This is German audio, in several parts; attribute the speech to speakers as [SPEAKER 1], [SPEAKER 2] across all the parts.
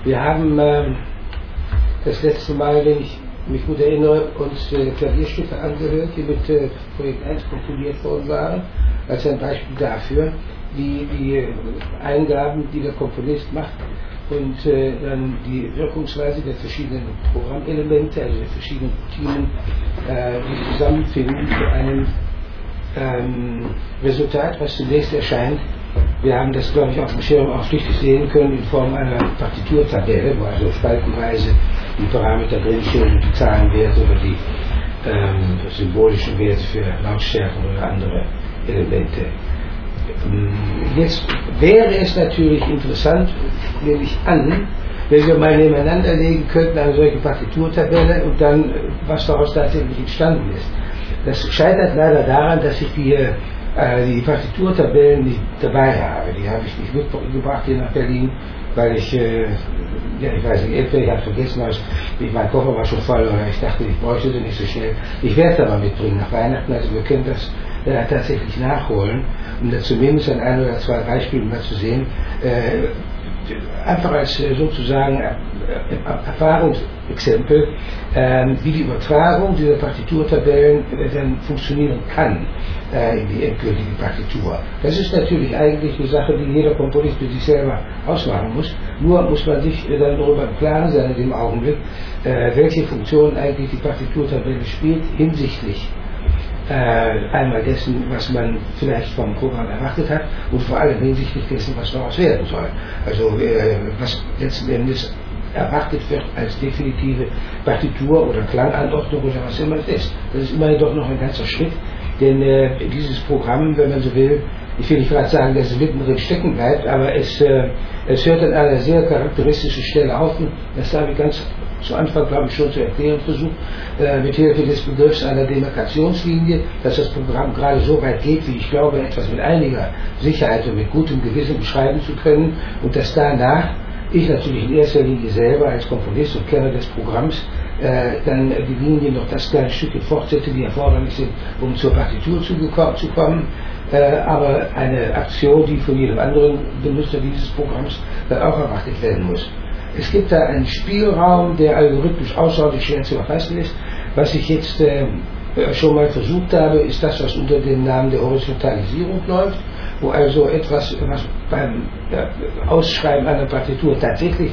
[SPEAKER 1] Wir haben das letzte Mal, wenn ich mich gut erinnere, uns Klavierstücke angehört, die mit Projekt 1 komponiert worden waren, als ein Beispiel dafür, die Eingaben, die der Komponist macht, und dann die Wirkungsweise der verschiedenen Programmelemente, also der verschiedenen Routinen, die zusammenfinden zu einem Resultat, was zunächst erscheint. Wir haben das, glaube ich, auf dem Schirm auch richtig sehen können in Form einer Partiturtabelle, wo also spaltenweise die Parameter drinstehen, die Zahlenwerte oder die symbolischen Werte für Lautstärken oder andere Elemente. Jetzt wäre es natürlich interessant, nehme ich an, wenn wir mal nebeneinander legen könnten eine solche Partiturtabelle und dann, was daraus tatsächlich entstanden ist. Das scheitert leider daran, dass ich die Partiturtabellen nicht dabei habe. Die habe ich nicht mitgebracht hier nach Berlin, weil ich weiß nicht, entweder ich habe vergessen, mein Koffer war schon voll oder ich dachte, ich bräuchte sie nicht so schnell. Ich werde es aber mitbringen nach Weihnachten, also wir können das tatsächlich nachholen, um da zumindest an ein oder zwei Beispielen mal zu sehen, einfach als sozusagen Erfahrungsexempel, wie die Übertragung dieser Partiturtabellen dann funktionieren kann in die endgültige Partitur. Das ist natürlich eigentlich eine Sache, die jeder Komponist für sich selber ausmachen muss. Nur muss man sich dann darüber im Klaren sein in dem Augenblick, welche Funktion eigentlich die Partiturtabelle spielt hinsichtlich einmal dessen, was man vielleicht vom Programm erwartet hat und vor allem hinsichtlich dessen, was daraus werden soll. Also was letzten Endes erwartet wird als definitive Partitur oder Klanganordnung oder was immer es ist. Das ist immerhin doch noch ein ganzer Schritt, denn dieses Programm, wenn man so will, ich will nicht gerade sagen, dass es mittendrin stecken bleibt, aber es hört an einer sehr charakteristischen Stelle auf, und das habe ich ganz zu Anfang, glaube ich, schon zu erklären versucht, mit Hilfe des Begriffs einer Demarkationslinie, dass das Programm gerade so weit geht, wie ich glaube, etwas mit einiger Sicherheit und mit gutem Gewissen beschreiben zu können, und dass danach ich natürlich in erster Linie selber als Komponist und Kenner des Programms dann die Linie noch das kleine Stückchen fortsetze, die erforderlich sind, um zur Partitur zu kommen, aber eine Aktion, die von jedem anderen Benutzer dieses Programms dann auch erwartet werden muss. Es gibt da einen Spielraum, der algorithmisch außerordentlich schwer zu erfassen ist. Was ich jetzt schon mal versucht habe, ist das, was unter dem Namen der Horizontalisierung läuft, wo also etwas, was beim Ausschreiben einer Partitur tatsächlich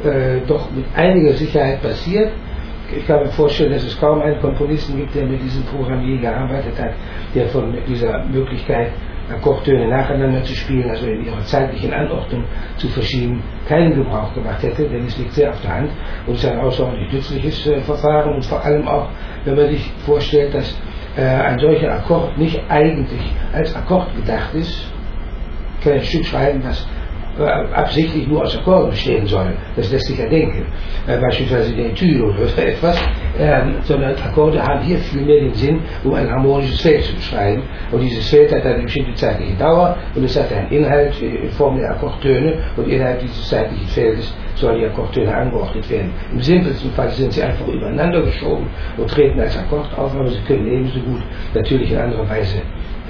[SPEAKER 1] doch mit einiger Sicherheit passiert. Ich kann mir vorstellen, dass es kaum einen Komponisten gibt, der mit diesem Programm je gearbeitet hat, der von dieser Möglichkeit, Akkordtöne nacheinander zu spielen, also in ihrer zeitlichen Anordnung zu verschieben, keinen Gebrauch gemacht hätte, denn es liegt sehr auf der Hand und ist ein außerordentlich nützliches Verfahren, und vor allem auch, wenn man sich vorstellt, dass ein solcher Akkord nicht eigentlich als Akkord gedacht ist. Ich kann ein Stück schreiben, das absichtlich nur aus Akkorden bestehen soll. Das lässt sich ja denken. Beispielsweise den Etüde oder etwas. Sondern Akkorde haben hier vielmehr den Sinn, um ein harmonisches Feld zu beschreiben. Und dieses Feld hat eine bestimmte zeitliche Dauer und es hat einen Inhalt in Form der Akkordtöne, und innerhalb dieses zeitlichen Feldes sollen die Akkordtöne angeordnet werden. Im simpelsten Fall sind sie einfach übereinander geschoben und treten als Akkord auf, aber sie können ebenso gut natürlich in anderer Weise,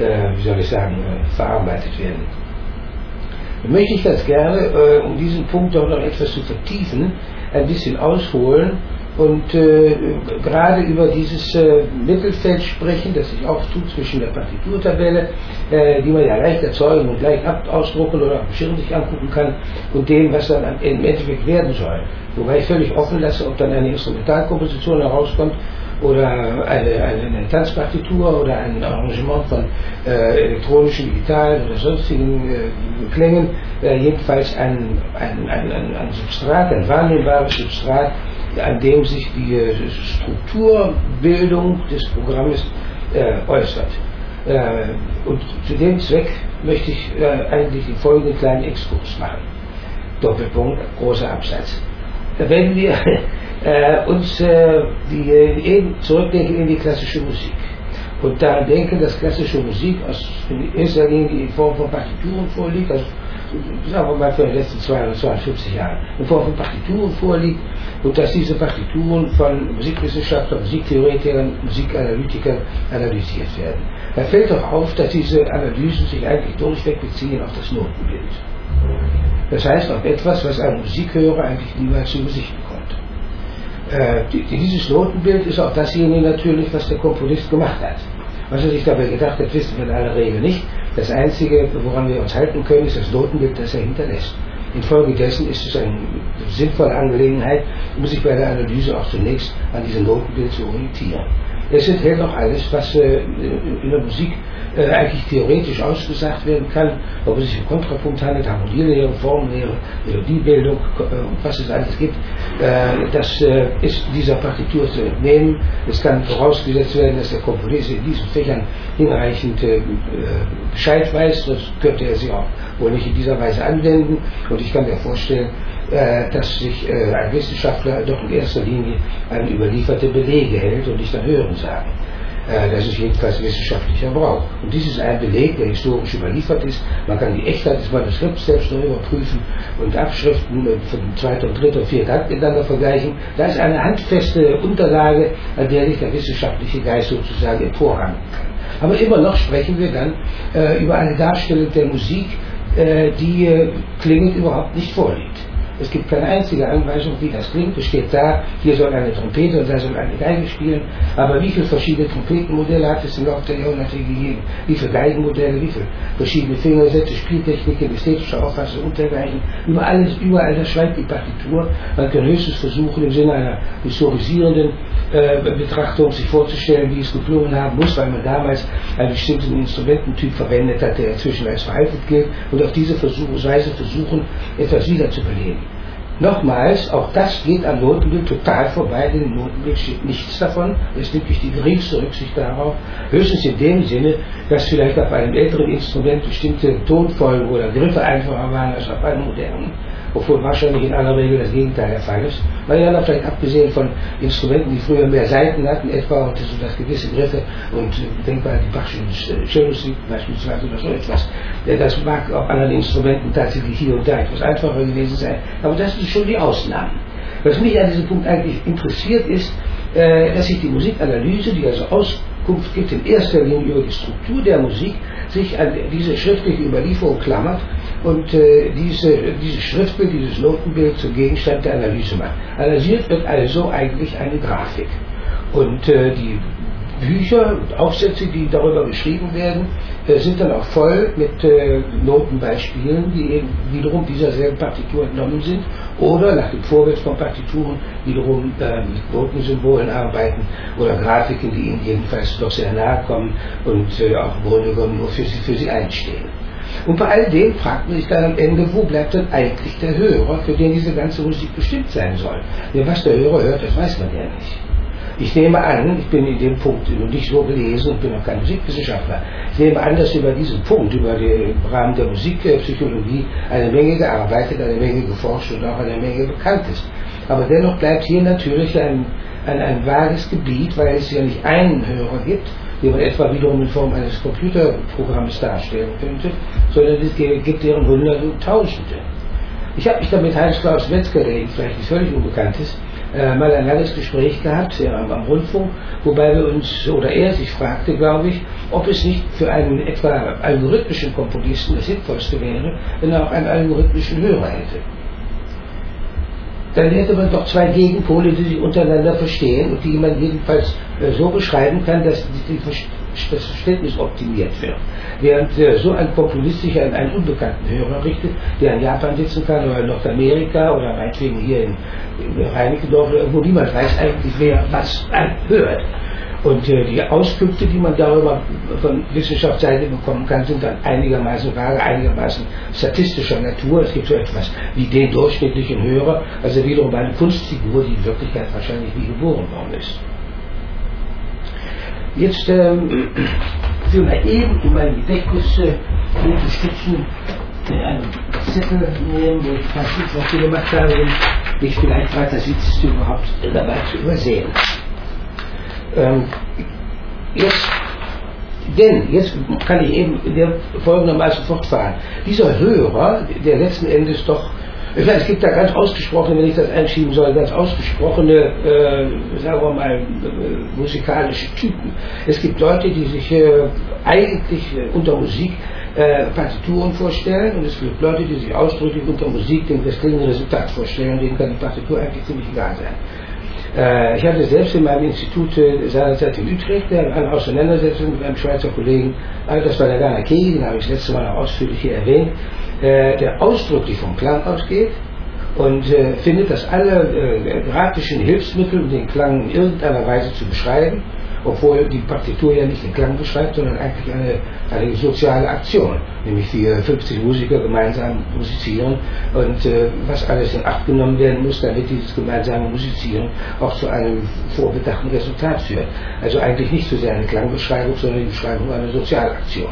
[SPEAKER 1] verarbeitet werden. Dann möchte ich ganz gerne, um diesen Punkt doch noch etwas zu vertiefen, ein bisschen ausholen und gerade über dieses Mittelfeld sprechen, das sich auftut zwischen der Partiturtabelle, die man ja leicht erzeugen und gleich ausdrucken oder auf dem Schirm sich angucken kann, und dem, was dann im Endeffekt werden soll. Wobei ich völlig offen lasse, ob dann eine Instrumentalkomposition herauskommt oder eine Tanzpartitur oder ein Arrangement von elektronischen, digitalen oder sonstigen Klängen, jedenfalls ein Substrat, ein wahrnehmbares Substrat, an dem sich die Strukturbildung des Programmes äußert. Und zu dem Zweck möchte ich eigentlich den folgenden kleinen Exkurs machen. Doppelpunkt, großer Absatz. Da werden wir uns eben zurückdenken in die klassische Musik und daran denken, dass klassische Musik in erster Linie in Form von Partituren vorliegt, also sagen wir mal für die letzten 252 Jahre in Form von Partituren vorliegt, und dass diese Partituren von Musikwissenschaftlern, Musiktheoretikern, Musikanalytikern analysiert werden. Da fällt doch auf, dass diese Analysen sich eigentlich durchweg beziehen auf das Notenbild. Das heißt auch etwas, was ein Musikhörer eigentlich niemals zu Gesicht bekommt. Dieses Notenbild ist auch dasjenige natürlich, was der Komponist gemacht hat. Was er sich dabei gedacht hat, wissen wir in aller Regel nicht. Das Einzige, woran wir uns halten können, ist das Notenbild, das er hinterlässt. Infolgedessen ist es eine sinnvolle Angelegenheit, um sich bei der Analyse auch zunächst an diesem Notenbild zu orientieren. Es enthält auch alles, was in der Musik eigentlich theoretisch ausgesagt werden kann, ob es sich um Kontrapunkt handelt, Harmonielehre, Formlehre, Melodiebildung, was es alles gibt. Das ist dieser Partitur zu entnehmen. Es kann vorausgesetzt werden, dass der Komponist in diesen Fächern hinreichend Bescheid weiß, sonst könnte er sie auch wohl nicht in dieser Weise anwenden. Und ich kann mir vorstellen, dass sich ein Wissenschaftler doch in erster Linie an überlieferte Belege hält und nicht an Hörensagen. Das ist jedenfalls wissenschaftlicher Brauch. Und dies ist ein Beleg, der historisch überliefert ist. Man kann die Echtheit des Manuskripts selbst noch überprüfen und Abschriften von 2. und 3. und 4. Akt miteinander vergleichen. Da ist eine handfeste Unterlage, an der sich der wissenschaftliche Geist sozusagen emporhangen kann. Aber immer noch sprechen wir dann über eine Darstellung der Musik, die klingend überhaupt nicht vorliegt. Es gibt keine einzige Anweisung, wie das klingt. Es steht da, hier soll eine Trompete und da soll eine Geige spielen. Aber wie viele verschiedene Trompetenmodelle hat es im Laufe der Jahrhunderte gegeben? Wie viele Geigenmodelle, wie viele verschiedene Fingersätze, Spieltechniken, ästhetische Auffassung und dergleichen? Überall das schweigt die Partitur. Man kann höchstens versuchen, im Sinne einer historisierenden Betrachtung sich vorzustellen, wie es geklungen haben muss, weil man damals einen bestimmten Instrumententyp verwendet hat, der inzwischen als veraltet gilt, und auf diese Weise versuchen, etwas wiederzubeleben. Nochmals, auch das geht am Notenbild total vorbei, denn im Notenbild steht nichts davon, es nimmt nicht die geringste Rücksicht darauf, höchstens in dem Sinne, dass vielleicht auf einem älteren Instrument bestimmte Tonfolgen oder Griffe einfacher waren als auf einem modernen, obwohl wahrscheinlich in aller Regel das Gegenteil der Fall ist, weil ja vielleicht abgesehen von Instrumenten, die früher mehr Saiten hatten, etwa und so dass gewisse Griffe und denkbar an die Bachschen Cello-Suite beispielsweise oder so etwas, das mag auf anderen Instrumenten tatsächlich hier und da etwas einfacher gewesen sein, aber das sind schon die Ausnahmen. Was mich an diesem Punkt eigentlich interessiert ist, dass sich die Musikanalyse, die also Auskunft gibt in erster Linie über die Struktur der Musik, sich an diese schriftliche Überlieferung klammert und dieses Schriftbild, dieses Notenbild zum Gegenstand der Analyse macht. Analysiert wird also eigentlich eine Grafik. Und die Bücher und Aufsätze, die darüber geschrieben werden, sind dann auch voll mit Notenbeispielen, die eben wiederum dieser selben Partitur entnommen sind oder nach dem Vorbild von Partituren wiederum mit Notensymbolen arbeiten oder Grafiken, die ihnen jedenfalls doch sehr nahe kommen und auch im Grunde genommen nur für sie einstehen. Und bei all dem fragt man sich dann am Ende, wo bleibt denn eigentlich der Hörer, für den diese ganze Musik bestimmt sein soll? Denn was der Hörer hört, das weiß man ja nicht. Ich nehme an, ich bin in dem Punkt nicht so gelesen und bin auch kein Musikwissenschaftler, ich nehme an, dass über diesen Punkt, über den Rahmen der Musikpsychologie eine Menge gearbeitet, eine Menge geforscht und auch eine Menge bekannt ist. Aber dennoch bleibt hier natürlich ein vages Gebiet, weil es ja nicht einen Hörer gibt, den man etwa wiederum in Form eines Computerprogramms darstellen könnte, sondern es gibt deren Hunderte und Tausende. Ich habe mich da mit Heinz-Klaus Metzger, der Ihnen vielleicht nicht völlig unbekannt ist, mal ein langes Gespräch gehabt am Rundfunk, wobei wir uns, oder er sich fragte, glaube ich, ob es nicht für einen etwa algorithmischen Komponisten das Sinnvollste wäre, wenn er auch einen algorithmischen Hörer hätte. Dann hätte man doch zwei Gegenpole, die sich untereinander verstehen und die man jedenfalls so beschreiben kann, dass das Verständnis optimiert wird. Während so ein Komponist sich an einen unbekannten Hörer richtet, der in Japan sitzen kann oder in Nordamerika oder meinetwegen hier in Reinickendorf, wo niemand weiß eigentlich, wer was hört. Und die Auskünfte, die man darüber von Wissenschaftsseite bekommen kann, sind dann einigermaßen vage, einigermaßen statistischer Natur. Es gibt so etwas wie den durchschnittlichen Hörer, also wiederum eine Kunstfigur, die in Wirklichkeit wahrscheinlich nie geboren worden ist. Jetzt will man eben in mein Gedächtnis zu unterstützen, einen Zettel nehmen, wo ich ein paar Stichworte gemacht habe, um mich vielleicht weiter sitzt überhaupt dabei zu übersehen. Jetzt kann ich eben folgendermaßen fortfahren. Dieser Hörer, der letzten Endes doch, es gibt da ganz ausgesprochene, wenn ich das einschieben soll, ganz ausgesprochene, sagen wir mal, musikalische Typen. Es gibt Leute, die sich eigentlich unter Musik Partituren vorstellen, und es gibt Leute, die sich ausdrücklich unter Musik das klingende Resultat vorstellen, und denen kann die Partitur eigentlich ziemlich egal sein. Ich hatte selbst in meinem Institut seinerzeit in Utrecht eine Auseinandersetzung mit einem Schweizer Kollegen, das war der Werner Kegi, den habe ich das letzte Mal auch ausführlich hier erwähnt, der ausdrücklich vom Klang ausgeht und findet, dass alle grammatischen Hilfsmittel, um den Klang in irgendeiner Weise zu beschreiben, obwohl die Partitur ja nicht den Klang beschreibt, sondern eigentlich eine soziale Aktion, nämlich die 50 Musiker gemeinsam musizieren und was alles in Acht genommen werden muss, damit dieses gemeinsame Musizieren auch zu einem vorbedachten Resultat führt. Also eigentlich nicht so sehr eine Klangbeschreibung, sondern die Beschreibung einer Sozialaktion.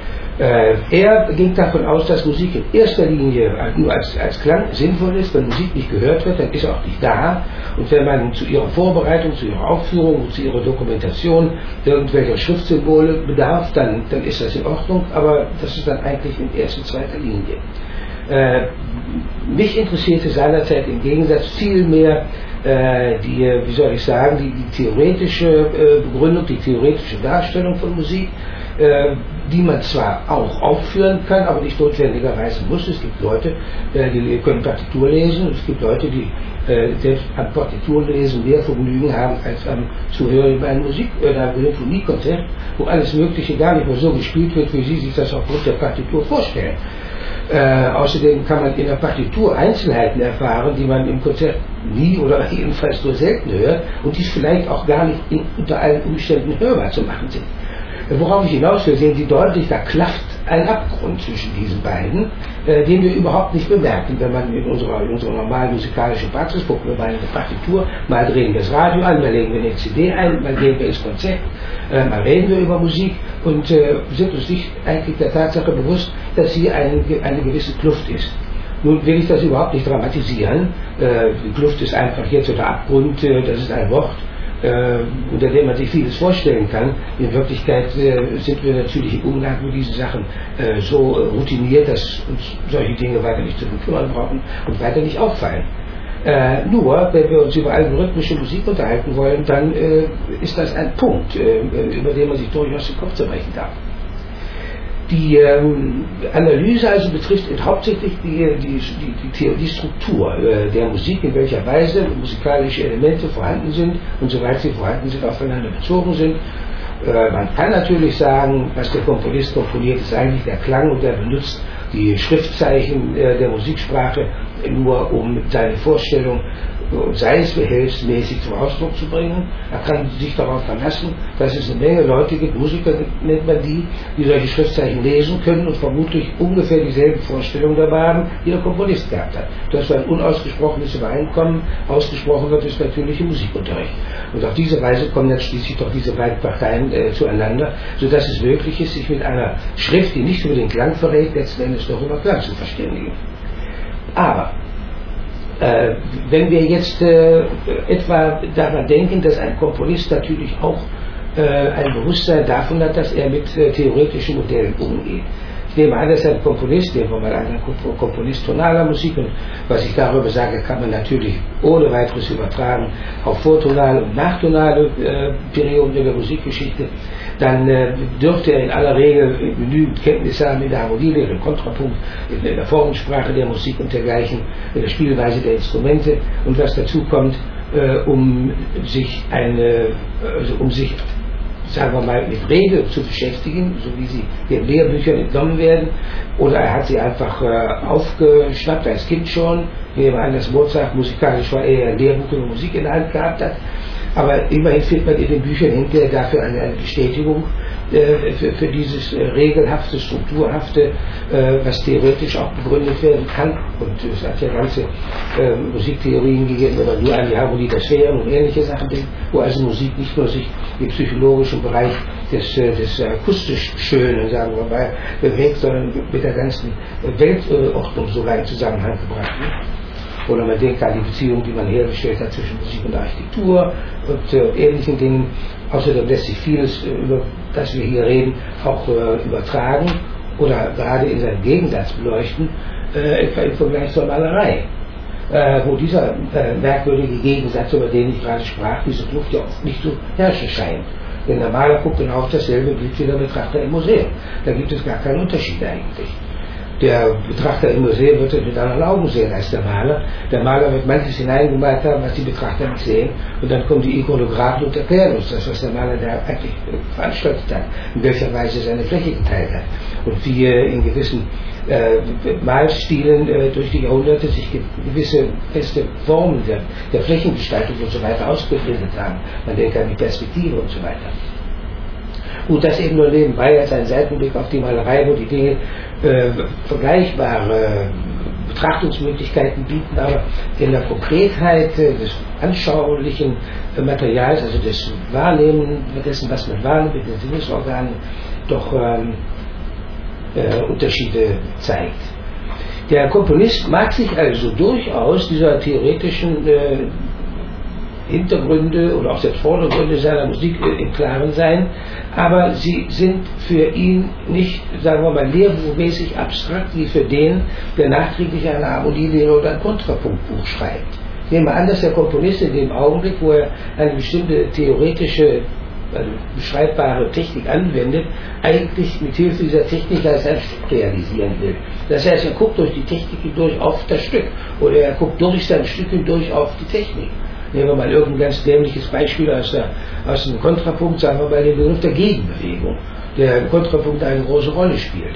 [SPEAKER 1] Er ging davon aus, dass Musik in erster Linie nur als Klang sinnvoll ist. Wenn Musik nicht gehört wird, dann ist er auch nicht da. Und wenn man zu ihrer Vorbereitung, zu ihrer Aufführung, zu ihrer Dokumentation irgendwelcher Schriftsymbole bedarf, dann ist das in Ordnung, aber das ist dann eigentlich in erster und zweiter Linie. Mich interessierte seinerzeit im Gegensatz viel mehr die theoretische Begründung, die theoretische Darstellung von Musik, die man zwar auch aufführen kann, aber nicht notwendigerweise muss. Es gibt Leute, die können Partitur lesen, es gibt Leute, die selbst am Partiturlesen mehr Vergnügen haben als am Zuhören bei einem Symphoniekonzert, wo alles Mögliche gar nicht mehr so gespielt wird, wie Sie sich das aufgrund der Partitur vorstellen. Außerdem kann man in der Partitur Einzelheiten erfahren, die man im Konzert nie oder jedenfalls nur selten hört und die vielleicht auch gar nicht unter allen Umständen hörbar zu machen sind. Worauf ich hinaus will, sehen Sie deutlich, da klafft ein Abgrund zwischen diesen beiden, den wir überhaupt nicht bemerken, wenn man in unserer normalen musikalischen Praxis guckt. Wir mal eine Partitur, mal drehen wir das Radio an, mal legen wir eine CD ein, mal gehen wir ins Konzert, mal reden wir über Musik und sind uns nicht eigentlich der Tatsache bewusst, dass hier eine gewisse Kluft ist. Nun will ich das überhaupt nicht dramatisieren. Die Kluft ist einfach jetzt, oder Abgrund, das ist ein Wort, unter dem man sich vieles vorstellen kann. In Wirklichkeit sind wir natürlich im Umgang mit diesen Sachen so routiniert, dass uns solche Dinge weiter nicht zu kümmern brauchen und weiter nicht auffallen. Nur, wenn wir uns über algorithmische Musik unterhalten wollen, dann ist das ein Punkt, über den man sich durchaus den Kopf zerbrechen darf. Die Analyse also betrifft hauptsächlich die Struktur der Musik, in welcher Weise musikalische Elemente vorhanden sind und soweit sie vorhanden sind, aufeinander bezogen sind. Man kann natürlich sagen, was der Komponist komponiert, ist eigentlich der Klang, und er benutzt die Schriftzeichen der Musiksprache nur, um seine Vorstellung, sei es behelfsmäßig, zum Ausdruck zu bringen. Er kann sich darauf verlassen, dass es eine Menge Leute gibt, Musiker nennt man die solche Schriftzeichen lesen können und vermutlich ungefähr dieselben Vorstellungen dabei haben, die der Komponist gehabt hat. Das war ein unausgesprochenes Übereinkommen, ausgesprochen wird es natürlich im Musikunterricht. Und auf diese Weise kommen dann schließlich doch diese beiden Parteien zueinander, sodass es möglich ist, sich mit einer Schrift, die nicht über den Klang verrät, letzten Endes doch über Klang zu verständigen. Aber wenn wir jetzt etwa daran denken, dass ein Komponist natürlich auch ein Bewusstsein davon hat, dass er mit theoretischen Modellen umgeht. Ich nehme an, dass ein Komponist, nehmen wir mal an, ein Komponist tonaler Musik, und was ich darüber sage, kann man natürlich ohne weiteres übertragen auf vortonale und nachtonale Perioden in der Musikgeschichte, dann dürfte er in aller Regel genügend Kenntnisse haben in der Harmonielehre, im Kontrapunkt, in der Formensprache der Musik und dergleichen, in der Spielweise der Instrumente, und was dazu kommt, um sich sagen wir mal, mit Rede zu beschäftigen, so wie sie den Lehrbüchern entnommen werden, oder er hat sie einfach aufgeschnappt als Kind schon. Ich nehme an, dass Mozart musikalisch war, eher ein Lehrbuch über Musik in der Hand gehabt hat, aber immerhin findet man in den Büchern hinterher dafür eine Bestätigung für dieses regelhafte, strukturhafte, was theoretisch auch begründet werden kann. Und es hat ja ganze Musiktheorien gegeben, oder nur an die Harmonie der Sphären und ähnliche Sachen, wo also Musik nicht nur sich im psychologischen Bereich des akustisch Schönen, sagen wir mal, bewegt, sondern mit der ganzen Weltordnung sogar in Zusammenhang gebracht wird. Oder man denkt an die Beziehung, die man hergestellt hat zwischen Musik und Architektur und ähnlichen Dingen. Außerdem lässt sich vieles, über das wir hier reden, auch übertragen oder gerade in seinem Gegensatz beleuchten, etwa im Vergleich zur Malerei. Wo dieser merkwürdige Gegensatz, über den ich gerade sprach, diese Kluft ja oft nicht zu herrschen scheint. Denn der Maler guckt genau auf dasselbe Bild wie der Betrachter im Museum. Da gibt es gar keinen Unterschied eigentlich. Der Betrachter im Museum wird es mit anderen Augen sehen als der Maler. Der Maler wird manches hineingemalt haben, was die Betrachter nicht sehen. Und dann kommen die Ikonografen und erklären uns das, was der Maler da eigentlich veranstaltet hat, in welcher Weise seine Fläche geteilt hat. Und wie in gewissen Malstilen durch die Jahrhunderte sich gewisse feste Formen der Flächengestaltung und so weiter ausgebildet haben. Man denkt an die Perspektive und so weiter. Gut, das eben nur nebenbei als ein Seitenblick auf die Malerei, wo die Dinge vergleichbare Betrachtungsmöglichkeiten bieten, aber in der Konkretheit des anschaulichen Materials, also des Wahrnehmen dessen, was man wahrnimmt mit den Sinnesorganen, doch Unterschiede zeigt. Der Komponist mag sich also durchaus dieser theoretischen Hintergründe oder auch selbst Vordergründe seiner Musik im Klaren sein, aber sie sind für ihn nicht, sagen wir mal, lehrbuchmäßig abstrakt wie für den, der nachträglich eine Harmonielehre oder ein Kontrapunktbuch schreibt. Ich nehme an, dass der Komponist in dem Augenblick, wo er eine bestimmte theoretische, also beschreibbare Technik anwendet, eigentlich mit Hilfe dieser Technik als ein Stück realisieren will. Das heißt, er guckt durch die Technik hindurch auf das Stück oder er guckt durch sein Stück hindurch auf die Technik. Nehmen wir mal irgendein ganz dämliches Beispiel aus dem Kontrapunkt, sagen wir mal den Begriff der Gegenbewegung, der im Kontrapunkt eine große Rolle spielt.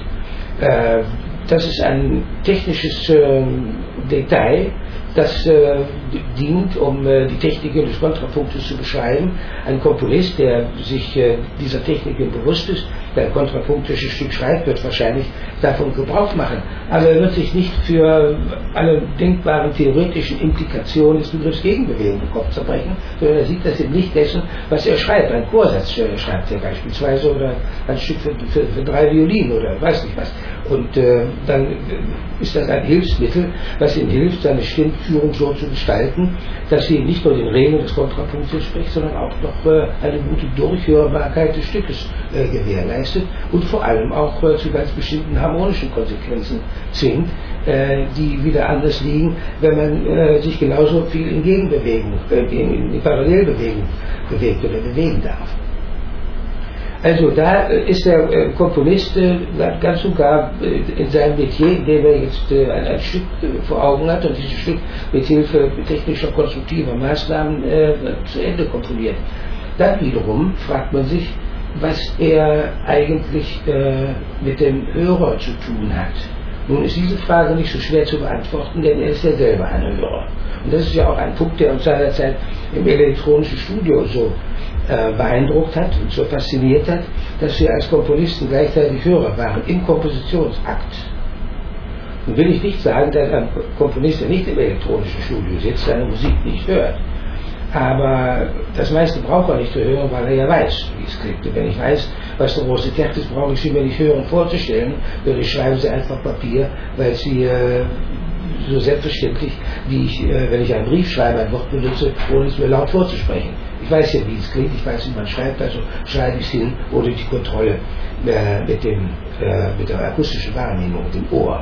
[SPEAKER 1] Das ist ein technisches Detail, das dient, um die Techniken des Kontrapunktes zu beschreiben. Ein Komponist, der sich dieser Techniken bewusst ist, der ein kontrapunktisches Stück schreibt, wird wahrscheinlich davon Gebrauch machen. Aber er wird sich nicht für alle denkbaren theoretischen Implikationen des Begriffs Gegenbewegung den Kopf zerbrechen, sondern er sieht das im Licht dessen, was er schreibt. Ein Chorsatz schreibt er beispielsweise oder ein Stück für 3 Violinen oder weiß nicht was. Und dann ist das ein Hilfsmittel, was ihm hilft, seine Stimmführung so zu gestalten, dass sie nicht nur den Regeln des Kontrapunkts entspricht, sondern auch noch eine gute Durchhörbarkeit des Stückes gewährleistet und vor allem auch zu ganz bestimmten harmonischen Konsequenzen zwingt, die wieder anders liegen, wenn man sich genauso viel in Gegenbewegung, in Parallelbewegung bewegt oder bewegen darf. Also da ist der Komponist ganz und gar in seinem Metier, in dem er jetzt ein Stück vor Augen hat und dieses Stück mit Hilfe technischer, konstruktiver Maßnahmen zu Ende komponiert. Dann wiederum fragt man sich, was er eigentlich mit dem Hörer zu tun hat. Nun ist diese Frage nicht so schwer zu beantworten, denn er ist ja selber ein Hörer. Und das ist ja auch ein Punkt, der uns seinerzeit im elektronischen Studio so beeindruckt hat und so fasziniert hat, dass wir als Komponisten gleichzeitig Hörer waren im Kompositionsakt. Nun will ich nicht sagen, dass ein Komponist, der nicht im elektronischen Studio sitzt, seine Musik nicht hört. Aber das meiste braucht er nicht zu hören, weil er ja weiß, wie es klingt. Und wenn ich weiß, was der große Text ist, brauche ich sie mir nicht hören vorzustellen, sondern ich schreibe sie einfach Papier, weil sie so selbstverständlich, wie ich, wenn ich einen Brief schreibe, ein Wort benutze, ohne es mir laut vorzusprechen. Ich weiß ja, wie es klingt, ich weiß, wie man schreibt, also schreibe ich es hin, ohne die Kontrolle mit der akustischen Wahrnehmung, dem Ohr.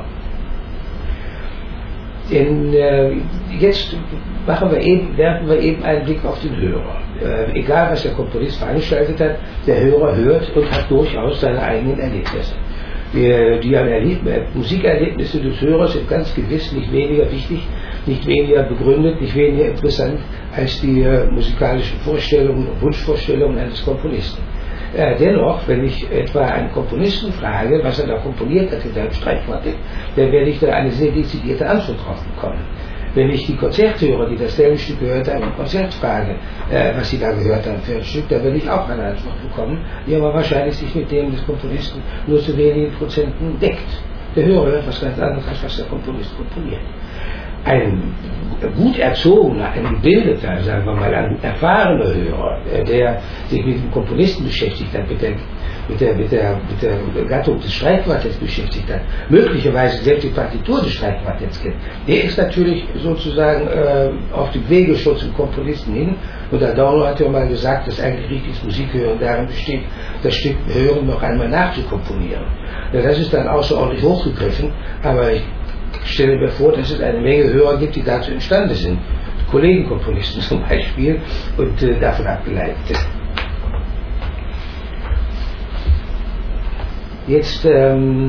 [SPEAKER 1] Denn jetzt werfen wir eben einen Blick auf den Hörer. Egal, was der Komponist veranstaltet hat, der Hörer hört und hat durchaus seine eigenen Erlebnisse. Die Musikerlebnisse des Hörers sind ganz gewiss nicht weniger wichtig, nicht weniger begründet, nicht weniger interessant als die musikalischen Vorstellungen und Wunschvorstellungen eines Komponisten. Dennoch, wenn ich etwa einen Komponisten frage, was er da komponiert hat in seinem Streichquartett, dann werde ich da eine sehr dezidierte Antwort drauf bekommen. Wenn ich die Konzerthörer, die dasselbe Stück gehört haben, im Konzert frage, was sie da gehört haben für ein Stück, dann werde ich auch eine Antwort bekommen, die aber wahrscheinlich sich mit dem des Komponisten nur zu wenigen Prozenten deckt. Der Hörer hört was ganz anderes, als was der Komponist komponiert. Ein gut erzogener, ein gebildeter, sagen wir mal, ein erfahrener Hörer, der sich mit dem Komponisten beschäftigt hat, mit der Gattung des Streichquartetts beschäftigt hat, möglicherweise selbst die Partitur des Streichquartetts kennt, der ist natürlich sozusagen auf dem Wege schon zum Komponisten hin. Und Adorno hat ja mal gesagt, dass eigentlich richtiges Musikhören darin besteht, das Stück Hören noch einmal nachzukomponieren. Ja, das ist dann außerordentlich hochgegriffen, aber ich stelle mir vor, dass es eine Menge Hörer gibt, die dazu imstande sind. Kollegenkomponisten zum Beispiel und davon abgeleitet. Jetzt hat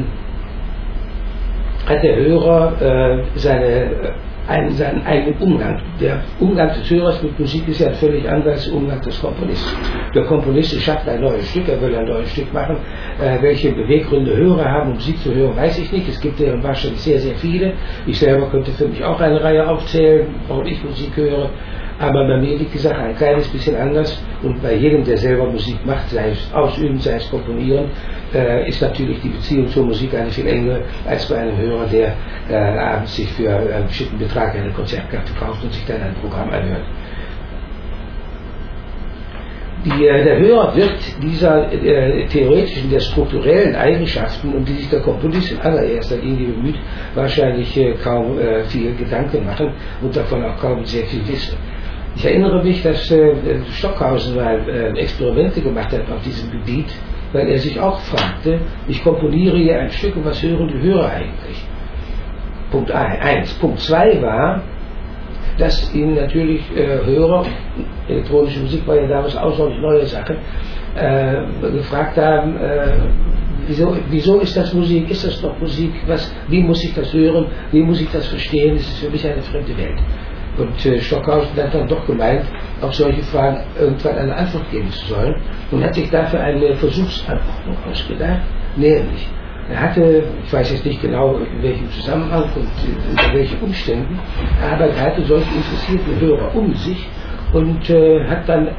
[SPEAKER 1] der Hörer seinen eigenen Umgang. Der Umgang des Hörers mit Musik ist ja völlig anders als der Umgang des Komponisten. Der Komponist schafft ein neues Stück, er will ein neues Stück machen. Welche Beweggründe Hörer haben, um Musik zu hören, weiß ich nicht. Es gibt deren wahrscheinlich sehr, sehr viele. Ich selber könnte für mich auch eine Reihe aufzählen, warum ich Musik höre. Aber bei mir liegt die Sache ein kleines bisschen anders, und bei jedem, der selber Musik macht, sei es ausüben, sei es komponieren, ist natürlich die Beziehung zur Musik eine viel enger als bei einem Hörer, der abends sich für einen bestimmten Betrag eine Konzertkarte kauft und sich dann ein Programm anhört. Der Hörer wird dieser theoretischen, der strukturellen Eigenschaften, um die sich der Komponist in allererster Linie bemüht, wahrscheinlich kaum viel Gedanken machen und davon auch kaum sehr viel wissen. Ich erinnere mich, dass Stockhausen mal Experimente gemacht hat auf diesem Gebiet, weil er sich auch fragte, ich komponiere hier ein Stück und was hören die Hörer eigentlich? Punkt 1. Punkt 2 war, dass ihn natürlich Hörer, elektronische Musik war ja damals eine außerordentlich neue Sache, gefragt haben, wieso ist das Musik, ist das doch Musik, wie muss ich das hören, wie muss ich das verstehen, es ist für mich eine fremde Welt. Und Stockhausen hat dann doch gemeint, auf solche Fragen irgendwann eine Antwort geben zu sollen, und hat sich dafür eine Versuchsanordnung ausgedacht, nämlich er hatte, ich weiß jetzt nicht genau in welchem Zusammenhang und unter welchen Umständen, aber er hatte solche interessierten Hörer um sich und hat dann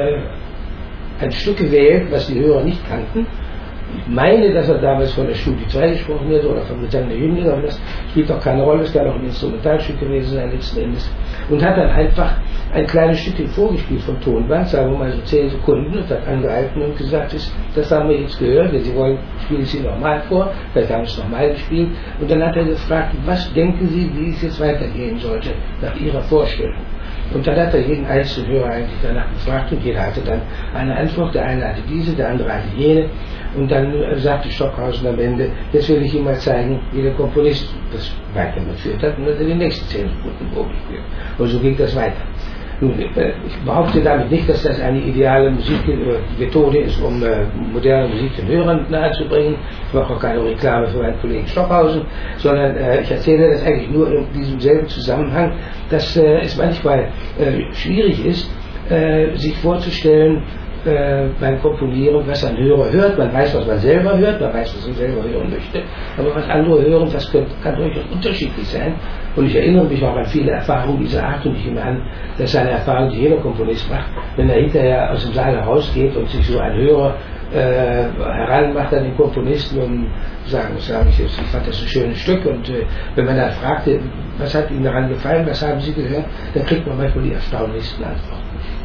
[SPEAKER 1] ein Stück gewählt, was die Hörer nicht kannten. Ich meine, dass er damals von der Studie 2 gesprochen hat oder vom Gesang der Jünglinge, aber das spielt doch keine Rolle, es kann auch ein Instrumentalstück gewesen sein letzten Endes. Und hat dann einfach ein kleines Stückchen vorgespielt vom Tonband, sagen wir mal so 10 Sekunden, und hat angehalten und gesagt, das haben wir jetzt gehört, wenn Sie wollen, spielen Sie nochmal vor, vielleicht haben wir es nochmal gespielt. Und dann hat er gefragt, was denken Sie, wie es jetzt weitergehen sollte, nach Ihrer Vorstellung. Und dann hat er jeden einzelnen Hörer eigentlich danach gefragt, und jeder hatte dann eine Antwort, der eine hatte diese, der andere hatte jene. Und dann sagte Stockhausen am Ende, jetzt will ich Ihnen mal zeigen, wie der Komponist das weitergeführt hat, und dann hat er die nächsten 10 Sekunden vorgespielt. Und so ging das weiter. Nun, ich behaupte damit nicht, dass das eine ideale Musikmethode ist, um moderne Musik den Hörern nahezubringen. Ich mache auch keine Reklame für meinen Kollegen Stockhausen, sondern ich erzähle das eigentlich nur in diesem selben Zusammenhang, dass es manchmal schwierig ist, sich vorzustellen, beim Komponieren, was ein Hörer hört. Man weiß, was man selber hört, man weiß, was man selber hören möchte, aber was andere hören, das kann durchaus unterschiedlich sein. Und ich erinnere mich auch an viele Erfahrungen dieser Art, und ich nehme an, dass eine Erfahrung, die jeder Komponist macht, wenn er hinterher aus dem Saal herausgeht und sich so ein Hörer heranmacht an den Komponisten und sagen, ich fand das ein schönes Stück, und wenn man dann fragte, was hat Ihnen daran gefallen, was haben Sie gehört, dann kriegt man manchmal die erstaunlichsten Antworten.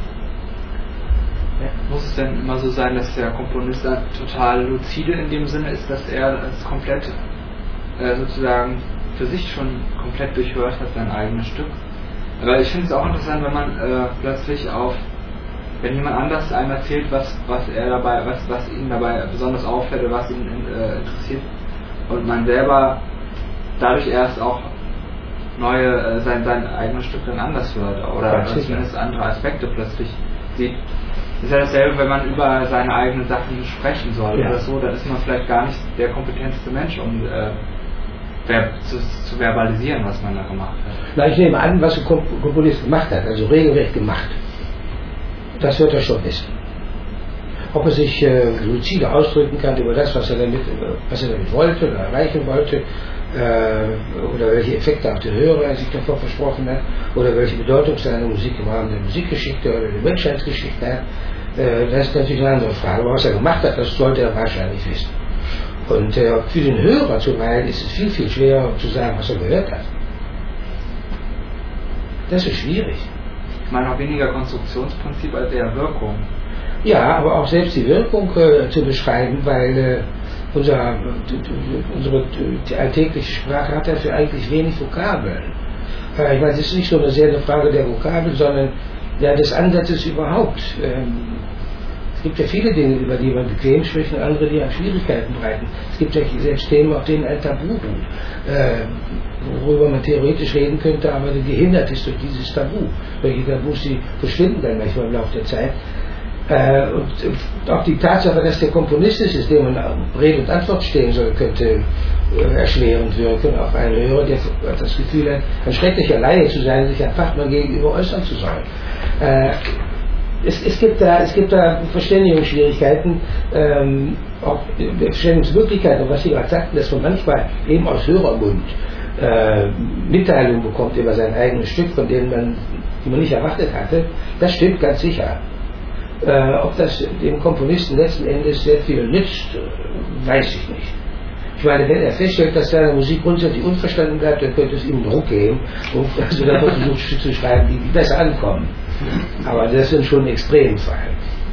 [SPEAKER 2] Muss es denn immer so sein, dass der Komponist dann total lucide in dem Sinne ist, dass er es komplett sozusagen für sich schon komplett durchhört hat, sein eigenes Stück? Aber ich finde es auch interessant, wenn man plötzlich wenn jemand anders einem erzählt, was ihn dabei besonders auffällt oder was ihn interessiert, und man selber dadurch erst auch sein eigenes Stück dann anders hört oder zumindest andere Aspekte plötzlich sieht. Das ist ja dasselbe, wenn man über seine eigenen Sachen sprechen soll oder so, dann ist man vielleicht gar nicht der kompetenteste Mensch, um zu verbalisieren, was man da gemacht hat.
[SPEAKER 1] Na, ich nehme an, was der Komponist gemacht hat, also regelrecht gemacht. Das wird er schon wissen. Ob er sich lucide ausdrücken kann über das, was er damit wollte oder erreichen wollte, oder welche Effekte auf den Hörer er sich davor versprochen hat, oder welche Bedeutung seine Musik im Rahmen der Musikgeschichte oder der Menschheitsgeschichte hat, das ist natürlich eine andere Frage. Aber was er gemacht hat, das sollte er wahrscheinlich wissen. Und für den Hörer zuweilen ist es viel, viel schwerer zu sagen, was er gehört hat. Das ist schwierig.
[SPEAKER 2] Ich meine auch weniger Konstruktionsprinzip als eher Wirkung.
[SPEAKER 1] Ja, aber auch selbst die Wirkung zu beschreiben, weil unsere alltägliche Sprache hat dafür eigentlich wenig Vokabeln. Ich meine, es ist nicht so sehr eine Frage der Vokabeln, sondern des Ansatzes überhaupt. Es gibt ja viele Dinge, über die man bequem spricht, und andere, die an Schwierigkeiten breiten. Es gibt ja selbst Themen, auf denen ein Tabu ruht, worüber man theoretisch reden könnte, aber gehindert ist durch dieses Tabu. Solche Tabus, die verschwinden dann manchmal im Laufe der Zeit. Und auch die Tatsache, dass der Komponist ist, dem man Rede und Antwort stehen soll, könnte erschwerend wirken auf einen Hörer, der das Gefühl hat, ein schrecklicher Laie zu sein, sich ein Fachmann gegenüber äußern zu sollen. Es gibt da Verständigungsschwierigkeiten, auch Verständigungsmöglichkeiten, was Sie gerade sagten, dass man manchmal eben aus Hörermund Mitteilungen bekommt über sein eigenes Stück, von denen die man nicht erwartet hatte. Das stimmt ganz sicher. Ob das dem Komponisten letzten Endes sehr viel nützt, weiß ich nicht. Ich meine, wenn er feststellt, dass seine Musik grundsätzlich unverstanden bleibt, dann könnte es ihm Druck geben, und also dann versucht Stücke zu schreiben, die besser ankommen. Aber das ist schon ein Extremfall.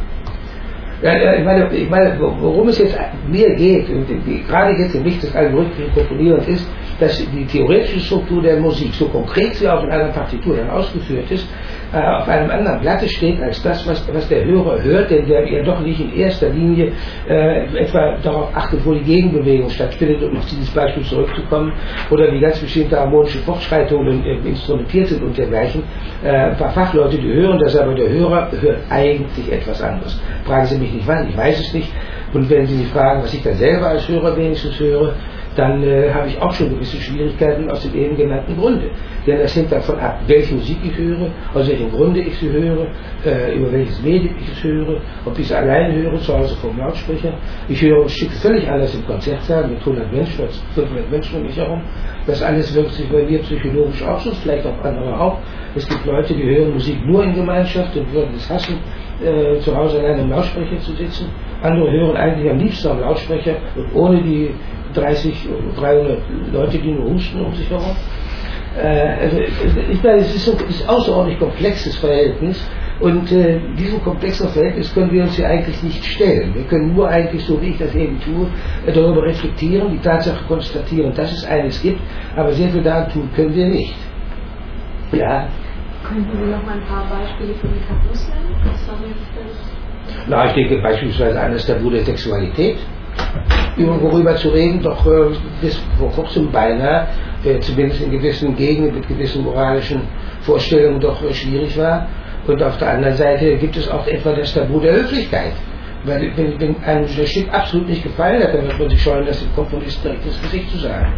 [SPEAKER 1] Ich meine, worum es jetzt mir geht, und gerade jetzt im Licht des algorithmischen Komponierens, ist, dass die theoretische Struktur der Musik, so konkret sie auch in einer Partitur dann ausgeführt ist, auf einem anderen Blatte steht als das, was der Hörer hört, denn der ja doch nicht in erster Linie etwa darauf achtet, wo die Gegenbewegung stattfindet, um auf dieses Beispiel zurückzukommen, oder wie ganz bestimmte harmonische Fortschreitungen instrumentiert sind und dergleichen. Ein paar Fachleute, die hören das, aber der Hörer hört eigentlich etwas anderes. Fragen Sie mich nicht wann, ich weiß es nicht. Und wenn Sie mich fragen, was ich dann selber als Hörer wenigstens höre, dann habe ich auch schon gewisse Schwierigkeiten aus dem eben genannten Grunde. Denn das hängt davon ab, welche Musik ich höre, aus welchem Grunde ich sie höre, über welches Medium ich es höre, ob ich es alleine höre, zu Hause vom Lautsprecher. Ich höre Stücke völlig anders im Konzertsaal mit 100 Menschen oder 500 Menschen um mich herum. Das alles wirkt sich bei mir psychologisch auch so, vielleicht auch andere auch. Es gibt Leute, die hören Musik nur in Gemeinschaft und würden es hassen, zu Hause alleine im Lautsprecher zu sitzen. Andere hören eigentlich am liebsten am Lautsprecher und ohne die 30 oder 300 Leute, die nur husten um sich herum. Also ich meine, es ist ein außerordentlich komplexes Verhältnis, und diesem komplexen Verhältnis können wir uns ja eigentlich nicht stellen. Wir können nur eigentlich, so wie ich das eben tue, darüber reflektieren, die Tatsache konstatieren, dass es eines gibt, aber sehr viel daran tun können wir nicht. Ja.
[SPEAKER 3] Könnten Sie noch mal ein paar Beispiele für die Tabus nennen?
[SPEAKER 1] Na, ich denke beispielsweise an das Tabu der Sexualität, worüber zu reden, doch bis vor kurzem beinahe, zumindest in gewissen Gegenden mit gewissen moralischen Vorstellungen doch schwierig war. Und auf der anderen Seite gibt es auch etwa das Tabu der Höflichkeit. Weil wenn einem das Stück absolut nicht gefallen hat, dann wird man sich scheuen, das dem Komponisten direkt ins Gesicht zu sagen.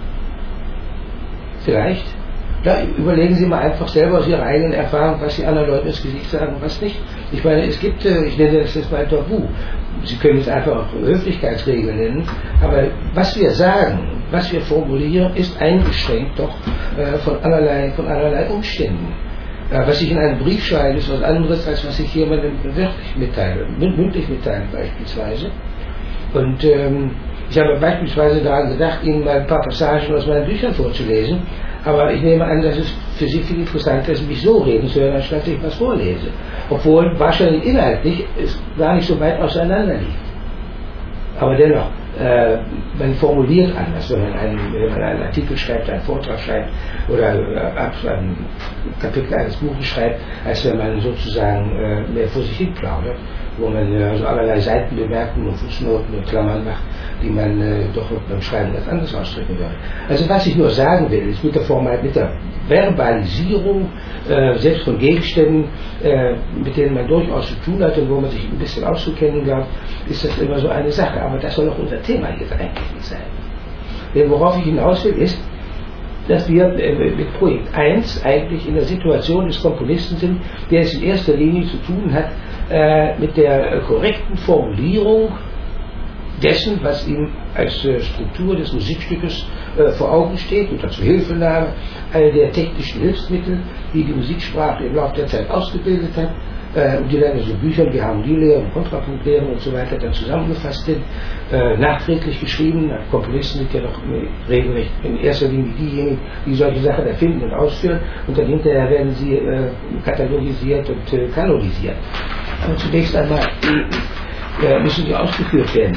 [SPEAKER 1] Vielleicht. Ja, überlegen Sie mal einfach selber aus Ihrer eigenen Erfahrung, was Sie anderen Leuten ins Gesicht sagen und was nicht. Ich meine, es gibt, ich nenne das jetzt mal Tabu. Sie können es einfach auch Höflichkeitsregeln nennen, aber was wir sagen, was wir formulieren, ist eingeschränkt doch von allerlei Umständen. Was ich in einem Brief schreibe, ist was anderes, als was ich jemandem wörtlich mitteile, mündlich mitteile beispielsweise. Und ich habe beispielsweise daran gedacht, Ihnen mal ein paar Passagen aus meinen Büchern vorzulesen, aber ich nehme an, dass es für Sie viel interessanter ist, mich so reden zu hören, anstatt ich was vorlese. Obwohl wahrscheinlich inhaltlich es gar nicht so weit auseinander liegt. Aber dennoch, man formuliert anders, wenn man einen Artikel schreibt, einen Vortrag schreibt oder ein Kapitel eines Buches schreibt, als wenn man sozusagen mehr vor sich hin plaudert, wo man so allerlei Seitenbemerkungen und Fußnoten und Klammern macht, die man doch beim Schreiben ganz anders ausdrücken würde. Also was ich nur sagen will, ist mit der Verbalisierung, selbst von Gegenständen, mit denen man durchaus zu tun hat und wo man sich ein bisschen auszukennen glaubt, ist das immer so eine Sache. Aber das soll auch unser Thema jetzt eigentlich nicht sein. Denn worauf ich hinaus will, ist, dass wir mit Projekt 1 eigentlich in der Situation des Komponisten sind, der es in erster Linie zu tun hat mit der korrekten Formulierung dessen, was ihm als Struktur des Musikstückes vor Augen steht, unter Zuhilfenahme all der technischen Hilfsmittel, die die Musiksprache im Laufe der Zeit ausgebildet hat, und die dann in so Büchern wie Harmonielehre und Kontrapunktlehren und so weiter dann zusammengefasst sind, nachträglich geschrieben. Komponisten sind ja doch regelrecht in erster Linie diejenigen, die solche Sachen erfinden und ausführen, und dann hinterher werden sie katalogisiert und kanonisiert. Aber zunächst einmal müssen die ausgeführt werden.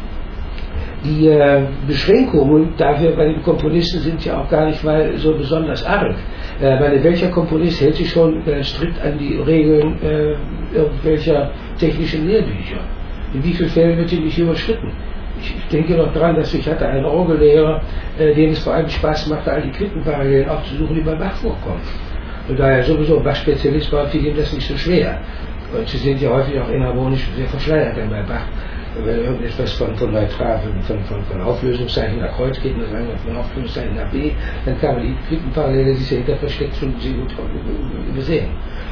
[SPEAKER 1] Die Beschränkungen dafür bei den Komponisten sind ja auch gar nicht mal so besonders arg. Weil welcher Komponist hält sich schon strikt an die Regeln irgendwelcher technischen Lehrbücher? In wie vielen Fällen wird die nicht überschritten? Ich denke noch dran, dass ich hatte einen Orgellehrer, dem es vor allem Spaß machte, all die Quintenparallelen aufzusuchen, die bei Bach vorkommen. Und da er sowieso Bach-Spezialist war, fiel ihm das nicht so schwer. Und sie sind ja häufig auch enharmonisch sehr verschleiert, denn bei Bach, wenn irgendetwas von neutral, von Auflösungszeichen nach Kreuz geht, und sagen wir von Auflösungszeichen nach B, dann kann man die Quittenparallele, die sich dahinter versteckt, schon sehr gut übersehen.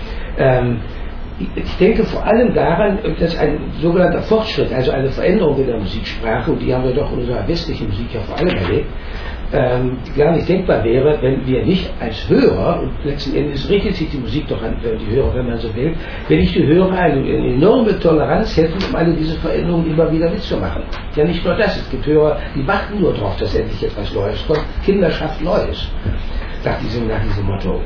[SPEAKER 1] Ich denke vor allem daran, dass ein sogenannter Fortschritt, also eine Veränderung in der Musiksprache, und die haben wir doch in unserer westlichen Musik ja vor allem erlebt, gar nicht denkbar wäre, wenn wir nicht als Hörer, und letzten Endes richtet sich die Musik doch an die Hörer, wenn man so will, wenn nicht die Hörer eine enorme Toleranz hätten, um alle diese Veränderungen immer wieder mitzumachen. Ja, nicht nur das, es gibt Hörer, die warten nur darauf, dass endlich etwas Neues kommt. Kinder schafft Neues, nach diesem Motto.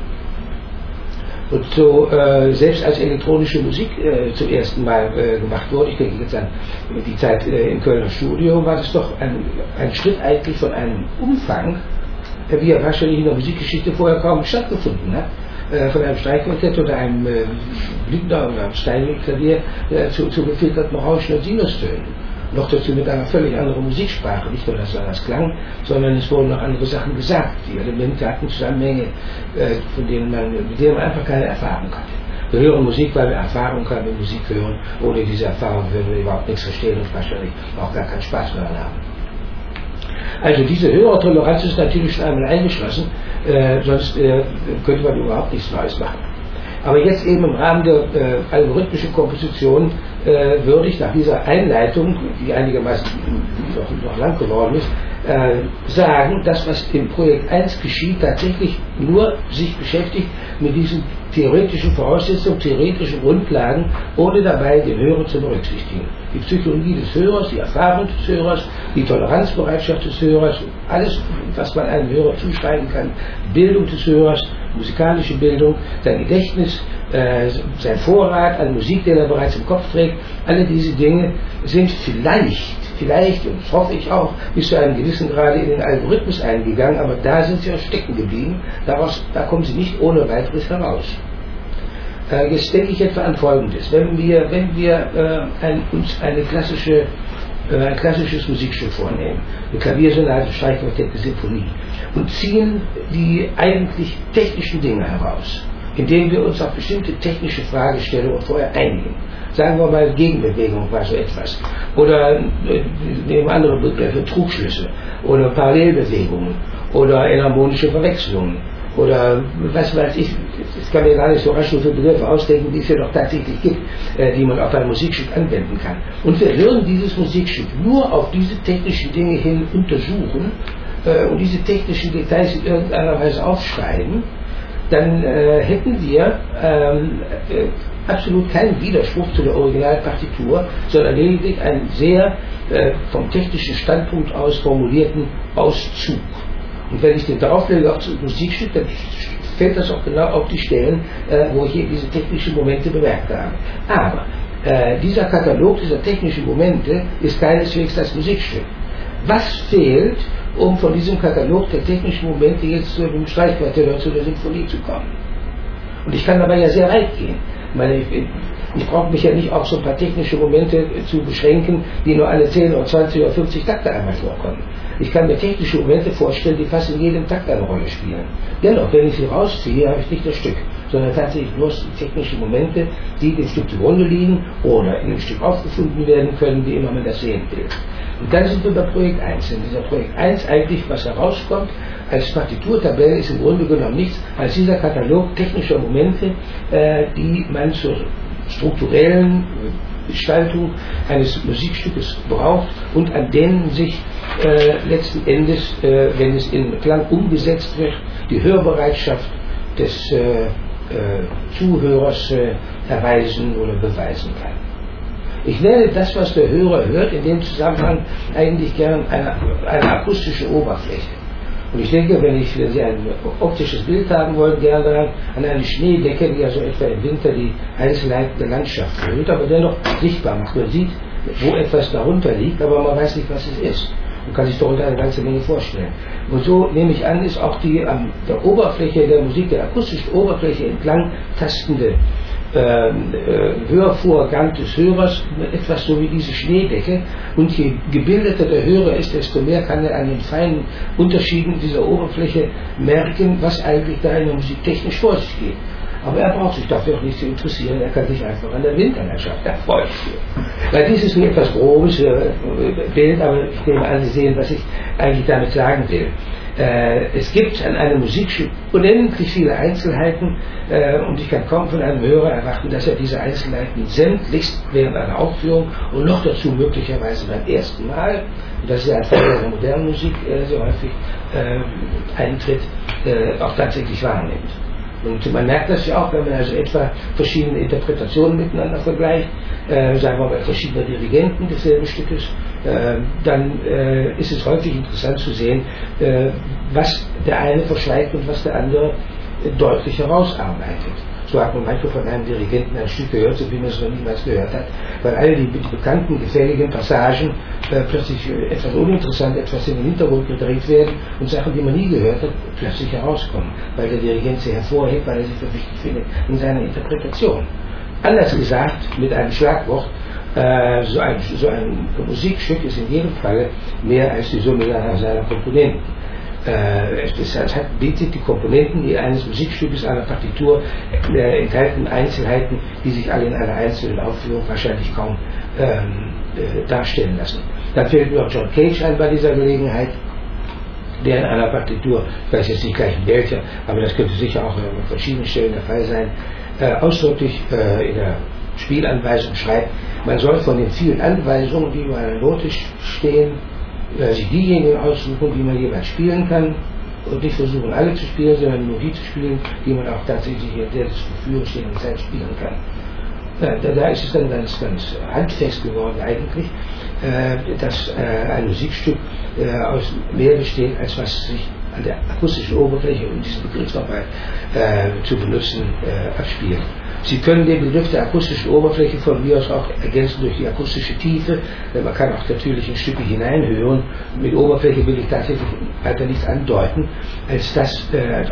[SPEAKER 1] Und so, selbst als elektronische Musik zum ersten Mal gemacht wurde, ich denke jetzt an die Zeit im Kölner Studio, war das doch ein Schritt eigentlich von einem Umfang, wie er wahrscheinlich in der Musikgeschichte vorher kaum stattgefunden hat, von einem Streichquartett oder einem Blüthner oder einem Steinweg-Klavier zu gefilterten Rauschen und Sinustönen. Noch dazu mit einer völlig anderen Musiksprache, nicht nur, dass das klang, sondern es wurden noch andere Sachen gesagt. Die Elemente hatten Zusammenhänge, mit denen man einfach keine Erfahrung hatte. Wir hören Musik, weil wir Erfahrung haben mit Musik hören. Ohne diese Erfahrung würden wir überhaupt nichts verstehen und wahrscheinlich auch gar keinen Spaß mehr haben. Also diese Hörertoleranz ist natürlich schon einmal eingeschlossen, sonst könnte man überhaupt nichts Neues machen. Aber jetzt eben im Rahmen der algorithmischen Komposition würde ich nach dieser Einleitung, die einigermaßen noch lang geworden ist, sagen, dass was im Projekt 1 geschieht, tatsächlich nur sich beschäftigt mit diesen theoretischen Voraussetzungen, theoretischen Grundlagen, ohne dabei den Hörer zu berücksichtigen. Die Psychologie des Hörers, die Erfahrung des Hörers, die Toleranzbereitschaft des Hörers, alles, was man einem Hörer zuschreiben kann, Bildung des Hörers, musikalische Bildung, sein Gedächtnis, sein Vorrat an Musik, den er bereits im Kopf trägt, alle diese Dinge sind vielleicht, und das hoffe ich auch, bis zu einem gewissen Grade in den Algorithmus eingegangen, aber da sind sie auch stecken geblieben, da kommen sie nicht ohne weiteres heraus. Jetzt denke ich etwa an Folgendes: Wenn wir uns ein klassisches Musikstück vornehmen, eine Klaviersonate, Streichquartett, eine Sinfonie, und ziehen die eigentlich technischen Dinge heraus, indem wir uns auf bestimmte technische Fragestellungen vorher einigen. Sagen wir mal, Gegenbewegung war so etwas. Oder nehmen andere Begriffe, Trugschlüsse oder Parallelbewegungen oder enharmonische Verwechslungen. Oder was weiß ich kann mir gar nicht so rasch so viele Begriffe ausdenken, die es ja doch tatsächlich gibt, die man auf ein Musikstück anwenden kann. Und wir würden dieses Musikstück nur auf diese technischen Dinge hin untersuchen und diese technischen Details in irgendeiner Weise aufschreiben, dann hätten wir absolut keinen Widerspruch zu der Originalpartitur, sondern lediglich einen sehr vom technischen Standpunkt aus formulierten Auszug. Und wenn ich den drauflege auf das Musikstück, dann fällt das auch genau auf die Stellen, wo ich hier diese technischen Momente bemerkt habe. Aber dieser Katalog dieser technischen Momente ist keineswegs das Musikstück. Was fehlt, um von diesem Katalog der technischen Momente jetzt zu dem Streichquartett oder zu der Sinfonie zu kommen? Und ich kann dabei ja sehr weit gehen. Ich brauche mich ja nicht auf so ein paar technische Momente zu beschränken, die nur alle 10 oder 20 oder 50 Takte einmal vorkommen. Ich kann mir technische Momente vorstellen, die fast in jedem Takt eine Rolle spielen. Dennoch, wenn ich sie rausziehe, habe ich nicht das Stück, sondern tatsächlich bloß die technischen Momente, die dem Stück zugrunde liegen oder in dem Stück aufgefunden werden können, wie immer man das sehen will. Und dann sind wir bei Projekt 1. In dieser Projekt 1 eigentlich, was herauskommt, als Partiturtabelle ist im Grunde genommen nichts als dieser Katalog technischer Momente, die man zur strukturellen Gestaltung eines Musikstückes braucht und an denen sich letzten Endes, wenn es in Klang umgesetzt wird, die Hörbereitschaft des Zuhörers erweisen oder beweisen kann. Ich nenne das, was der Hörer hört, in dem Zusammenhang eigentlich gern eine akustische Oberfläche. Und ich denke, wenn Sie ein optisches Bild haben wollen, gerne an eine Schneedecke, die ja so etwa im Winter die Einzelheiten der Landschaft füllt, aber dennoch sichtbar macht. Man sieht, wo etwas darunter liegt, aber man weiß nicht, was es ist. Man kann sich darunter eine ganze Menge vorstellen. Und so nehme ich an, ist auch die an der Oberfläche der Musik, der akustischen Oberfläche entlang tastende Hörvorgang des Hörers etwas so wie diese Schneedecke, und je gebildeter der Hörer ist, desto mehr kann er an den feinen Unterschieden dieser Oberfläche merken, was eigentlich da in der Musik technisch vor sich geht. Aber er braucht sich dafür auch nicht zu interessieren, er kann sich einfach an der Winterlandschaft erfreuen. Weil dies ist ein etwas grobes Bild, aber ich nehme an, Sie sehen, was ich eigentlich damit sagen will. Es gibt an einem Musikstück unendlich viele Einzelheiten und ich kann kaum von einem Hörer erwarten, dass er diese Einzelheiten sämtlichst während einer Aufführung und noch dazu möglicherweise beim ersten Mal, und das ist ja ein Fall der modernen Musik sehr häufig eintritt, auch tatsächlich wahrnimmt. Und man merkt das ja auch, wenn man also etwa verschiedene Interpretationen miteinander vergleicht, sagen wir mal verschiedene Dirigenten desselben Stückes, dann ist es häufig interessant zu sehen, was der eine verschweigt und was der andere deutlich herausarbeitet. So hat man manchmal von einem Dirigenten ein Stück gehört, so wie man es noch niemals gehört hat, weil alle die bekannten, gefälligen Passagen plötzlich etwas uninteressant, etwas in den Hintergrund gedreht werden und Sachen, die man nie gehört hat, plötzlich herauskommen, weil der Dirigent sie hervorhebt, weil er sie für wichtig findet in seiner Interpretation. Anders gesagt, mit einem Schlagwort, so ein Musikstück ist in jedem Falle mehr als die Summe seiner Komponenten. Es bietet die Komponenten eines Musikstückes, einer Partitur, enthalten Einzelheiten, die sich alle in einer einzelnen Aufführung wahrscheinlich kaum darstellen lassen. Dann fällt mir auch John Cage ein bei dieser Gelegenheit, der in einer Partitur, ich weiß jetzt nicht gleich in welcher, aber das könnte sicher auch an verschiedenen Stellen der Fall sein, ausdrücklich in der Spielanweisung schreibt, man soll von den vielen Anweisungen, die über einer Note stehen, sich diejenigen aussuchen, die man jeweils spielen kann und nicht versuchen alle zu spielen, sondern nur die zu spielen, die man auch tatsächlich in der zur Verfügung stehenden Zeit spielen kann. Da ist es dann ganz handfest geworden eigentlich, dass ein Musikstück aus mehr besteht, als was sich an der akustischen Oberfläche, um diesen Begriff nochmal zu benutzen, abspielt. Sie können den Begriff der akustischen Oberfläche von mir aus auch ergänzen durch die akustische Tiefe, denn man kann auch natürlich in Stücke hineinhören. Mit Oberfläche will ich tatsächlich weiter nichts andeuten, als das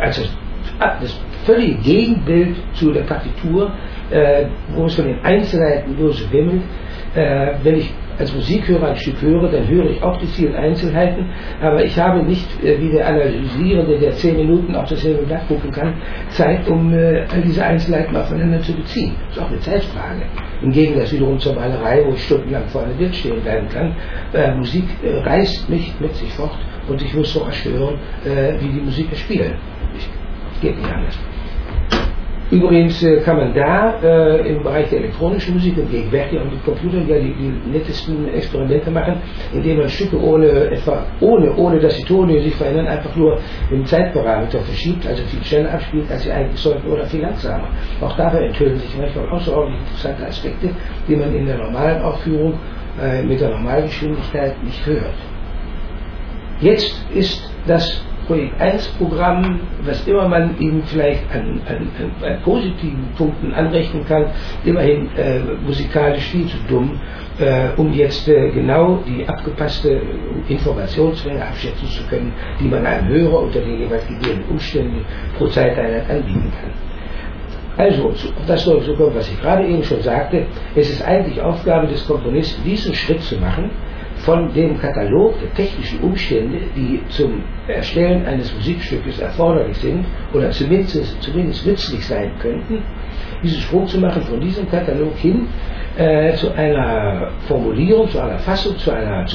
[SPEAKER 1] völlige Gegenbild zu der Partitur, wo es von den Einzelheiten nur so wimmelt. Wenn ich als Musikhörer ein Stück höre, dann höre ich auch die vielen Einzelheiten, aber ich habe nicht, wie der Analysierende, der 10 Minuten auf dasselbe Blatt gucken kann, Zeit, um all diese Einzelheiten aufeinander zu beziehen. Das ist auch eine Zeitfrage. Im Gegensatz wiederum zur Malerei, wo ich stundenlang vor einem Bild stehen bleiben kann. Musik reißt mich mit sich fort und ich muss so rasch hören, wie die Musiker spielen. Geht nicht anders. Übrigens kann man da im Bereich der elektronischen Musik und gegenwärtig auch mit Computern ja die nettesten Experimente machen, indem man Stücke ohne dass die Tone sich verändern, einfach nur im Zeitparameter verschiebt, also viel schneller abspielt, als sie eigentlich sollten, oder viel langsamer. Auch dabei enthüllen sich manchmal außerordentlich interessante Aspekte, die man in der normalen Aufführung mit der normalen Geschwindigkeit nicht hört. Jetzt ist das Projekt 1 Programm, was immer man ihm vielleicht an positiven Punkten anrechnen kann, immerhin musikalisch viel zu dumm, um jetzt genau die abgepasste Informationsmenge abschätzen zu können, die man einem Hörer unter den jeweils gegebenen Umständen pro Zeiteinheit anbieten kann. Also, das soll so kommen, was ich gerade eben schon sagte, es ist eigentlich Aufgabe des Komponisten, diesen Schritt zu machen, von dem Katalog der technischen Umstände, die zum Erstellen eines Musikstückes erforderlich sind oder zumindest nützlich sein könnten, diesen Sprung zu machen von diesem Katalog hin zu einer Formulierung, zu einer Fassung, zu einem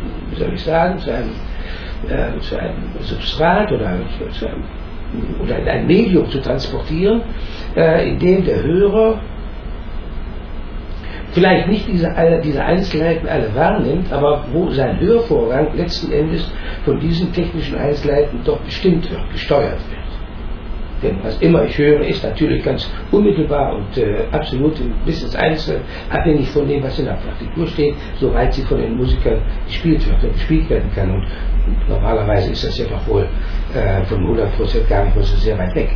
[SPEAKER 1] Substrat oder in ein Medium zu transportieren, in dem der Hörer vielleicht nicht diese Einzelheiten alle wahrnimmt, aber wo sein Hörvorgang letzten Endes von diesen technischen Einzelheiten doch bestimmt wird, gesteuert wird. Denn was immer ich höre, ist natürlich ganz unmittelbar und absolut bis ins Einzelne abhängig von dem, was in der Partitur steht, soweit sie von den Musikern gespielt werden kann. Und normalerweise ist das ja doch wohl von 100% gar nicht mehr so sehr weit weg.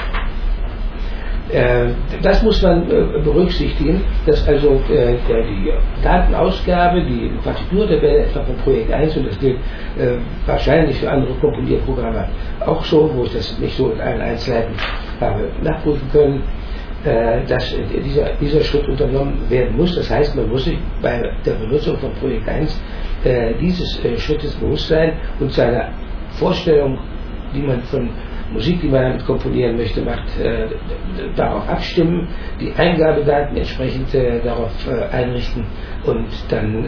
[SPEAKER 1] Das muss man berücksichtigen, dass also die Datenausgabe, die Partiturtabelle etwa von Projekt 1, und das gilt wahrscheinlich für andere Komponierprogramme auch so, wo ich das nicht so in allen Einzelheiten habe nachprüfen können, dass dieser Schritt unternommen werden muss. Das heißt, man muss sich bei der Benutzung von Projekt 1 dieses Schrittes bewusst sein und seiner Vorstellung, die man von Musik, die man damit komponieren möchte, macht, darauf abstimmen, die Eingabedaten entsprechend darauf einrichten und dann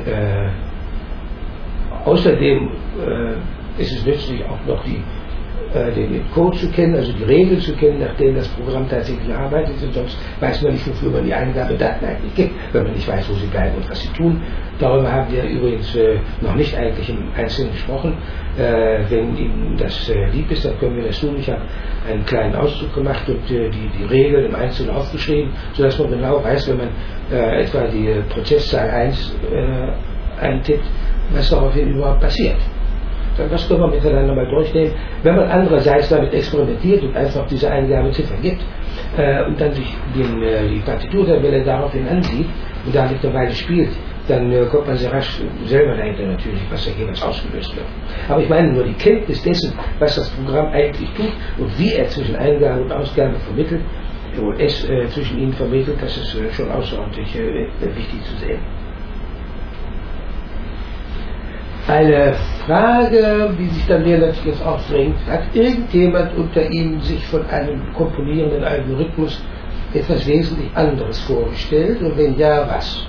[SPEAKER 1] außerdem ist es nützlich auch noch den Code zu kennen, also die Regeln zu kennen, nachdem das Programm tatsächlich arbeitet, und sonst weiß man nicht, wofür man die Eingabedaten eigentlich gibt, wenn man nicht weiß, wo sie bleiben und was sie tun. Darüber haben wir übrigens noch nicht eigentlich im Einzelnen gesprochen. Wenn Ihnen das lieb ist, dann können wir das tun. Ich habe einen kleinen Auszug gemacht und die Regeln im Einzelnen aufgeschrieben, sodass man genau weiß, wenn man etwa die Prozesszahl 1 eintippt, was daraufhin überhaupt passiert. Das können wir miteinander mal durchnehmen. Wenn man andererseits damit experimentiert und einfach diese Eingabeziffer gibt und dann sich die Partiturtabelle daraufhin ansieht und damit eine Weile spielt, dann kommt man sehr rasch selber dahinter natürlich, was da jeweils ausgelöst wird. Aber ich meine nur die Kenntnis dessen, was das Programm eigentlich tut und wie er zwischen Eingabe und Ausgabe vermittelt, und es zwischen ihnen vermittelt, das ist schon außerordentlich wichtig zu sehen. Eine Frage, die sich dann mir natürlich jetzt aufdrängt: Hat irgendjemand unter Ihnen sich von einem komponierenden Algorithmus etwas wesentlich anderes vorgestellt? Und wenn ja, was?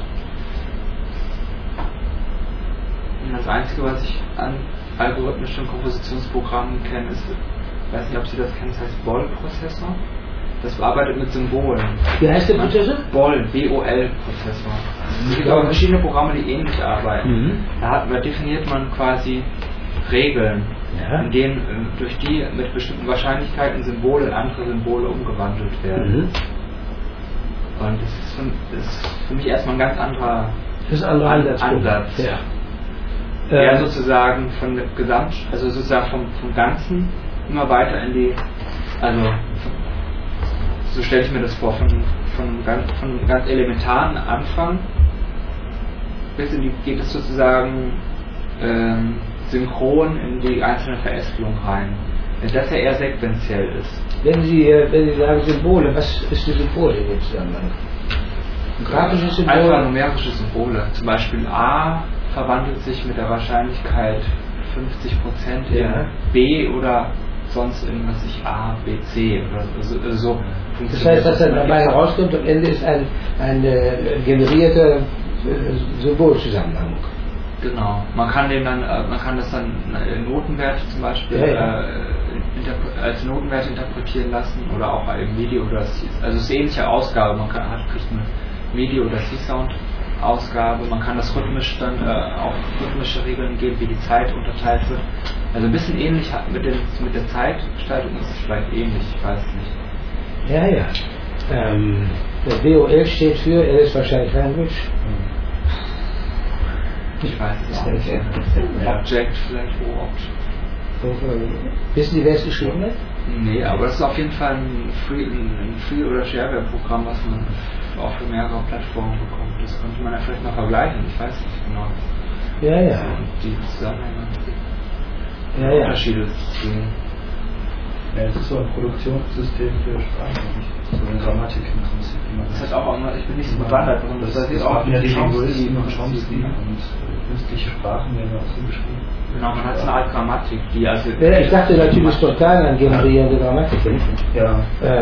[SPEAKER 2] Das Einzige, was ich an algorithmischen Kompositionsprogrammen kenne, ist, ich weiß nicht, ob Sie das kennen, das heißt BOL-Prozessor. Das arbeitet mit Symbolen.
[SPEAKER 1] Wie heißt der Prozessor?
[SPEAKER 2] BOL, B-O-L-Prozessor. Es gibt aber verschiedene Programme, die ähnlich arbeiten. Da definiert man quasi Regeln, in denen durch die mit bestimmten Wahrscheinlichkeiten Symbole in andere Symbole umgewandelt werden. Und das ist für mich erstmal ein ganz anderer Ansatz. Ja, sozusagen von der also sozusagen vom Ganzen immer weiter in die, also so stelle ich mir das vor, von ganz elementaren Anfang bis in die, geht es sozusagen synchron in die einzelne Verästelung rein. Wenn das ja eher sequenziell ist.
[SPEAKER 1] Wenn Sie sagen Symbole, was ist die Symbole in dem Zusammenhang? Grafische Symbole?
[SPEAKER 2] Einfach numerische Symbole. Zum Beispiel A verwandelt sich mit der Wahrscheinlichkeit 50% in B oder sonst irgendwas, A, B, C oder so.
[SPEAKER 1] Das heißt, was dann dabei herauskommt, am Ende ist ein generierter Symbolzusammenhang.
[SPEAKER 2] Genau. Man kann das dann Notenwert zum Beispiel als Notenwert interpretieren lassen oder auch ein MIDI oder also es ist ähnliche Ausgabe. Man kriegt eine MIDI oder C-Sound Ausgabe. Man kann das rhythmisch dann auch rhythmische Regeln geben, wie die Zeit unterteilt wird. Also ein bisschen ähnlich mit der Zeitgestaltung ist es vielleicht ähnlich, ich weiß es nicht.
[SPEAKER 1] Ja. Der BOL steht für, er ist wahrscheinlich Language.
[SPEAKER 2] Ich weiß es nicht. Object vielleicht, Object.
[SPEAKER 1] Wissen Sie, wer es geschrieben hat?
[SPEAKER 2] Nee, aber das ist auf jeden Fall ein Free- oder Shareware-Programm, was man auch für mehrere Plattformen bekommt. Das könnte man ja vielleicht mal vergleichen, ich weiß nicht genau.
[SPEAKER 1] Ja.
[SPEAKER 2] Die Zusammenhänge,
[SPEAKER 1] die
[SPEAKER 2] Unterschiede zu sehen.
[SPEAKER 4] Ja, es ist so ein Produktionssystem für Sprachen, so eine Grammatik im Prinzip.
[SPEAKER 2] Das hat auch immer, ich bin nicht so bewandert, warum das ist auch
[SPEAKER 4] ja die Linguisten und Chomsky und künstliche Sprachen werden auch so beschrieben.
[SPEAKER 2] Genau, man hat so eine Art Grammatik, die also...
[SPEAKER 1] Ja, ich dachte natürlich spontan an generierende Grammatiken.
[SPEAKER 4] Ja.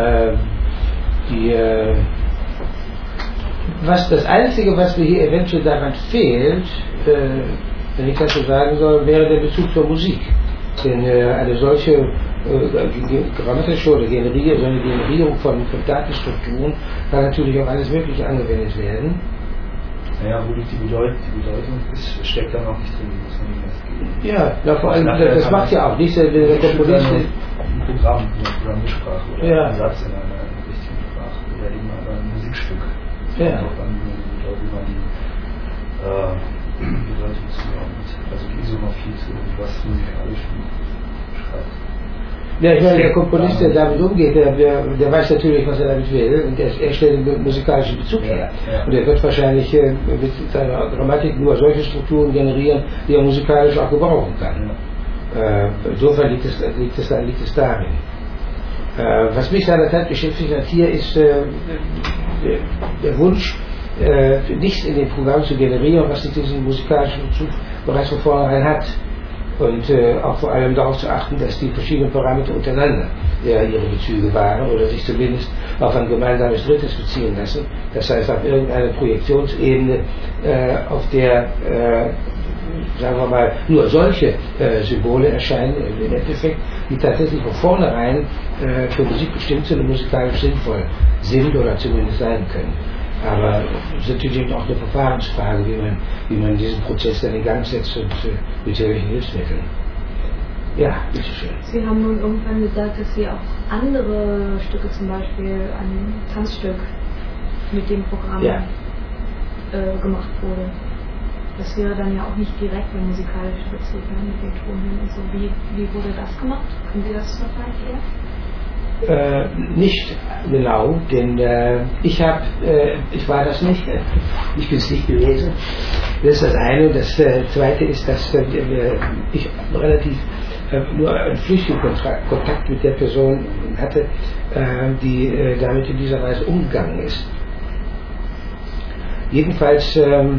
[SPEAKER 1] Das Einzige, was mir hier eventuell daran fehlt, wenn ich das so sagen soll, wäre der Bezug zur Musik. Denn eine solche grammatische oder Generierung von Datenstrukturen kann natürlich auf alles Mögliche angewendet werden.
[SPEAKER 4] Naja, wo die Bedeutung ist, steckt da noch nicht drin, muss man nicht geben.
[SPEAKER 1] Ja, vor allem, das macht ja auch nicht, der Komponist.
[SPEAKER 4] Ein Programm, eine Programmiersprache oder ein Satz in einer richtigen Sprache oder eben ein Musikstück.
[SPEAKER 1] Ja.
[SPEAKER 4] Wie man die Bedeutung zuordnet. Also die Isomorphie zu was musikalisch schreibt.
[SPEAKER 1] Ja, ich meine, der Komponist, der damit umgeht, der weiß natürlich, was er damit will und er stellt einen musikalischen Bezug her. Und er wird wahrscheinlich mit seiner Grammatik nur solche Strukturen generieren, die er musikalisch auch gebrauchen kann. Insofern liegt es darin. Was mich seinerzeit beschäftigt hat hier ist der Wunsch, nichts in dem Programm zu generieren, was nicht diesen musikalischen Bezug bereits von vornherein hat. und auch vor allem darauf zu achten, dass die verschiedenen Parameter untereinander ihre Bezüge wahren oder sich zumindest auf ein gemeinsames Drittes beziehen lassen. Das heißt, auf irgendeine Projektionsebene, auf der sagen wir mal, nur solche Symbole erscheinen im Endeffekt, die tatsächlich von vornherein für Musik bestimmt sind und musikalisch sinnvoll sind oder zumindest sein können. Aber es ist natürlich auch eine Verfahrensfrage, wie man diesen Prozess dann in Gang setzt und mit welchen Hilfsmitteln. Ja, bitteschön.
[SPEAKER 3] Sie haben nun irgendwann gesagt, dass Sie auch andere Stücke, zum Beispiel ein Tanzstück mit dem Programm gemacht wurde. Das wäre dann ja auch nicht direkt der musikalische Bezug mit den Tonen und so. Wie wurde das gemacht? Können Sie das noch erklären?
[SPEAKER 1] Nicht genau, denn ich war das nicht, ich bin es nicht gewesen. Das ist das eine. Das zweite ist, dass ich relativ nur einen flüchtigen Kontakt mit der Person hatte, die damit in dieser Weise umgegangen ist. Jedenfalls,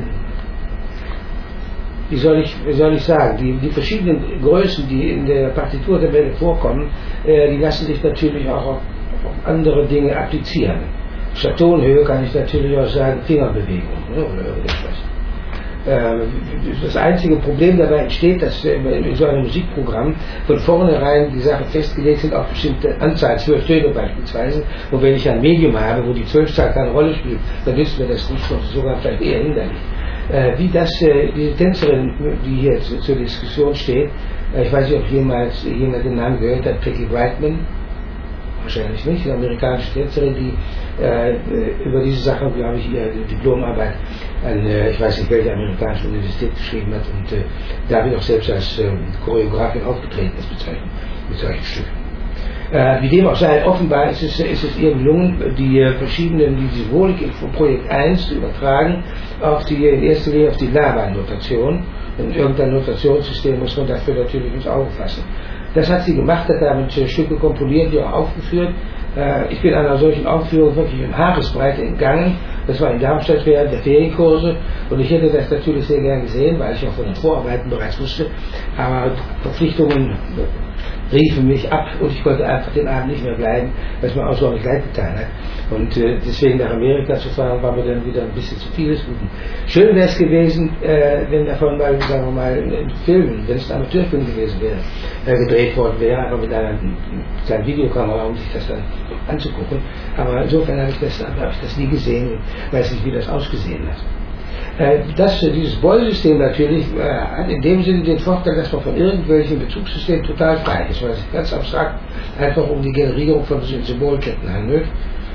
[SPEAKER 1] wie soll ich sagen, die verschiedenen Größen, die in der Partiturtabelle vorkommen, die lassen sich natürlich auch auf andere Dinge applizieren. Statt Tonhöhe kann ich natürlich auch sagen Fingerbewegung oder irgendetwas. Das einzige Problem dabei entsteht, dass in so einem Musikprogramm von vornherein die Sachen festgelegt sind auf bestimmte Anzahl, 12 Töne beispielsweise, und wenn ich ein Medium habe, wo die 12-Zahl keine Rolle spielt, dann nützt mir das nicht, sondern sogar vielleicht eher hinderlich. Wie diese Tänzerin, die hier zur Diskussion steht, ich weiß nicht, ob jemand den Namen gehört hat, Peggy Brightman, wahrscheinlich nicht, eine amerikanische Tänzerin, die über diese Sachen, glaube ich, ihre Diplomarbeit an, ich weiß nicht, welche amerikanische Universität geschrieben hat und da auch selbst als Choreografin aufgetreten ist mit solchen Stücken. Wie dem auch sei, offenbar ist es ihr gelungen, die Symbolik von Projekt 1 zu übertragen in erster Linie auf die Laban-Notation. In irgendein Notationssystem muss man dafür natürlich ins Auge fassen. Das hat sie gemacht, hat damit Stücke komponiert, die auch aufgeführt. Ich bin einer solchen Aufführung wirklich in Haaresbreite entgangen. Das war in Darmstadt während der Ferienkurse und ich hätte das natürlich sehr gern gesehen, weil ich auch von den Vorarbeiten bereits wusste. Aber Verpflichtungen riefen mich ab und ich konnte einfach den Abend nicht mehr bleiben, was mir außerordentlich leid getan hat. Und deswegen nach Amerika zu fahren, war mir dann wieder ein bisschen zu vieles. Schön wäre es gewesen, wenn davon mal, sagen wir mal, ein Film, wenn es ein Amateurfilm gewesen wäre, gedreht worden wäre, einfach mit einer kleinen Videokamera, um sich das dann anzugucken. Aber insofern habe ich das nie gesehen und weiß nicht, wie das ausgesehen hat. Dieses Boll-System natürlich hat in dem Sinne den Vorteil, dass man von irgendwelchen Bezugssystemen total frei ist, weil es sich ganz abstrakt einfach um die Generierung von Symbolketten handelt.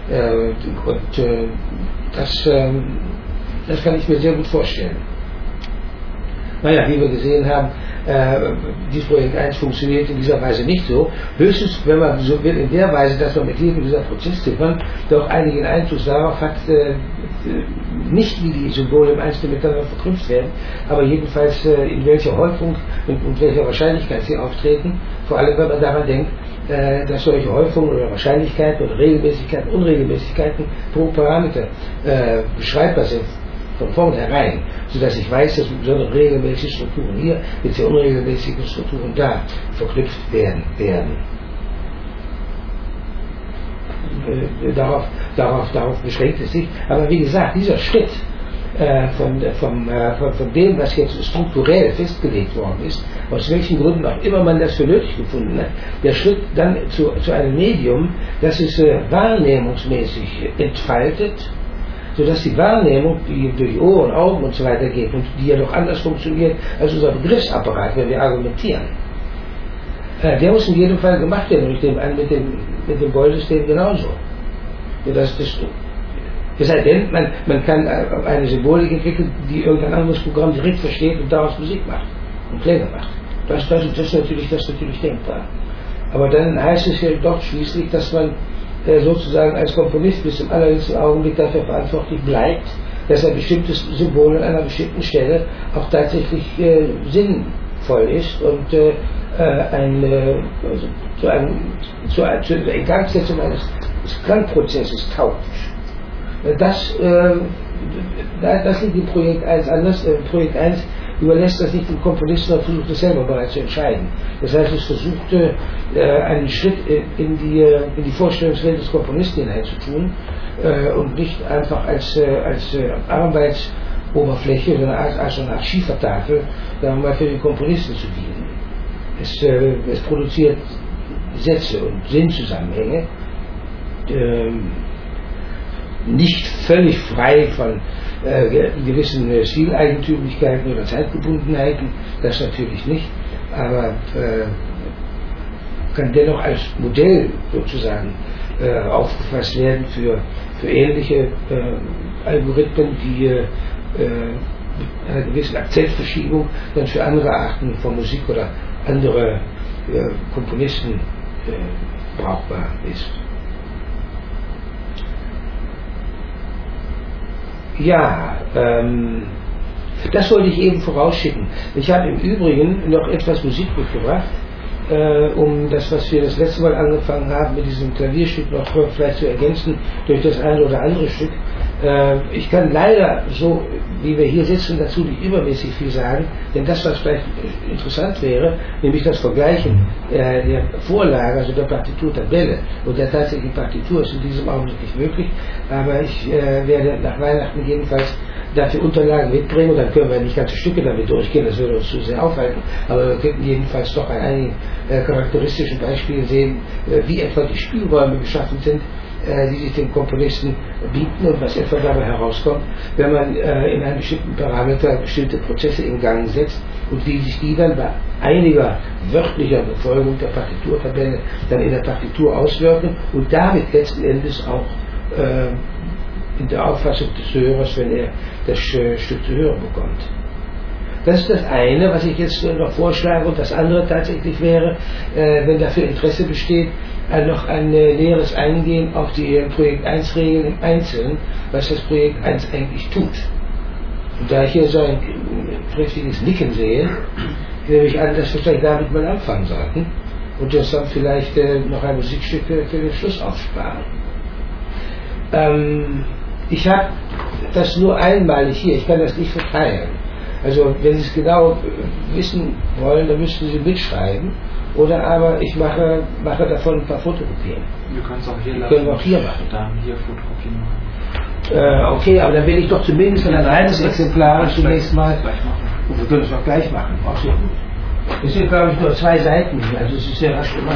[SPEAKER 1] Das kann ich mir sehr gut vorstellen. Naja, wie wir gesehen haben, dieses Projekt 1 funktioniert in dieser Weise nicht so. Höchstens, wenn man so will, in der Weise, dass man mit Hilfe dieser Prozessziffern doch einigen Einfluss darauf hat, nicht wie die Symbole im Einzelnen miteinander verknüpft werden, aber jedenfalls in welcher Häufung und welcher Wahrscheinlichkeit sie auftreten. Vor allem, wenn man daran denkt, dass solche Häufungen oder Wahrscheinlichkeiten oder Regelmäßigkeiten, Unregelmäßigkeiten pro Parameter beschreibbar sind von vornherein, sodass ich weiß, dass besondere regelmäßige Strukturen hier mit sehr unregelmäßigen Strukturen da verknüpft werden. Darauf beschränkt es sich. Aber wie gesagt, dieser Schritt von dem, was jetzt strukturell festgelegt worden ist, aus welchen Gründen auch immer man das für nötig gefunden hat, der Schritt dann zu einem Medium, das es wahrnehmungsmäßig entfaltet, sodass die Wahrnehmung, die durch Ohren, Augen und so weiter geht und die ja doch anders funktioniert als unser Begriffsapparat, wenn wir argumentieren, der muss in jedem Fall gemacht werden mit dem Boll-System genauso. Es sei denn, man kann eine Symbolik entwickeln, die irgendein anderes Programm direkt versteht und daraus Musik macht und Klänge macht. Das ist natürlich denkbar. Aber dann heißt es ja doch schließlich, dass man sozusagen als Komponist bis zum allerletzten Augenblick dafür verantwortlich bleibt, dass ein bestimmtes Symbol an einer bestimmten Stelle auch tatsächlich sinnvoll ist und zur Ingangsetzung eines Klangprozesses taugt. Das liegt im Projekt 1 anders. Projekt 1 überlässt das nicht dem Komponisten und versucht das selber bereits zu entscheiden. Das heißt, es versuchte einen Schritt in die Vorstellungswelt des Komponisten hineinzutun und nicht einfach als Arbeitsoberfläche, sondern als eine Art Schiefertafel, sagen wir mal, für den Komponisten zu dienen. Es produziert Sätze und Sinnzusammenhänge, nicht völlig frei von gewissen Stileigentümlichkeiten oder Zeitgebundenheiten, das natürlich nicht, aber kann dennoch als Modell sozusagen aufgefasst werden für ähnliche Algorithmen, die einer gewissen Akzentverschiebung dann für andere Arten von Musik oder andere Komponisten brauchbar ist. Ja, das wollte ich eben vorausschicken. Ich habe im Übrigen noch etwas Musik mitgebracht, um das, was wir das letzte Mal angefangen haben, mit diesem Klavierstück noch vielleicht zu ergänzen durch das eine oder andere Stück. Ich kann leider, so wie wir hier sitzen, dazu nicht übermäßig viel sagen, denn das, was vielleicht interessant wäre, nämlich das Vergleichen der Vorlage, also der Partiturtabelle und der tatsächlichen Partitur, ist in diesem Augenblick nicht möglich, aber ich werde nach Weihnachten jedenfalls dafür Unterlagen mitbringen und dann können wir nicht ganze Stücke damit durchgehen, das würde uns zu sehr aufhalten, aber wir könnten jedenfalls doch an einigen charakteristischen Beispielen sehen, wie etwa die Spielräume geschaffen sind, die sich dem Komponisten bieten und was etwa dabei herauskommt, wenn man in einem bestimmten Parameter bestimmte Prozesse in Gang setzt und wie sich die dann bei einiger wörtlicher Befolgung der Partiturtabelle dann in der Partitur auswirken und damit letzten Endes auch in der Auffassung des Hörers, wenn er das Stück zu hören bekommt. Das ist das eine, was ich jetzt noch vorschlage, und das andere tatsächlich wäre, wenn dafür Interesse besteht, noch ein näheres Eingehen auf die Projekt 1 Regeln im Einzelnen, was das Projekt 1 eigentlich tut. Und da ich hier so ein kräftiges Nicken sehe, nehme ich an, dass wir vielleicht damit mal anfangen sollten und das dann vielleicht noch ein Musikstück für den Schluss aufsparen. Ich habe das nur einmalig hier, ich kann das nicht verteilen. Also wenn Sie es genau wissen wollen, dann müssten Sie mitschreiben. Oder aber ich mache davon ein paar Fotokopien.
[SPEAKER 2] Wir können es auch hier lassen.
[SPEAKER 1] Können wir auch hier machen.
[SPEAKER 2] Dann hier Fotokopien machen.
[SPEAKER 1] Okay, aber dann will ich doch zumindest ein reines Exemplar zunächst mal. Und wir können es auch gleich machen. Auch sehr gut. Es sind, glaube ich, nur 2 Seiten, also es ist sehr rasch gemacht.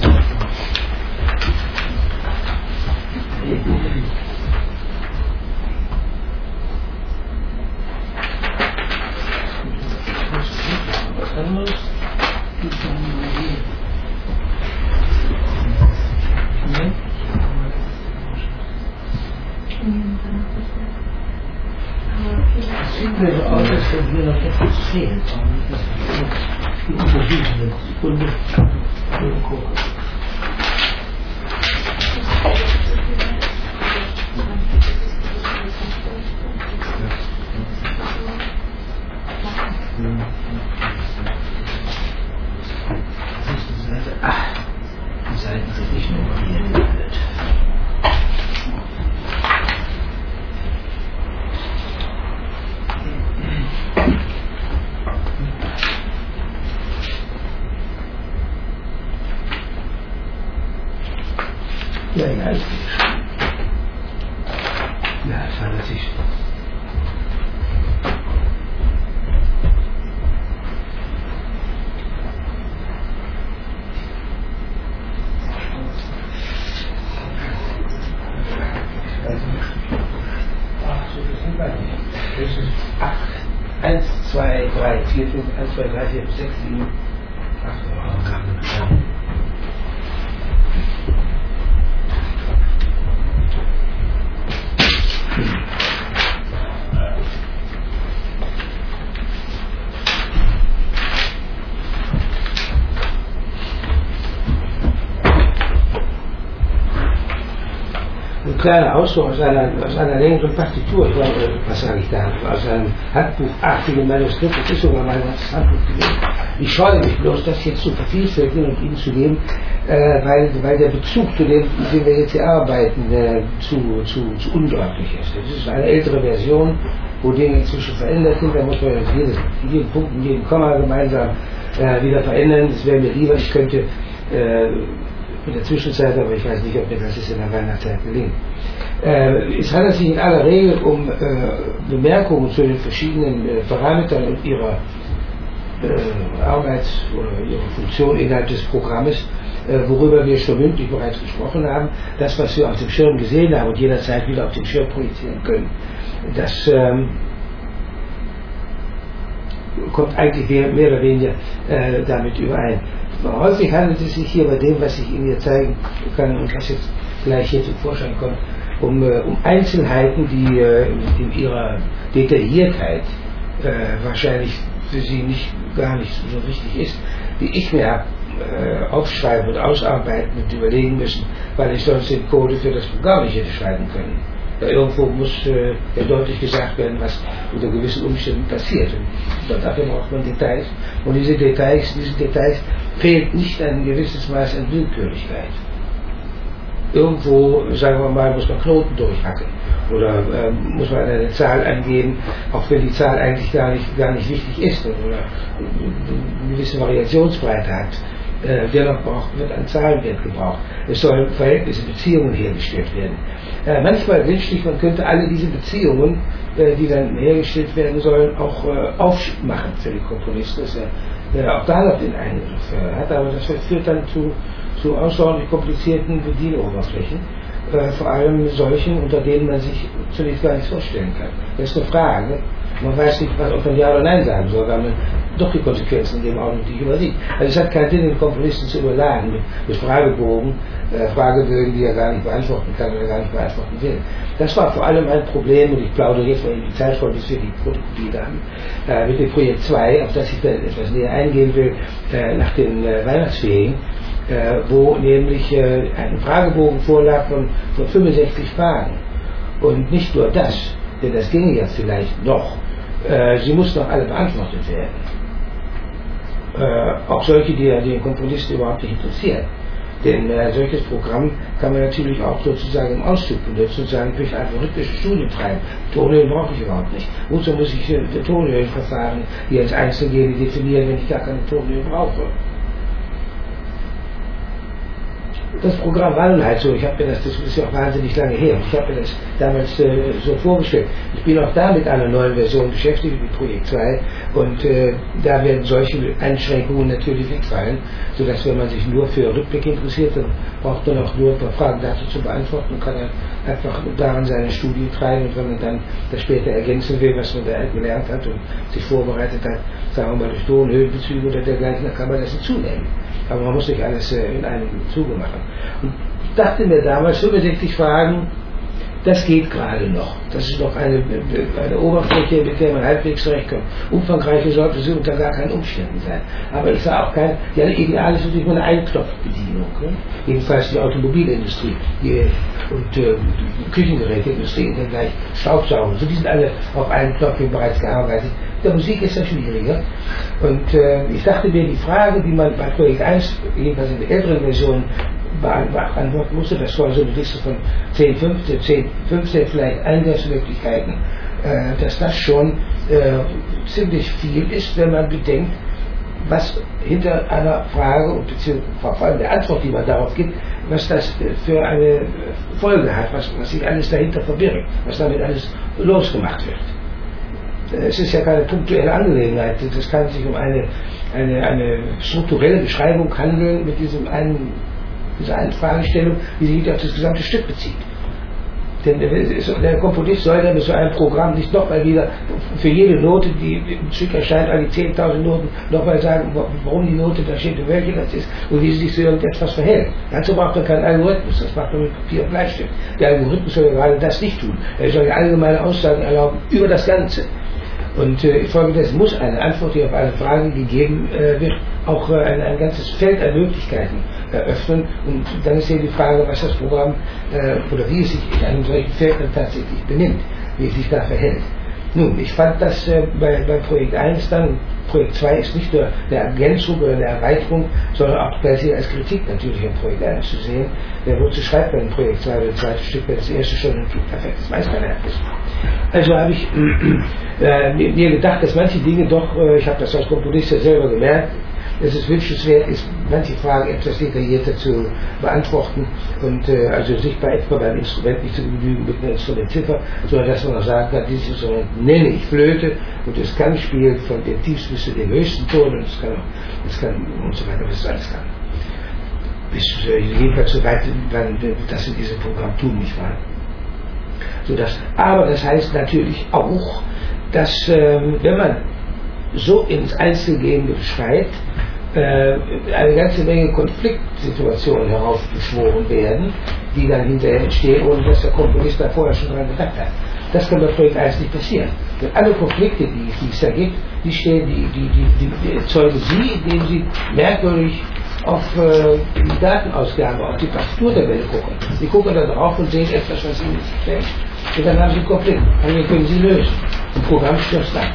[SPEAKER 1] Was anderes? Es sieht mir so aus, als wenn mir noch etwas fehlt. Die unterschiedlichen Sekunde. Die Seiten sind nicht nummeriert. Ja, ich bin schon. Ja, das war natürlich. Das ist 8, 1, 2, 3, 4, 5, 1, 2, 3, 4, 6, 7, 8. Wir kleiner Ausdruck aus einer längeren Partitur, was sage ich da, aus einem handbuchartigen Manuskript, das ist sogar mal das Handbuch gewesen. Ich scheue mich bloß, das jetzt zu vervielfältigen und Ihnen zu geben, weil der Bezug zu dem wir jetzt hier arbeiten, zu undeutlich ist. Das ist eine ältere Version, wo Dinge inzwischen verändert sind, da muss man jeden Punkt und jeden Komma gemeinsam wieder verändern. Das wäre mir lieber, ich könnte in der Zwischenzeit, aber ich weiß nicht, ob mir das ist in der Weihnachtszeit gelingt. Es handelt sich in aller Regel um Bemerkungen zu den verschiedenen Parametern und ihrer Arbeit oder ihrer Funktion innerhalb des Programmes, worüber wir schon mündlich bereits gesprochen haben. Das, was wir auf dem Schirm gesehen haben und jederzeit wieder auf den Schirm projizieren können, das kommt eigentlich mehr oder weniger damit überein. Häufig handelt es sich hier bei dem, was ich Ihnen hier zeigen kann und was jetzt gleich hier zum Vorschein kommt, um Einzelheiten, die in ihrer Detailliertheit wahrscheinlich für Sie gar nicht so wichtig ist, die ich mir aufschreiben und ausarbeiten und überlegen müssen, weil ich sonst den Code für das Programm nicht hätte schreiben können. Ja, irgendwo muss ja deutlich gesagt werden, was unter gewissen Umständen passiert. Und dafür braucht man Details. Und diesen Details fehlt nicht ein gewisses Maß an Willkürlichkeit. Irgendwo, sagen wir mal, muss man Knoten durchhacken. Oder muss man eine Zahl eingeben, auch wenn die Zahl eigentlich gar nicht wichtig ist oder eine gewisse Variationsbreite hat. Dennoch wird ein Zahlenwert gebraucht. Es sollen Verhältnisse, Beziehungen hergestellt werden. Manchmal wünschte ich, man könnte alle diese Beziehungen, die dann hergestellt werden sollen, auch aufmachen für die Komponisten, dass er auch da noch den Eingriff hat. Aber das führt dann zu außerordentlich komplizierten Bedienoberflächen. Vor allem solchen, unter denen man sich zunächst gar nichts vorstellen kann. Das ist eine Frage. Man weiß nicht, ob man Ja oder Nein sagen soll, weil man doch die Konsequenzen in dem Augenblick nicht übersieht. Also es hat keinen Sinn, den Komponisten zu überladen mit Fragebögen, die er gar nicht beantworten kann oder gar nicht beantworten will. Das war vor allem ein Problem, und ich plaudere jetzt, weil die Zeit voll ist, wir die Fotokopie haben, mit dem Projekt 2, auf das ich dann etwas näher eingehen will, nach den Weihnachtsferien, wo nämlich ein Fragebogen vorlag von 65 Fragen. Und nicht nur das, denn das ginge ja vielleicht noch, sie mussten auch alle beantwortet werden. Auch solche, die den Komponisten überhaupt nicht interessieren. Denn solches Programm kann man natürlich auch sozusagen im Auszug benutzen und sagen, ich möchte einfach rhythmische Studien treiben. Tonhöhen brauche ich überhaupt nicht. Wozu muss ich Tonhöhenverfahren hier ins Einzelne definieren, wenn ich gar keine Tonhöhen brauche? Das Programm war nun halt so, ich habe mir das ist ja auch wahnsinnig lange her, ich habe mir das damals so vorgestellt. Ich bin auch da mit einer neuen Version beschäftigt, mit Projekt 2, und da werden solche Einschränkungen natürlich wegfallen, sodass, wenn man sich nur für Rhythmik interessiert, dann braucht man auch nur ein paar Fragen dazu zu beantworten und kann dann einfach daran seine Studie treiben, und wenn man dann das später ergänzen will, was man da gelernt hat und sich vorbereitet hat, sagen wir mal durch Tonhöhenbezüge oder dergleichen, dann kann man das hinzunehmen. Aber man muss nicht alles in einem Zuge machen. Und ich dachte mir damals, 65 Fragen, das geht gerade noch. Das ist noch eine Oberfläche, mit der man halbwegs zurechtkommt. Umfangreiche sollte sie unter gar keinen Umständen sein. Aber ich sah auch ideal ist natürlich nur eine Einklopfbedienung. Ne? Jedenfalls die Automobilindustrie und die Küchengeräteindustrie und dann gleich Staubsaugen. So, die sind alle auf einen Knopf bereits gearbeitet. Der Musik ist ja schwieriger. Und ich dachte mir, die Frage, die man bei Projekt 1, jedenfalls in der älteren Version, beantworten musste, das war so eine Liste von 10, 15 vielleicht Eingriffsmöglichkeiten, dass das schon ziemlich viel ist, wenn man bedenkt, was hinter einer Frage und beziehungsweise vor allem der Antwort, die man darauf gibt, was das für eine Folge hat, was sich alles dahinter verbirgt, was damit alles losgemacht wird. Es ist ja keine punktuelle Angelegenheit, das kann sich um eine strukturelle Beschreibung handeln mit dieser einen Fragestellung, die sich auf das gesamte Stück bezieht. Denn der Komponist soll dann mit so einem Programm nicht nochmal wieder für jede Note, die im Stück erscheint, alle 10.000 Noten, nochmal sagen, warum die Note da steht und welche das ist und wie sie sich zu irgendetwas verhält. Dazu braucht man keinen Algorithmus, das macht man mit Papier und Bleistift. Der Algorithmus soll ja gerade das nicht tun. Er soll ja allgemeine Aussagen erlauben über das Ganze. Und infolgedessen muss eine Antwort, die auf eine Frage gegeben wird, auch ein ganzes Feld an Möglichkeiten eröffnen. Und dann ist eben die Frage, was das Programm oder wie es sich in einem solchen Feld dann tatsächlich benimmt, wie es sich da verhält. Nun, ich fand das bei Projekt 1 dann, Projekt 2 ist nicht nur eine Ergänzung oder eine Erweiterung, sondern auch gleichzeitig als Kritik natürlich an Projekt 1 zu sehen. Wozu schreibt man in Projekt 2 oder das zweite Stück, wenn das erste schon ein perfektes Meisterwerk ist? Also habe ich mir gedacht, dass manche Dinge doch, ich habe das als Komponist ja selber gemerkt, dass es wünschenswert ist, manche Fragen etwas detaillierter zu beantworten und also sich etwa beim Instrument nicht zu genügen mit einer Instrumentziffer, sondern dass man auch sagen kann, dieses Instrument nenne ich Flöte und es kann spielen von dem tiefsten bis zu dem höchsten Ton und es kann und so weiter, was es alles kann. Bis jedenfalls so weit, wann das in diesem Programm tun nicht war. Aber das heißt natürlich auch, dass wenn man so ins Einzelgehende beschreibt, eine ganze Menge Konfliktsituationen heraufbeschworen werden, die dann hinterher entstehen, ohne dass der Komponist da vorher schon dran gedacht hat. Das kann bei Projekt 1 nicht passieren. Denn alle Konflikte, die es da gibt, die erzeugen Sie, indem Sie merkwürdig auf die Datenausgabe, auf die Partiturtabelle gucken. Sie gucken da drauf und sehen etwas, was Ihnen nicht gefällt. Und dann haben Sie einen Konflikt. Und den können Sie lösen. Ein Programm stürzt ab.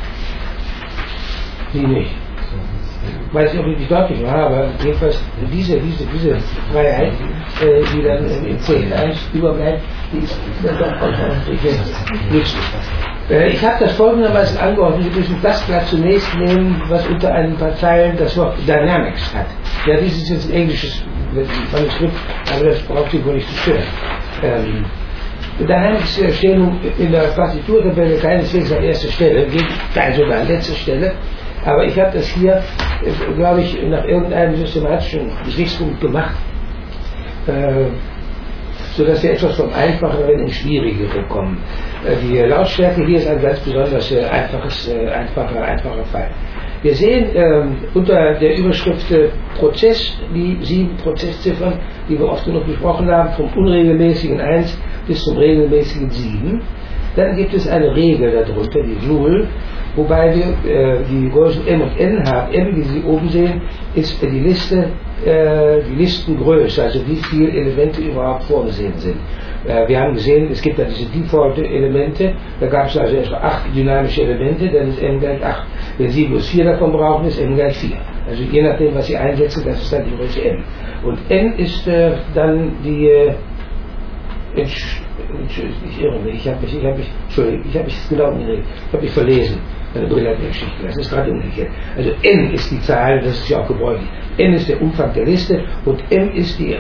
[SPEAKER 1] Sie nicht. Ich weiß nicht, ob ich nicht deutlich war, aber jedenfalls diese Freiheit, die dann im Projekt 1 überbleibt, die ist dann doch außerordentlich nützlich. Ich habe das folgendermaßen angeordnet, Sie müssen das Blatt zunächst nehmen, was unter ein paar Zeilen das Wort Dynamics hat. Ja, dies ist jetzt ein englisches Manuskript, aber das braucht Sie wohl nicht zu stören. Dynamics stehen in der Partiturtabelle keineswegs an erster Stelle, sogar an letzter Stelle. Aber ich habe das hier, glaube ich, nach irgendeinem systematischen Gesichtspunkt gemacht, sodass wir etwas vom Einfacheren ins Schwierigere kommen. Die Lautstärke hier ist ein ganz besonders einfacher Fall. Wir sehen unter der Überschrift Prozess die 7 Prozessziffern, die wir oft genug besprochen haben, vom unregelmäßigen 1 bis zum regelmäßigen 7. Dann gibt es eine Regel darunter, die 0, wobei wir die Größen M und N haben. M, wie Sie oben sehen, ist die Listengröße, also wie viele Elemente überhaupt vorgesehen sind. Wir haben gesehen, es gibt da diese Default-Elemente, da gab es also etwa 8 dynamische Elemente, dann ist M gleich 8. Wenn Sie bloß 4 davon brauchen, ist M gleich 4. Also je nachdem, was Sie einsetzen, das ist dann die Größe M. Und N ist dann die ich irre mich, ich habe mich genau geredet, ich habe mich verlesen, eine brillante Geschichte, das ist gerade umgekehrt. Also N ist die Zahl, das ist ja auch gebräuchlich, N ist der Umfang der Liste und M ist die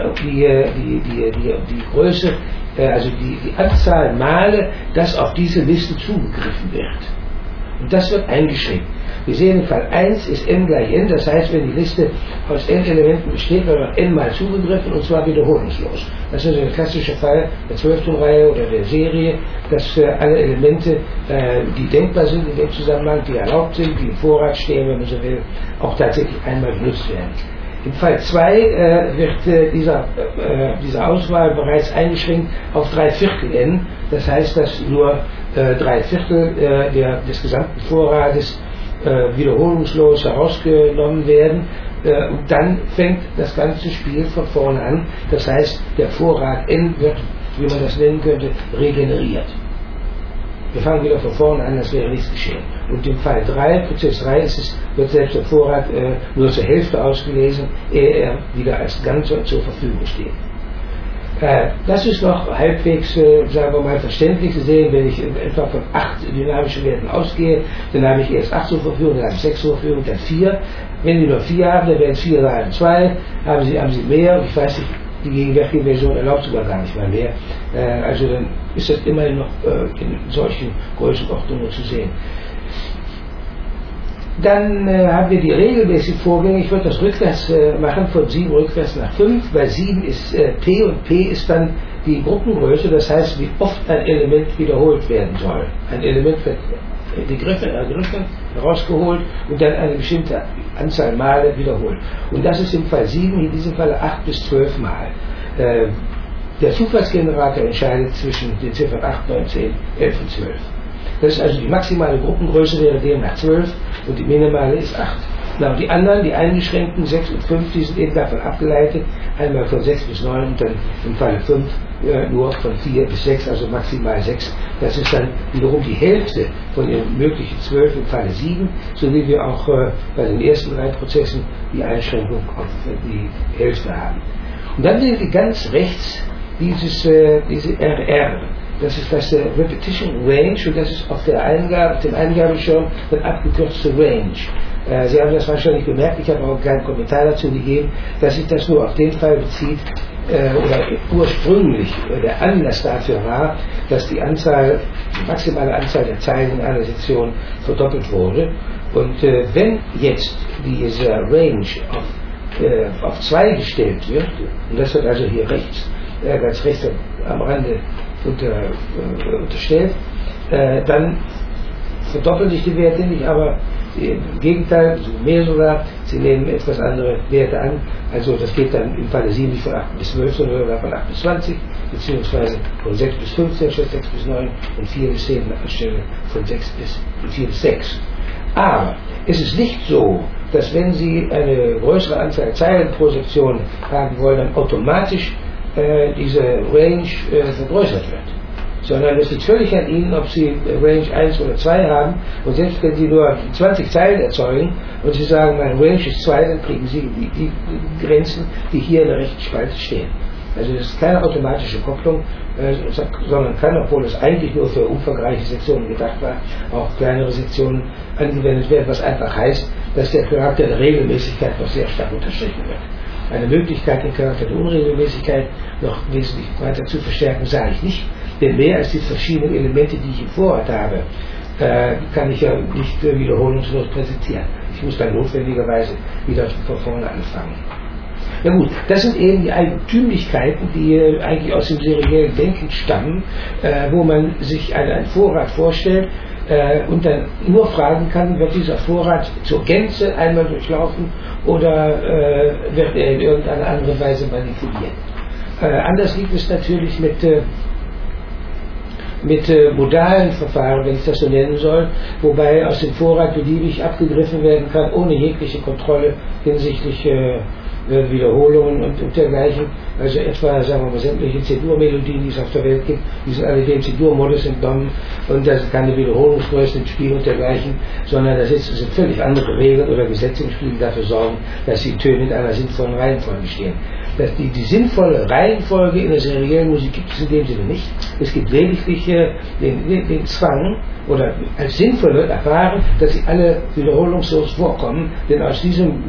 [SPEAKER 1] Größe, also die Anzahl Male, dass auf diese Liste zugegriffen wird. Und das wird eingeschrieben. Wir sehen im Fall 1 ist n gleich n, das heißt, wenn die Liste aus n Elementen besteht, wird noch n mal zugegriffen und zwar wiederholungslos. Das ist ein klassischer Fall der 12. Reihe oder der Serie, dass alle Elemente, die denkbar sind in dem Zusammenhang, die erlaubt sind, die im Vorrat stehen, wenn man so will, auch tatsächlich einmal benutzt werden. Im Fall 2 wird diese Auswahl bereits eingeschränkt auf 3/4 n, das heißt, dass nur 3/4 des gesamten Vorrates wiederholungslos herausgenommen werden und dann fängt das ganze Spiel von vorne an. Das heißt, der Vorrat N wird, wie man das nennen könnte, regeneriert. Wir fangen wieder von vorne an, das wäre nichts geschehen. Und im Fall 3, Prozess 3, wird selbst der Vorrat nur zur Hälfte ausgelesen, ehe er wieder als Ganzer zur Verfügung steht. Das ist noch halbwegs, sagen wir mal, verständlich zu sehen, wenn ich etwa von 8 dynamischen Werten ausgehe, dann habe ich erst 8 zur Verfügung, dann habe ich 6 zur Verfügung, dann 4. Wenn Sie nur 4 haben, dann werden es 4 Reihen 2, haben Sie mehr, und ich weiß nicht, die gegenwärtige Version erlaubt sogar gar nicht mal mehr. Also dann ist das immerhin noch in solchen Größenordnungen zu sehen. Dann haben wir die regelmäßigen Vorgänge. Ich würde das rückwärts machen, von 7 rückwärts nach 5, weil 7 ist P und P ist dann die Gruppengröße, das heißt, wie oft ein Element wiederholt werden soll. Ein Element wird ergriffen, herausgeholt und dann eine bestimmte Anzahl Male wiederholt. Und das ist im Fall 7, in diesem Fall 8 bis 12 Mal. Der Zufallsgenerator entscheidet zwischen den Ziffern 8, 9, 10, 11 und 12. Das ist also die maximale Gruppengröße wäre demnach 12 und die minimale ist 8. Na, und die anderen, die eingeschränkten 6 und 5, die sind eben davon abgeleitet, einmal von 6 bis 9 und dann im Falle 5 nur von 4 bis 6, also maximal 6. Das ist dann wiederum die Hälfte von den möglichen 12 im Falle 7, so wie wir auch bei den ersten 3 Prozessen die Einschränkung auf die Hälfte haben. Und dann sehen Sie ganz rechts diese RR. Das ist das Repetition Range und das ist auf dem Eingabeschirm dann abgekürzte Range. Sie haben das wahrscheinlich bemerkt, ich habe auch keinen Kommentar dazu gegeben, dass sich das nur auf den Fall bezieht, oder ursprünglich der Anlass dafür war, dass die maximale Anzahl der Zeilen in einer Sektion verdoppelt wurde. Und wenn jetzt diese Range auf 2 gestellt wird, und das wird also hier ganz rechts am Rande unterstellt, dann verdoppeln sich die Werte nicht, aber im Gegenteil, mehr sogar, sie nehmen etwas andere Werte an. Also das geht dann im Falle 7 nicht von 8 bis 12, sondern von 8 bis 20, beziehungsweise von 6 bis 15 statt 6 bis 9 und 4 bis 10 anstelle von 4 bis 6. Aber es ist nicht so, dass wenn Sie eine größere Anzahl Zeilen pro Sektion haben wollen, dann automatisch diese Range vergrößert wird. Sondern es liegt völlig an Ihnen, ob Sie Range 1 oder 2 haben. Und selbst wenn Sie nur 20 Zeilen erzeugen und Sie sagen, mein Range ist 2, dann kriegen Sie die Grenzen, die hier in der rechten Spalte stehen. Also das ist keine automatische Kopplung, sondern kann, obwohl es eigentlich nur für umfangreiche Sektionen gedacht war, auch kleinere Sektionen angewendet werden, was einfach heißt, dass der Charakter der Regelmäßigkeit noch sehr stark unterstrichen wird. Eine Möglichkeit, den Charakter der Unregelmäßigkeit noch wesentlich weiter zu verstärken, sage ich nicht. Denn mehr als die verschiedenen Elemente, die ich im Vorrat habe, kann ich ja nicht wiederholungslos präsentieren. Ich muss dann notwendigerweise wieder von vorne anfangen. Ja gut, das sind eben die Eigentümlichkeiten, die eigentlich aus dem seriellen Denken stammen, wo man sich einen Vorrat vorstellt und dann nur fragen kann, wird dieser Vorrat zur Gänze einmal durchlaufen oder wird er in irgendeiner anderen Weise manipuliert. Anders liegt es natürlich mit modalen Verfahren, wenn ich das so nennen soll, wobei aus dem Vorrat beliebig abgegriffen werden kann, ohne jegliche Kontrolle hinsichtlich Wiederholungen und dergleichen. Also etwa, sagen wir mal, sämtliche C-Dur-Melodien, die es auf der Welt gibt, die sind alle dem C-Dur-Modus entnommen und da sind keine Wiederholungsgrößen im Spiel und dergleichen, sondern da sind völlig andere Regeln oder Gesetze im Spiel, die dafür sorgen, dass die Töne in einer sinnvollen Reihenfolge stehen. Dass die sinnvolle Reihenfolge in der seriellen Musik gibt es in dem Sinne nicht. Es gibt lediglich den Zwang, oder als sinnvoll wird erfahren, dass sie alle wiederholungslos vorkommen, denn aus diesem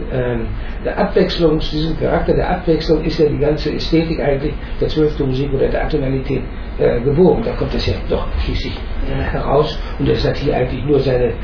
[SPEAKER 1] diesem Charakter der Abwechslung ist ja die ganze Ästhetik eigentlich der 12. Musik oder der Atonalität geboren. Da kommt das ja doch schließlich heraus und das hat hier eigentlich nur seine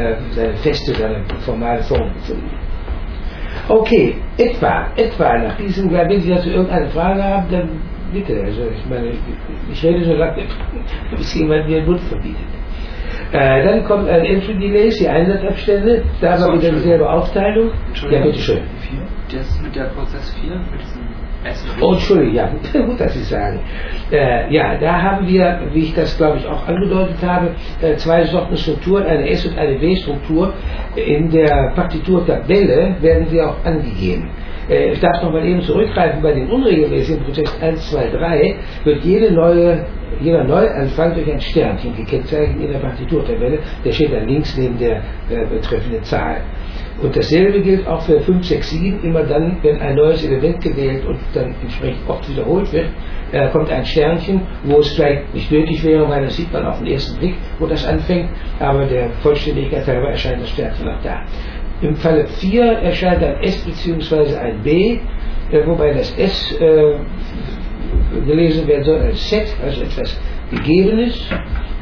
[SPEAKER 1] formale Form gefunden. Okay, etwa nach diesem, wenn Sie dazu irgendeine Frage haben, dann bitte. Also ich meine, ich rede so lange, bis jemand mir den Mund verbietet. Dann kommt ein Entry Delay, die Einsatzabstände, da haben wir wieder dieselbe Aufteilung. Ja, bitteschön.
[SPEAKER 2] Das mit der Prozess 4, mit diesem S.
[SPEAKER 1] Oh, Entschuldigung, ja, gut, dass Sie sagen. Ja, da haben wir, wie ich das glaube ich auch angedeutet habe, 2 Sorten Strukturen, eine S- und eine B-Struktur. In der Partiturtabelle werden sie auch angegeben. Ich darf noch mal eben zurückgreifen, bei den unregelmäßigen Prozess 1, 2, 3 wird jeder Neuanfang durch ein Sternchen gekennzeichnet in der Partiturtabelle, der steht dann links neben der betreffenden Zahl. Und dasselbe gilt auch für 5, 6, 7, immer dann, wenn ein neues Element gewählt und dann entsprechend oft wiederholt wird, kommt ein Sternchen, wo es vielleicht nicht nötig wäre, weil das sieht man auf den ersten Blick, wo das anfängt, aber der Vollständigkeit halber erscheint das Sternchen noch da. Im Falle 4 erscheint ein S bzw. ein B, wobei das S gelesen werden soll als Set, also etwas Gegebenes,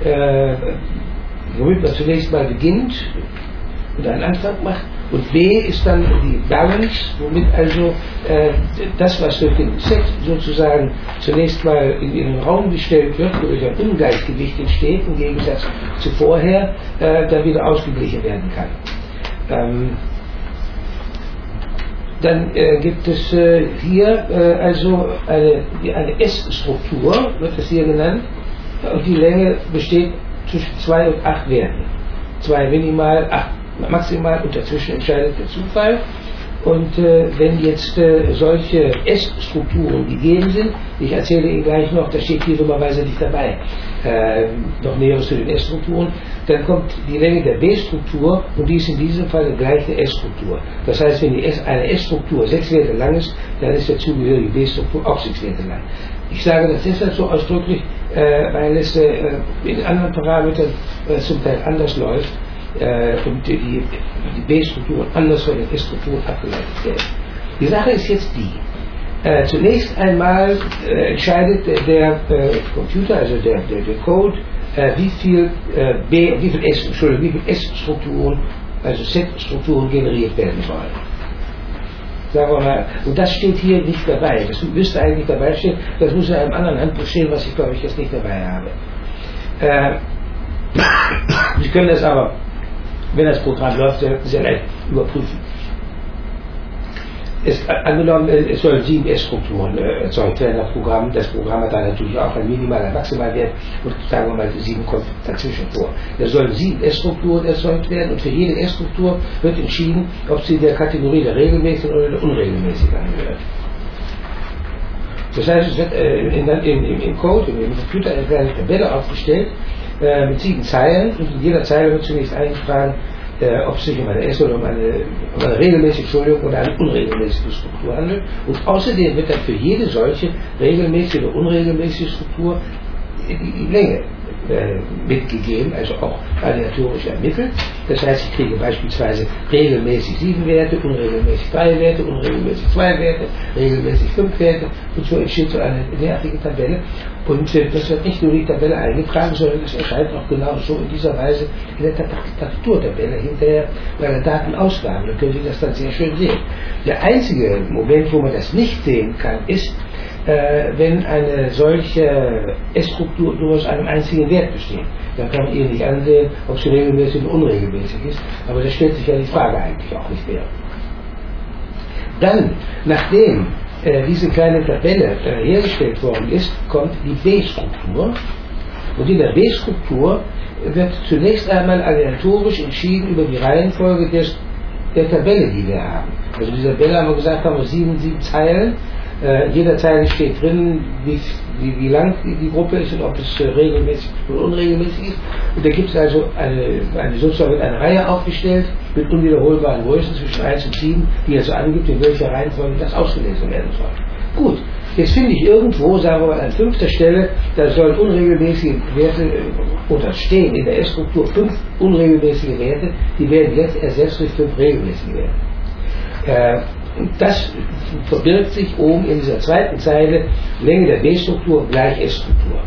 [SPEAKER 1] womit man zunächst mal beginnt und einen Anfang macht. Und B ist dann die Balance, womit also das, was durch den Set sozusagen zunächst mal in den Raum gestellt wird, wodurch ein Ungleichgewicht entsteht, im Gegensatz zu vorher, dann wieder ausgeglichen werden kann. Dann gibt es hier also eine S-Struktur, wird das hier genannt, und die Länge besteht zwischen 2 und 8 Werten. 2 minimal, 8 maximal und dazwischen entscheidet der Zufall. Und wenn jetzt solche S-Strukturen gegeben sind, ich erzähle Ihnen gleich noch, das steht hier dummerweise nicht dabei, noch Näheres zu den S-Strukturen, dann kommt die Länge der B-Struktur und die ist in diesem Fall gleich der S-Struktur. Das heißt, wenn eine S-Struktur 6 Werte lang ist, dann ist der zugehörige B-Struktur auch 6 Werte lang. Ich sage das deshalb so ausdrücklich, weil es in anderen Parametern zum Teil anders läuft. Und die B-Strukturen anders von den S-Strukturen abgeleitet werden. Die Sache ist jetzt die. Zunächst einmal entscheidet der Computer, also der Code, wie viel S-Strukturen, also Set-Strukturen generiert werden sollen. Sagen wir mal, und das steht hier nicht dabei. Das müsste eigentlich dabei stehen, das muss in einem anderen Handbuch stehen, was ich glaube ich jetzt nicht dabei habe. Sie können das aber, wenn das Programm läuft, sehr leicht überprüfen. Angenommen, es sollen 7 S-Strukturen erzeugt werden. Das Programm hat dann natürlich auch ein minimaler Maximalwert und sagen wir mal 7 kommt dazwischen vor. Da sollen 7 S-Strukturen erzeugt werden und für jede S-Struktur wird entschieden, ob sie der Kategorie der regelmäßigen oder der unregelmäßigen angehört. Das heißt, es wird im Code, im Computer eine kleine Tabelle aufgestellt mit 7 Zeilen und in jeder Zeile wird zunächst eingetragen, ob es sich um eine S- oder um eine regelmäßige, Entschuldigung, oder eine unregelmäßige Struktur handelt. Und außerdem wird dann für jede solche regelmäßige oder unregelmäßige Struktur die Länge mitgegeben, also auch aleatorisch ermittelt. Das heißt, ich kriege beispielsweise regelmäßig 7 Werte, unregelmäßig 3 Werte, unregelmäßig 2 Werte, regelmäßig 5 Werte und so entsteht so eine derartige Tabelle. Und das wird nicht nur die Tabelle eingetragen, sondern es erscheint auch genau so in dieser Weise in der Tastaturtabelle hinterher bei der Datenausgabe. Dann können Sie das dann sehr schön sehen. Der einzige Moment, wo man das nicht sehen kann, ist, wenn eine solche S-Struktur nur aus einem einzigen Wert besteht. Dann kann man ihr nicht ansehen, ob sie regelmäßig oder unregelmäßig ist. Aber das stellt sich ja die Frage eigentlich auch nicht mehr. Dann, nachdem diese kleine Tabelle hergestellt worden ist, kommt die B-Struktur. Und in der B-Struktur wird zunächst einmal aleatorisch entschieden über die Reihenfolge der Tabelle, die wir haben. Also in dieser Tabelle haben wir gesagt, haben wir 7 Zeilen. Jeder Zeile steht drin, wie lang die Gruppe ist und ob es regelmäßig oder unregelmäßig ist. Und da gibt es also sozusagen eine Reihe aufgestellt mit unwiederholbaren Größen zwischen 1 und 7, die also angibt, in welcher Reihenfolge das ausgelesen werden soll. Gut, jetzt finde ich irgendwo, sagen wir mal an 5. Stelle, da sollen unregelmäßige Werte oder stehen in der S-Struktur 5 unregelmäßige Werte, die werden jetzt ersetzt durch 5 regelmäßige Werte. Das verbirgt sich oben in dieser zweiten Zeile, Länge der B-Struktur gleich S-Struktur.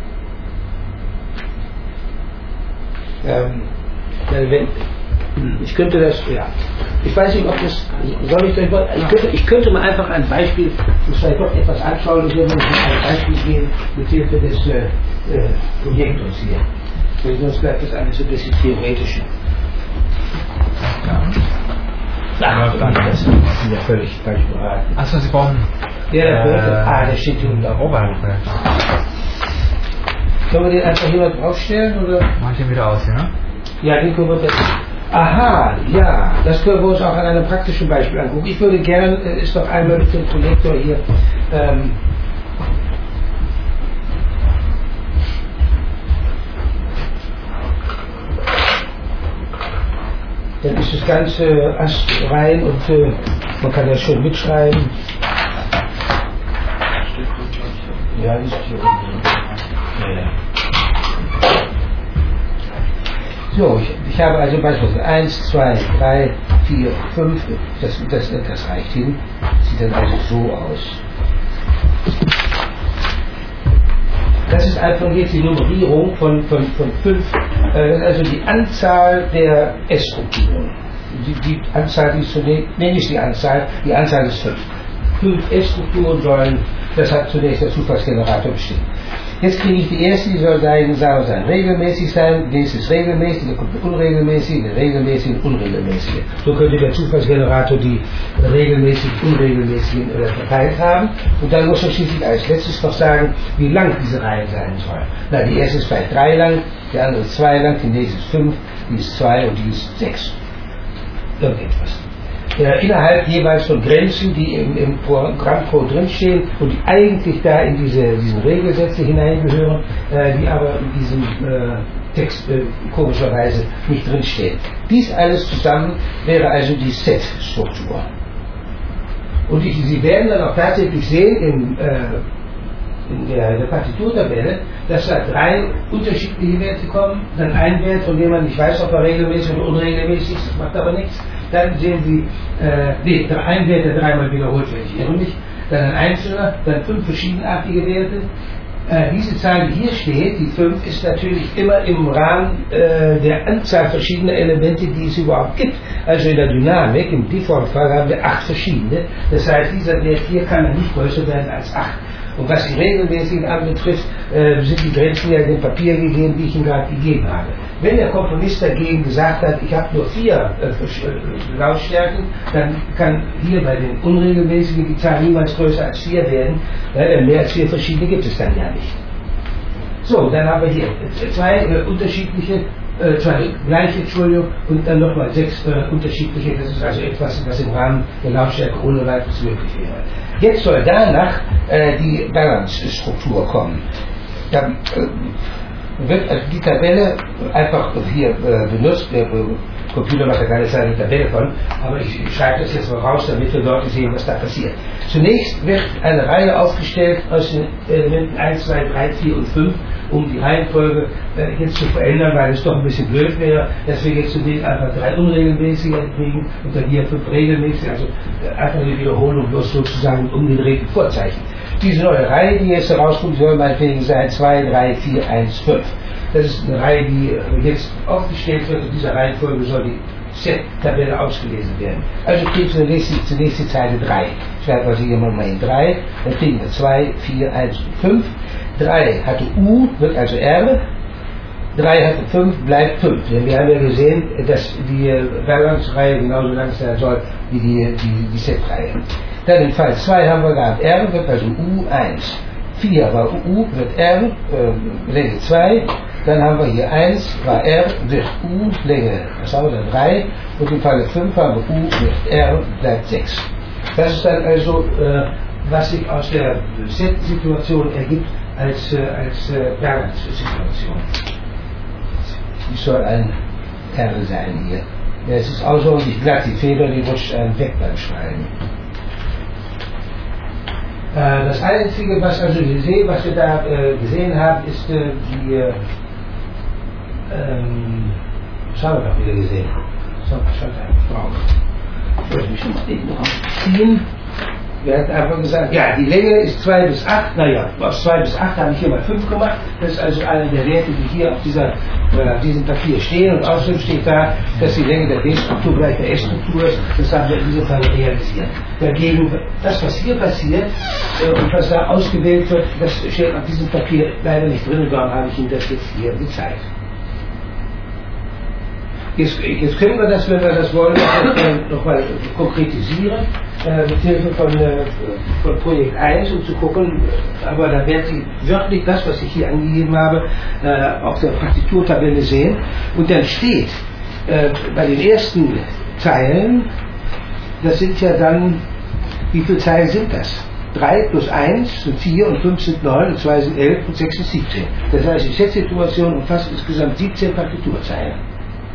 [SPEAKER 1] Ich könnte das, ja. Ich weiß nicht, ob das, soll ich euch mal, ich könnte mal einfach ein Beispiel, das vielleicht doch etwas anschaulich, wenn wir uns ein Beispiel gehen, mit Hilfe des Projektors hier. Weil sonst bleibt das alles ein bisschen theoretisch. Ja. Ach, danke, das ist ja völlig falsch beraten.
[SPEAKER 2] Achso, Sie brauchen.
[SPEAKER 1] Ja, der steht hier unten. Können wir den einfach hier mal draufstellen, oder?
[SPEAKER 2] Mach den wieder aus, ja?
[SPEAKER 1] Ja, den können wir jetzt. Aha, ja, das können wir uns auch an einem praktischen Beispiel angucken. Ich würde gerne, ist doch einmal mit dem Projektor hier, dann ist das Ganze astrein und man kann das schön mitschreiben. Ja, das ist hier unten. Ja. So, ich habe also beispielsweise 1, 2, 3, 4, 5, das reicht hin. Sieht dann also so aus. Das ist einfach jetzt die Nummerierung von 5, also die Anzahl der S-Strukturen. Die Anzahl, die ist zunächst, die Anzahl ist 5. 5 S-Strukturen sollen, das hat zunächst der Zufallsgenerator bestimmt. Jetzt kriege ich die erste, die soll sein, regelmäßig sein, die nächste ist regelmäßig, dann kommt eine unregelmäßige, eine regelmäßige, eine unregelmäßige. So könnte der Zufallsgenerator die regelmäßigen, unregelmäßigen verteilt haben. Und dann muss er schließlich als letztes noch sagen, wie lang diese Reihe sein soll. Na, die erste ist vielleicht 3 lang, die andere ist 2 lang, die nächste ist 5, die ist 2 und die ist 6. Irgendetwas. Innerhalb jeweils von Grenzen, die im Programmcode drinstehen und die eigentlich da in diesen Regelsätze hineingehören, die aber in diesem Text komischerweise nicht drinstehen. Dies alles zusammen wäre also die Set-Struktur. Und Sie werden dann auch tatsächlich sehen in der Partiturtabelle, dass da 3 unterschiedliche Werte kommen, dann ein Wert, von dem man nicht weiß, ob er regelmäßig oder unregelmäßig ist, das macht aber nichts. Dann sehen Sie, ein Wert, der 3-mal wiederholt wird, ich irre mich, dann ein einzelner, dann 5 verschiedenartige Werte. Diese Zahl, die hier steht, die 5, ist natürlich immer im Rahmen der Anzahl verschiedener Elemente, die es überhaupt gibt. Also in der Dynamik, im Default-Fall haben wir 8 verschiedene. Das heißt, dieser Wert hier kann nicht größer werden als 8. Und was die regelmäßigen anbetrifft, sind die Grenzen ja in dem Papier gegeben, die ich Ihnen gerade gegeben habe. Wenn der Komponist dagegen gesagt hat, ich habe nur 4 Lautstärken, dann kann hier bei den unregelmäßigen die Zahl niemals größer als 4 werden, denn mehr als 4 verschiedene gibt es dann ja nicht. So, dann haben wir hier 2 unterschiedliche, 2 gleiche, Entschuldigung, und dann nochmal 6 unterschiedliche. Das ist also etwas, was im Rahmen der Lautstärke ohne weiteres möglich wäre. Jetzt soll danach die Balance-Struktur kommen. Dann wird also die Tabelle einfach hier benutzt. Der Computer macht ja keine seine Tabelle von, aber ich schreibe das jetzt mal raus, damit wir Leute sehen, was da passiert. Zunächst wird eine Reihe aufgestellt aus den Elementen 1, 2, 3, 4 und 5, um die Reihenfolge jetzt zu verändern, weil es doch ein bisschen blöd wäre, dass wir jetzt zunächst einfach 3 unregelmäßige kriegen und dann hier 5 regelmäßige, also einfach eine Wiederholung bloß sozusagen mit umgedrehten Vorzeichen. Diese neue Reihe, die jetzt herauskommt, soll meinetwegen sein 2, 3, 4, 1, 5. Das ist eine Reihe, die jetzt aufgestellt wird, und dieser Reihenfolge soll die Set-Tabelle ausgelesen werden. Also kriegen wir zunächst die Zeile 3. Schreiben wir sie hier mal in 3, dann kriegen wir 2, 4, 1 und 5. 3 hatte U, wird also R. 3 hatte 5, bleibt 5. Denn wir haben ja gesehen, dass die Balance-Reihe genauso lang sein soll wie die Set-Reihe. Dann im Fall 2 haben wir gehabt, R wird also U1. 4 war U, wird R, Länge 2. Dann haben wir hier 1, war R, wird U, Länge, was haben wir da, 3. Und im Falle 5 haben wir U, wird R, bleibt 6. Das ist dann also, was sich aus der Set-Situation ergibt als Balance-Situation. Die soll ein R sein hier. Ja, es ist außerordentlich glatt, die Feder, die rutscht einem weg beim Schreiben. Das Einzige, was also wir sehen, was wir da gesehen haben, ist was haben wir noch wieder gesehen? So, was hat er drauf? Ich wollte mich schon mal eben rausziehen. Wir hatten einfach gesagt, ja, die Länge ist 2 bis 8. Naja, aus 2 bis 8 habe ich hier mal 5 gemacht. Das ist also einer der Werte, die hier auf diesem Papier stehen. Und außerdem steht da, dass die Länge der B-Struktur gleich der S-Struktur ist. Das haben wir in diesem Fall realisiert. Dagegen, das, was hier passiert und was da ausgewählt wird, das steht auf diesem Papier leider nicht drin. Und darum habe ich Ihnen das jetzt hier gezeigt. Jetzt können wir das, wenn wir das wollen, nochmal konkretisieren, mit Hilfe von Projekt 1, um zu gucken, aber da werden Sie wörtlich das, was ich hier angegeben habe, auf der Partiturtabelle sehen. Und dann steht bei den ersten Zeilen, das sind ja dann, wie viele Zeilen sind das? 3 plus 1 sind 4 und 5 sind 9 und 2 sind 11 und 6 sind 17. Das heißt, die Set-Situation umfasst insgesamt 17 Partiturzeilen.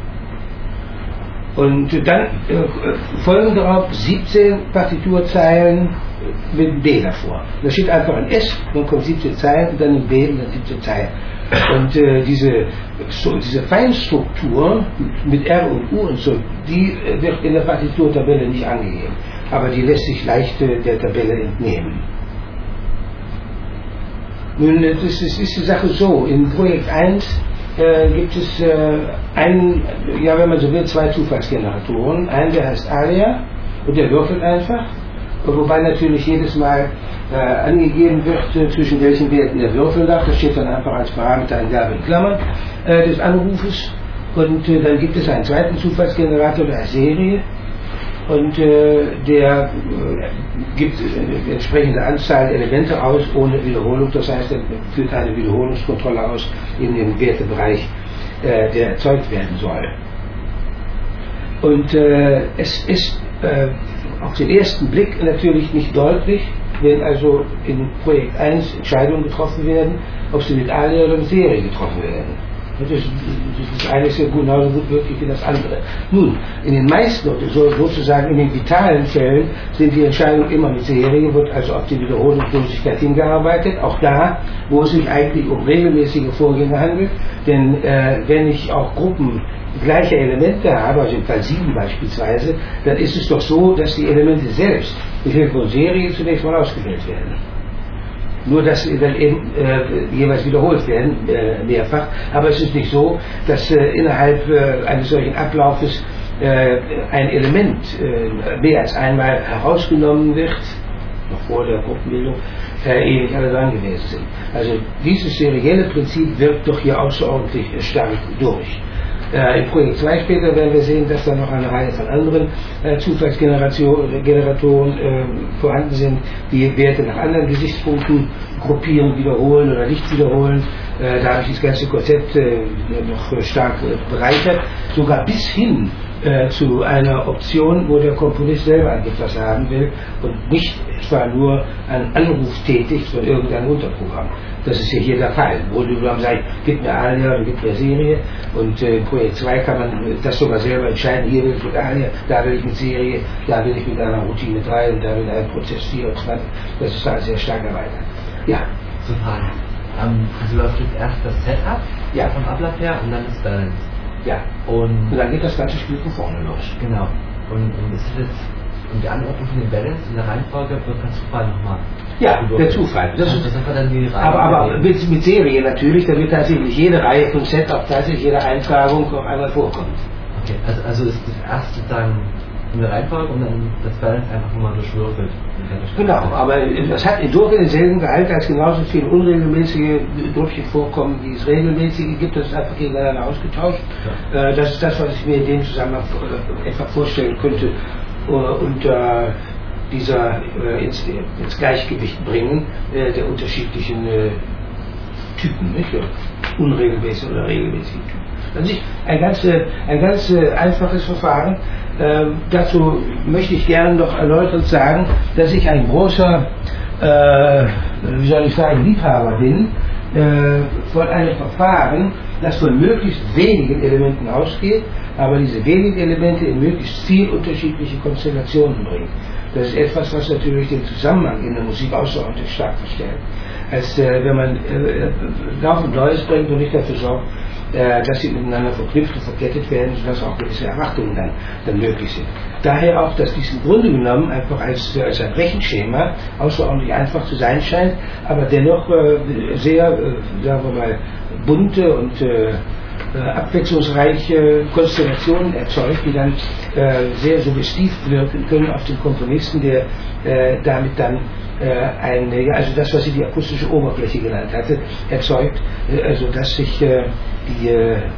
[SPEAKER 1] Und dann folgen darauf 17 Partiturzeilen mit einem B davor. Da steht einfach ein S, dann kommt 17 Zeilen und dann ein B und dann 17 Zeilen. Und diese Feinstruktur mit R und U und so, die wird in der Partiturtabelle nicht angegeben. Aber die lässt sich leicht der Tabelle entnehmen. Nun, das ist die Sache so, in Projekt 1 gibt es wenn man so will, 2 Zufallsgeneratoren. Einen, der heißt Alia und der würfelt einfach, wobei natürlich jedes Mal angegeben wird, zwischen welchen Werten er würfeln darf. Das steht dann einfach als Parameterangabe in Klammern des Anrufes. Und dann gibt es einen zweiten Zufallsgenerator der Serie. Und der gibt eine entsprechende Anzahl Elemente aus ohne Wiederholung. Das heißt, er führt eine Wiederholungskontrolle aus in dem Wertebereich, der erzeugt werden soll. Und es ist auf den ersten Blick natürlich nicht deutlich, wenn also in Projekt 1 Entscheidungen getroffen werden, ob sie mit Alia oder mit Serie getroffen werden. Das eine ist ja genauso gut möglich wie das andere. Nun, in den meisten, sozusagen in den vitalen Fällen, sind die Entscheidungen immer mit Serie, wird also auf die Wiederholungslosigkeit hingearbeitet, auch da, wo es sich eigentlich um regelmäßige Vorgänge handelt, denn wenn ich auch Gruppen gleiche Elemente habe, also im Fall 7 beispielsweise, dann ist es doch so, dass die Elemente selbst mit Hilfe von Serie zunächst mal ausgewählt werden. Nur, dass sie dann eben jeweils wiederholt werden, mehrfach. Aber es ist nicht so, dass innerhalb eines solchen Ablaufes ein Element mehr als einmal herausgenommen wird, noch vor der Gruppenbildung, ewig alle dran gewesen sind. Also dieses serielle Prinzip wirkt doch hier außerordentlich stark durch. Im Projekt 2 später werden wir sehen, dass da noch eine Reihe von anderen Zufallsgeneratoren vorhanden sind, die Werte nach anderen Gesichtspunkten gruppieren, wiederholen oder nicht wiederholen. Da habe ich das ganze Konzept noch stark bereichert, sogar bis hin zu einer Option, wo der Komponist selber etwas haben will und nicht etwa nur einen Anruf tätigt von irgendeinem Unterprogramm. Das ist ja hier der Fall, wo du dann sagst, gib mir Alia oder gib mir Serie, und im Projekt 2 kann man das sogar selber entscheiden, hier will ich mit Alia, da will ich mit Serie, da will ich mit einer Routine 3 und da will ich einen Prozess 24. Das ist da sehr stark erweitert. Ja.
[SPEAKER 5] Super. Also läuft jetzt erst das Setup vom Ablauf her und dann das Balance.
[SPEAKER 1] Ja. Und dann geht das ganze Spiel von vorne los.
[SPEAKER 5] Genau. Und ist jetzt die Anordnung von den Balance in der Reihenfolge wird per Zufall nochmal.
[SPEAKER 1] Ja, der Zufall. Das ist
[SPEAKER 5] dann die Reihe.
[SPEAKER 1] Aber mit Serie natürlich, damit tatsächlich jede Reihe von Setup, tatsächlich jede Eintragung noch einmal vorkommt.
[SPEAKER 5] Okay, also ist das erste dann in der Reihenfolge und dann das Balance einfach nochmal durchwürfelt.
[SPEAKER 1] Genau, aber das hat in Durchgehend denselben Gehalt, als genauso viele unregelmäßige Durchschnitt vorkommen, wie es regelmäßige gibt. Das ist einfach gegeneinander ausgetauscht. Ja. Das ist das, was ich mir in dem Zusammenhang etwa vorstellen könnte, unter dieser ins Gleichgewicht bringen der unterschiedlichen Typen, nicht? Unregelmäßige oder regelmäßige Typen. Also ein ganz einfaches Verfahren. Dazu möchte ich gerne noch erläuternd sagen, dass ich ein großer, Liebhaber bin von einem Verfahren, das von möglichst wenigen Elementen ausgeht, aber diese wenigen Elemente in möglichst viel unterschiedliche Konstellationen bringt. Das ist etwas, was natürlich den Zusammenhang in der Musik außerordentlich stark verstärkt, als wenn man laufend Neues bringt und nicht dafür sorgt, dass sie miteinander verknüpft und verkettet werden, sodass auch gewisse Erwartungen dann möglich sind. Daher auch, dass dies im Grunde genommen einfach als ein Rechenschema außerordentlich einfach zu sein scheint, aber dennoch sehr, sagen wir mal, bunte und abwechslungsreiche Konstellationen erzeugt, die dann sehr suggestiv wirken können auf den Komponisten, der damit dann also das, was sie die akustische Oberfläche genannt hatte, erzeugt, also dass sich die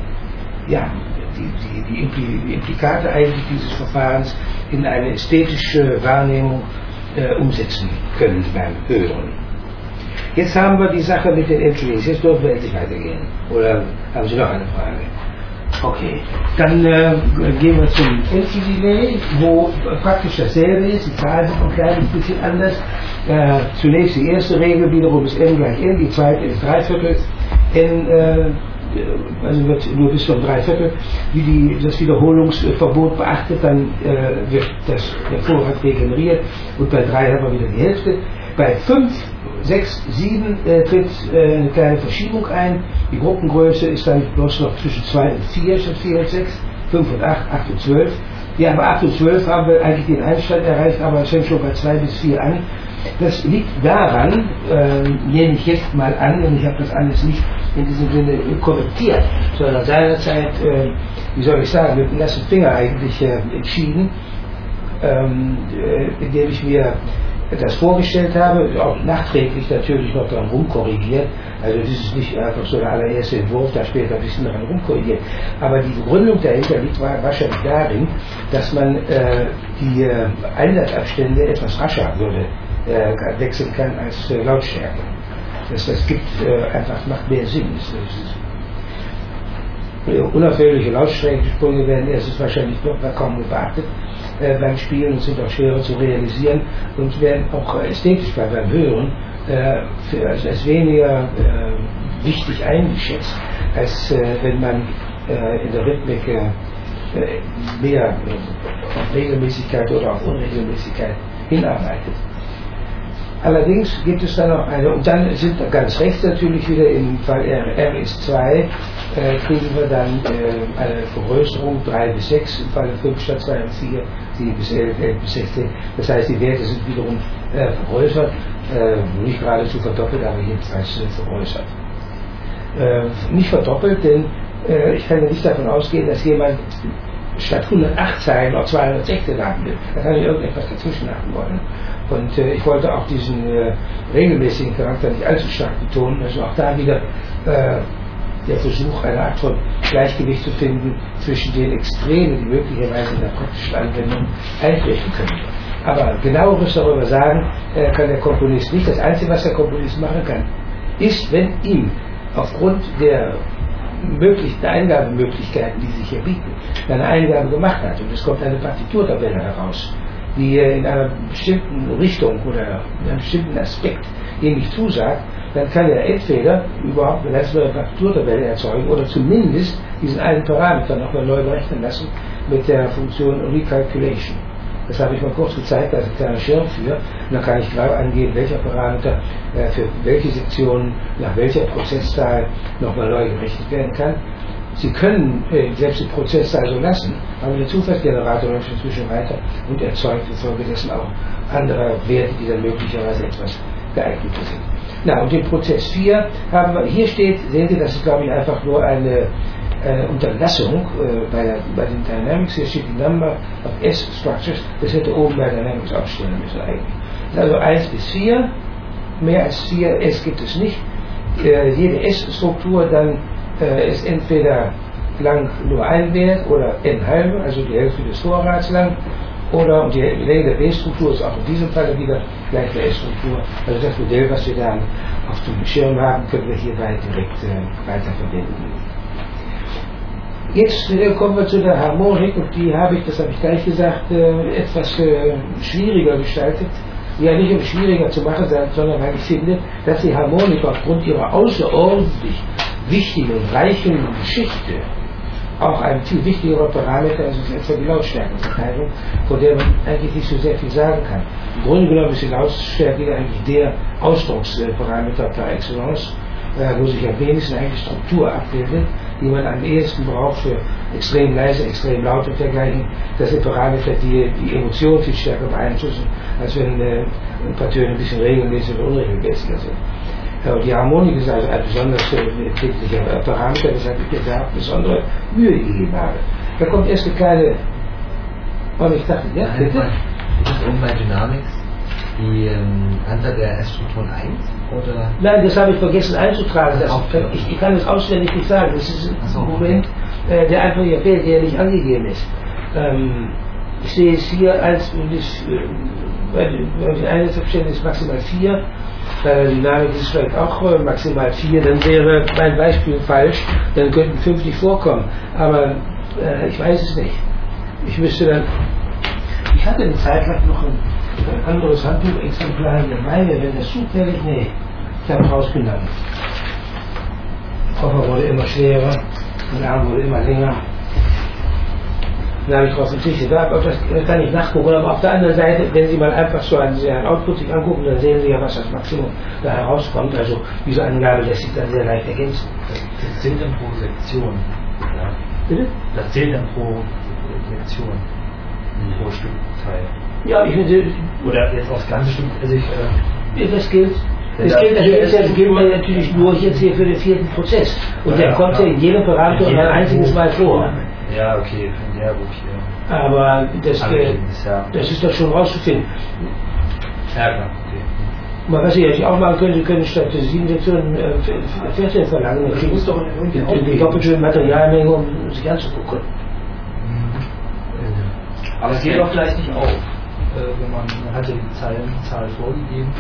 [SPEAKER 1] Implikate eigentlich dieses Verfahrens in eine ästhetische Wahrnehmung umsetzen können beim Hören. Jetzt haben wir die Sache mit den Entries. Jetzt dürfen wir endlich weitergehen. Oder haben Sie noch eine Frage? Okay. Dann gehen wir zum Entry-Delay, wo praktisch dasselbe ist. Die Zahlen sind ein kleines bisschen anders. Zunächst die erste Regel wiederum ist n gleich n, die zweite ist 3/4 n, also wird nur bis zum 3/4, wie das Wiederholungsverbot beachtet, dann wird der Vorrat regeneriert und bei 3 haben wir wieder die Hälfte. Bei 5, 6, 7 tritt eine kleine Verschiebung ein. Die Gruppengröße ist dann bloß noch zwischen 2 und 4 statt 4 und 6, 5 und 8, 8 und 12. Ja, bei 8 und 12 haben wir eigentlich den Einstand erreicht, aber es fängt schon bei 2 bis 4 an. Das liegt daran, nehme ich jetzt mal an, und ich habe das alles nicht in diesem Sinne korrektiert, sondern seinerzeit, wie soll ich sagen, mit dem nassen Finger eigentlich entschieden, indem ich mir das vorgestellt habe, auch nachträglich natürlich noch daran rumkorrigiert. Also das ist nicht einfach so der allererste Entwurf, da später ein bisschen daran rumkorrigiert. Aber die Begründung dahinter liegt wahrscheinlich darin, dass man die Einsatzabstände etwas rascher wechseln kann als Lautstärke. Das gibt einfach, macht mehr Sinn. Unerfreuliche Lautstärkensprünge werden erstens wahrscheinlich noch kaum beachtet beim Spielen und sind auch schwerer zu realisieren und werden auch ästhetisch beim Hören als weniger wichtig eingeschätzt, als wenn man in der Rhythmik mehr auf Regelmäßigkeit oder auf Unregelmäßigkeit hinarbeitet. Allerdings gibt es dann noch eine, und dann sind ganz rechts natürlich wieder im Fall R ist 2, kriegen wir dann eine Vergrößerung 3 bis 6, im Fall 5 statt 2 und 4, 7 bis 11, 11 bis 16. Das heißt, die Werte sind wiederum vergrößert, nicht geradezu verdoppelt, aber jedenfalls vergrößert. Nicht verdoppelt, denn ich kann ja nicht davon ausgehen, dass jemand statt 108 Zeilen auch 216 haben will. Da kann ich irgendetwas dazwischen haben wollen. Und ich wollte auch diesen regelmäßigen Charakter nicht allzu stark betonen, also auch da wieder der Versuch, eine Art von Gleichgewicht zu finden zwischen den Extremen, die möglicherweise in der praktischen Anwendung eintreten können. Aber genaueres darüber sagen kann der Komponist nicht. Das Einzige, was der Komponist machen kann, ist, wenn ihm aufgrund der Eingabemöglichkeiten, die sich hier bieten, eine Eingabe gemacht hat und es kommt eine Partiturtabelle heraus, die in einer bestimmten Richtung oder in einem bestimmten Aspekt ihm nicht zusagt, dann kann er entweder überhaupt eine ganz neue Partiturtabelle erzeugen oder zumindest diesen einen Parameter nochmal neu berechnen lassen mit der Funktion Recalculation. Das habe ich mal kurz gezeigt, da ist ein kleiner Schirm für. Und dann kann ich genau angeben, welcher Parameter für welche Sektionen nach welcher Prozesszahl nochmal neu gerechnet werden kann. Sie können selbst die Prozesszahl so lassen, aber der Zufallsgenerator läuft inzwischen weiter und erzeugt infolgedessen auch andere Werte, die dann möglicherweise etwas geeigneter sind. Na, und den Prozess 4 haben wir, hier steht, sehen Sie, das ist glaube ich einfach nur eine Unterlassung bei den Dynamics, hier steht die Number of S-Structures, das hätte oben bei Dynamics aufstellen müssen eigentlich. Also 1 bis 4, mehr als 4 S gibt es nicht. Jede S-Struktur dann ist entweder lang nur ein Wert oder n halbe, also die Hälfte des Vorrats lang, oder und die Länge der B-Struktur ist auch in diesem Fall wieder gleich der S-Struktur. Also das Modell, was wir dann auf dem Schirm haben, können wir hierbei direkt weiterverwenden. Jetzt kommen wir zu der Harmonik und die habe ich, das habe ich gleich gesagt, etwas schwieriger gestaltet. Ja, nicht um schwieriger zu machen, sondern weil ich finde, dass die Harmonik aufgrund ihrer außerordentlich wichtigen und reichen Geschichte auch ein viel wichtigerer Parameter ist als etwa die Lautstärkenverteilung, von der man eigentlich nicht so sehr viel sagen kann. Im Grunde genommen ist die Lautstärke eigentlich der Ausdrucksparameter par excellence, wo sich am wenigsten eigentlich Struktur abbildet, die man am ehesten braucht für extrem leise, extrem laut und dergleichen. Das sind Parameter, die die Emotionen viel stärker beeinflussen, als wenn ein paar Töne ein bisschen regelmäßig oder unregelmäßiger sind. Die Harmonik ist also ein besonders empfindlicher Parameter, weshalb ich mir da besondere Mühe gegeben habe. Da kommt erst eine kleine. Und ich dachte, ja, bitte?
[SPEAKER 5] Ist es oben bei Dynamics die Anzahl der S-Strukturen 1? Oder?
[SPEAKER 1] Nein, das habe ich vergessen einzutragen. Ich kann es auswendig nicht sagen. Das ist ein Moment, der einfach hier fehlt, der nicht angegeben ist. Ich sehe es hier als, die Einsatzabstände ist maximal 4. Dynamik ist vielleicht auch maximal 4, dann wäre mein Beispiel falsch, dann könnten 5 nicht vorkommen, aber ich weiß es nicht. Ich hatte eine Zeit lang noch ein anderes Handbuchexemplar hier dabei, wenn das zufällig, nee, ich habe es rausgenommen. Der Koffer wurde immer schwerer, mein Arm wurde immer länger. Dann habe ich drauf verzichtet. Das kann ich nachgucken. Aber auf der anderen Seite, wenn Sie mal einfach so einen Output sich angucken, dann sehen Sie ja, was das Maximum da herauskommt. Also diese Angabe lässt sich dann sehr leicht ergänzen.
[SPEAKER 4] Das zählt dann pro Sektion. Ja.
[SPEAKER 1] Bitte?
[SPEAKER 4] Das zählt dann pro Sektion. Pro Stückteil.
[SPEAKER 1] Ja, ich finde.
[SPEAKER 4] Oder jetzt aufs ganze Stück. Also
[SPEAKER 1] das gilt. Das gilt natürlich nur jetzt hier für den 4. Prozess. Und der kommt ja in jedem Parameter ein einziges Mal vor.
[SPEAKER 4] Ja, okay, von der Buch hier.
[SPEAKER 1] Aber das ist doch schon rauszufinden.
[SPEAKER 4] Ja, klar, okay.
[SPEAKER 1] Aber was Sie natürlich auch machen können, Sie können statt 7 Sektionen 14 verlangen.
[SPEAKER 4] Das muss doch irgendwie
[SPEAKER 1] die doppelte Materialmenge, um sich anzugucken.
[SPEAKER 4] Aber es geht doch vielleicht nicht auf, wenn man hat ja die Zahl vorgegeben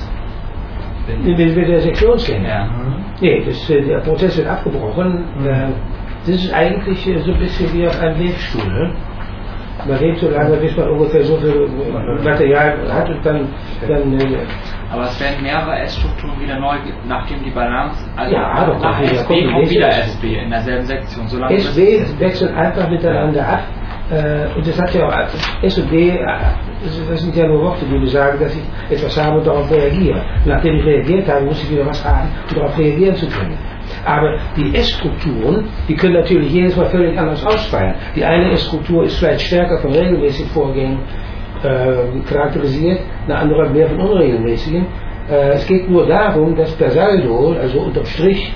[SPEAKER 4] und
[SPEAKER 1] mit der Sektionsgänge.
[SPEAKER 2] Ja.
[SPEAKER 1] Nee, der Prozess wird abgebrochen. Das ist eigentlich so ein bisschen wie auf einem Webstuhl. Ne? Man lebt so lange, bis man ungefähr so viel Material hat und dann
[SPEAKER 2] aber es werden mehrere S-Strukturen wieder neu, nachdem die Balance, also
[SPEAKER 1] ja, doch,
[SPEAKER 2] nach
[SPEAKER 1] ja,
[SPEAKER 2] SB kommt wieder SB in derselben Sektion. Solange
[SPEAKER 1] SB wechselt einfach miteinander ab. Und das hat ja auch S und B, das sind ja nur Worte, die mir sagen, dass ich etwas habe und darauf reagiere. Nachdem ich reagiert habe, muss ich wieder was haben, um darauf reagieren zu können. Aber die S-Strukturen, die können natürlich jedes Mal völlig anders ausfallen. Die eine S-Struktur ist vielleicht stärker von regelmäßigen Vorgängen charakterisiert, eine andere mehr von unregelmäßigen. Es geht nur darum, dass per Saldo, also unterm Strich,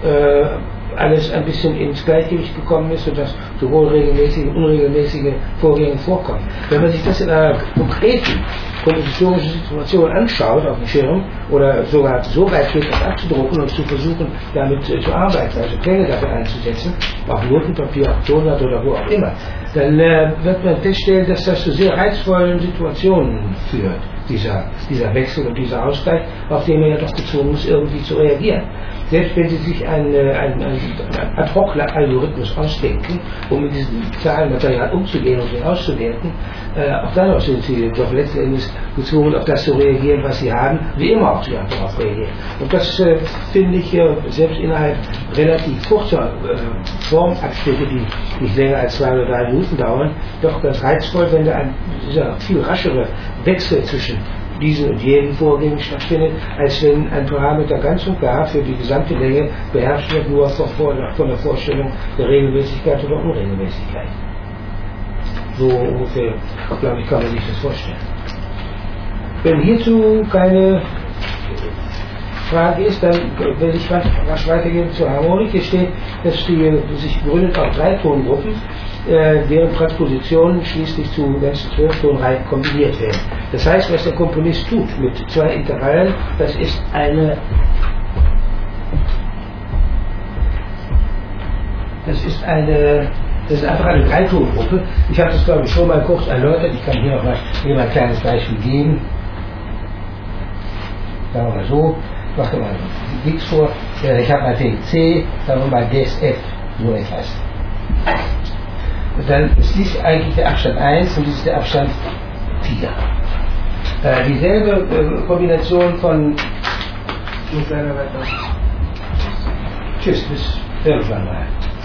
[SPEAKER 1] alles ein bisschen ins Gleichgewicht gekommen ist, sodass sowohl regelmäßige und unregelmäßige Vorgänge vorkommen. Wenn man sich das in einer konkreten kompositorischen Situation anschaut auf dem Schirm oder sogar so weit geht, das abzudrucken und zu versuchen, damit zu arbeiten, also Pläne dafür einzusetzen, auf Notenpapier, auf Tonblatt oder wo auch immer, dann wird man feststellen, dass das zu sehr reizvollen Situationen führt, dieser Wechsel und dieser Ausgleich, auf den man ja doch gezwungen ist, irgendwie zu reagieren. Selbst wenn Sie sich einen Ad-Hoc-Algorithmus ausdenken, um mit diesem Zahlenmaterial umzugehen und ihn auszuwerten, auch darauf sind Sie doch letztendlich gezwungen, auf das zu reagieren, was Sie haben, wie immer auch darauf reagieren. Und das finde ich selbst innerhalb relativ kurzer Formabschnitte, die nicht länger als 2 oder 3 Minuten dauern, doch ganz reizvoll, wenn da dieser viel raschere Wechsel zwischen diesen und jenen Vorgängen stattfindet, als wenn ein Parameter ganz und gar für die gesamte Länge beherrscht wird, nur von der Vorstellung der Regelmäßigkeit oder Unregelmäßigkeit. So ungefähr, glaube ich, kann man sich das vorstellen. Wenn hierzu keine Frage ist, dann will ich rasch weitergehen zur Harmonik. Hier steht, dass die sich gründet auf 3 Tongruppen, deren Transpositionen schließlich zu ganzen 12 Tonreihen kombiniert werden. Das heißt, was der Komponist tut mit 2 Intervallen, das ist einfach eine 3-Tongruppe. Ich habe das, glaube ich, schon mal kurz erläutert. Ich kann hier noch mal ein kleines Beispiel geben. Sagen wir mal so, ich mache mal nichts vor. Ich habe natürlich C, sagen wir mal DSF, so etwas. Und dann ist dies eigentlich der Abstand 1 und dies ist der Abstand 4. Dieselbe Kombination von Tschüss, bis irgendwann mal.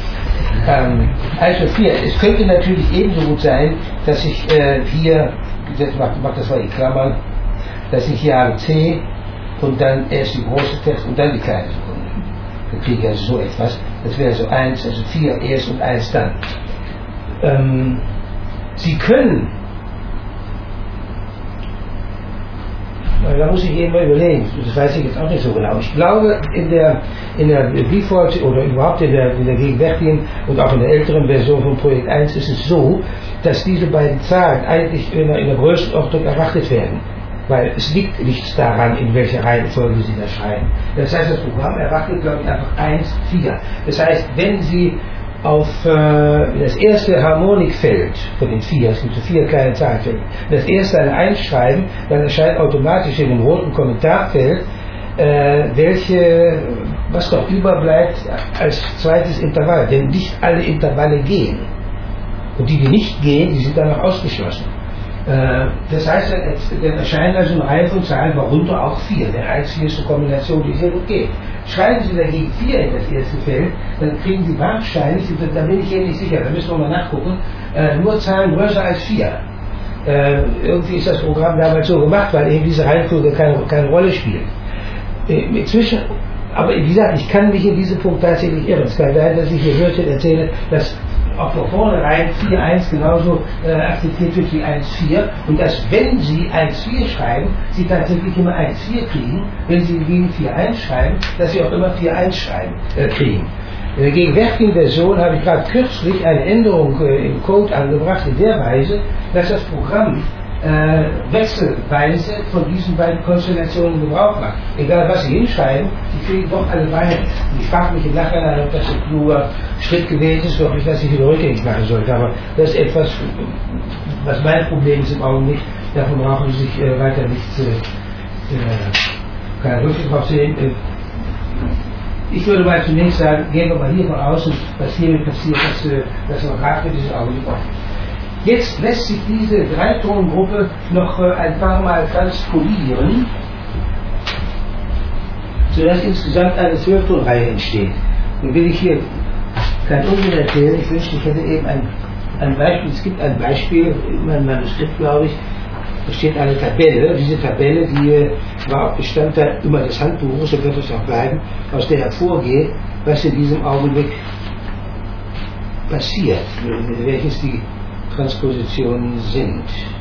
[SPEAKER 1] Also 4. Es könnte natürlich ebenso gut sein, dass ich hier, mach das mal in Klammern, dass ich hier habe C und dann erst die große Text und dann die kleine Sekunde. Dann kriege ich also so etwas. Das wäre so 1, also 4 erst und 1 dann. Sie können, da muss ich eben mal überlegen, das weiß ich jetzt auch nicht so genau. Ich glaube, in der Default oder überhaupt in der gegenwärtigen und auch in der älteren Version von Projekt 1 ist es so, dass diese beiden Zahlen eigentlich in der Größenordnung erwartet werden. Weil es liegt nichts daran, in welcher Reihenfolge Sie das schreiben. Das heißt, das Programm erwartet, glaube ich, einfach 1, 4. Das heißt, wenn Sie auf das erste Harmonikfeld von den 4, es gibt so 4 kleine Zahlenfelder, das erste eine 1 schreiben, dann erscheint automatisch in dem roten Kommentarfeld, was noch überbleibt als zweites Intervall, denn nicht alle Intervalle gehen. Und die nicht gehen, die sind danach ausgeschlossen. Das heißt, dann erscheint also eine Reihe von Zahlen, worunter auch 4, denn 1, 4 ist eine Kombination, die sehr gut geht. Schreiben Sie dagegen 4 in das erste Feld, dann kriegen Sie wahrscheinlich, da bin ich hier nicht sicher, da müssen wir mal nachgucken, nur Zahlen größer als 4. Irgendwie ist das Programm damals so gemacht, weil eben diese Reihenfolge keine Rolle spielt. Inzwischen, aber wie gesagt, ich kann mich in diesem Punkt tatsächlich irren. Es kann sein, dass ich hier Hörchen erzähle, dass auch von vornherein 4-1 genauso akzeptiert wird wie 1-4 und dass, wenn Sie 1-4 schreiben, Sie tatsächlich immer 1-4 kriegen, wenn Sie gegen 4-1 schreiben, dass Sie auch immer 4-1 kriegen. In der gegenwärtigen Version habe ich gerade kürzlich eine Änderung im Code angebracht, in der Weise, dass das Programm wechselweise von diesen beiden Konstellationen Gebrauch macht. Egal was Sie hinschreiben, die kriegen doch alle beide. Und ich frage mich im Nachhinein, ob das ein kluger Schritt gewesen ist, ob ich das nicht wieder rückgängig machen sollte. Aber das ist etwas, was mein Problem ist im Augenblick. Davon brauchen Sie sich weiter nicht keine Rücksicht drauf sehen. Ich würde mal zunächst sagen, gehen wir mal hier von außen, was hiermit passiert, das noch gerade für diesen Augenblick offen. Jetzt lässt sich diese Dreitongruppe noch ein paar Mal transpolieren, sodass insgesamt eine 12-Tonreihe entsteht. Nun will ich hier kein Unsinn erzählen, ich wünschte, ich hätte eben ein Beispiel. Es gibt ein Beispiel in meinem Manuskript, glaube ich, da steht eine Tabelle. Diese Tabelle, die war auch Bestandteil immer des Handbuches, so wird es auch bleiben, aus der hervorgeht, was in diesem Augenblick passiert, welches die Transpositionen sind.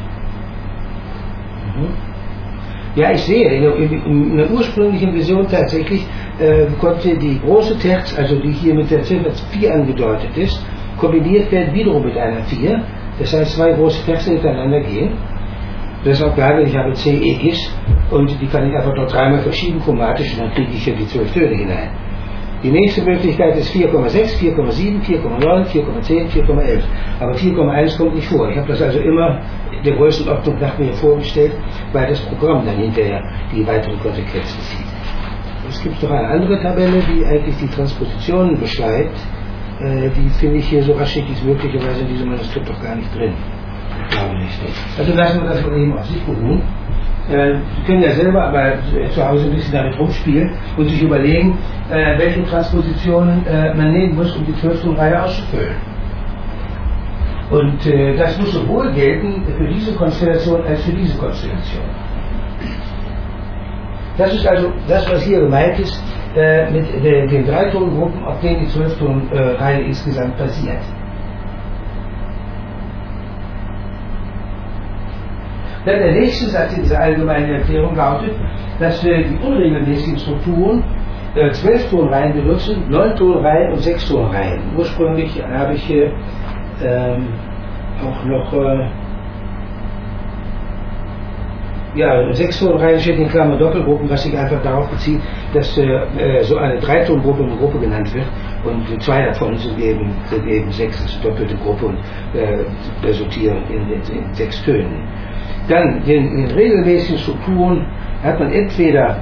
[SPEAKER 1] Ja, ich sehe, in der ursprünglichen Version tatsächlich konnte die große Terz, also die hier mit der Ziffer 4 angedeutet ist, kombiniert werden wiederum mit einer 4. Das heißt, zwei große Terzen hintereinander gehen. Das ist auch klar, wenn ich habe C, E, Gis und die kann ich einfach dort dreimal verschieben chromatisch und dann kriege ich hier die 12 Töne hinein. Die nächste Möglichkeit ist 4,6, 4,7, 4,9, 4,10, 4,11. Aber 4,1 kommt nicht vor. Ich habe das also immer der Größenordnung nach mir vorgestellt, weil das Programm dann hinterher die weiteren Konsequenzen zieht. Es gibt noch eine andere Tabelle, die eigentlich die Transpositionen beschreibt. Die finde ich hier so rasch ist möglicherweise in diesem Manuskript doch gar nicht drin. Ich glaube nicht. Also lassen wir das von eben auf sich beruhen. Sie können ja selber aber zu Hause ein bisschen damit rumspielen und sich überlegen, welche Transpositionen man nehmen muss, um die 12-Tonreihe auszufüllen. Und das muss sowohl gelten für diese Konstellation als für diese Konstellation. Das ist also das, was hier gemeint ist mit den Dreitongruppen, auf denen die 12-Tonreihe insgesamt basiert. Dann der nächste Satz in dieser allgemeinen Erklärung lautet, dass die unregelmäßigen Strukturen 12-Tonreihen benutzen, 9-Tonreihen und 6-Tonreihen. Ursprünglich habe ich hier auch noch 6-Tonreihen steht in Klammern Doppelgruppen, was sich einfach darauf bezieht, dass so eine Dreitongruppe eine Gruppe genannt wird und zwei davon sind eben 6, also doppelte Gruppe und resultieren in 6 Tönen. Dann in regelmäßigen Strukturen hat man entweder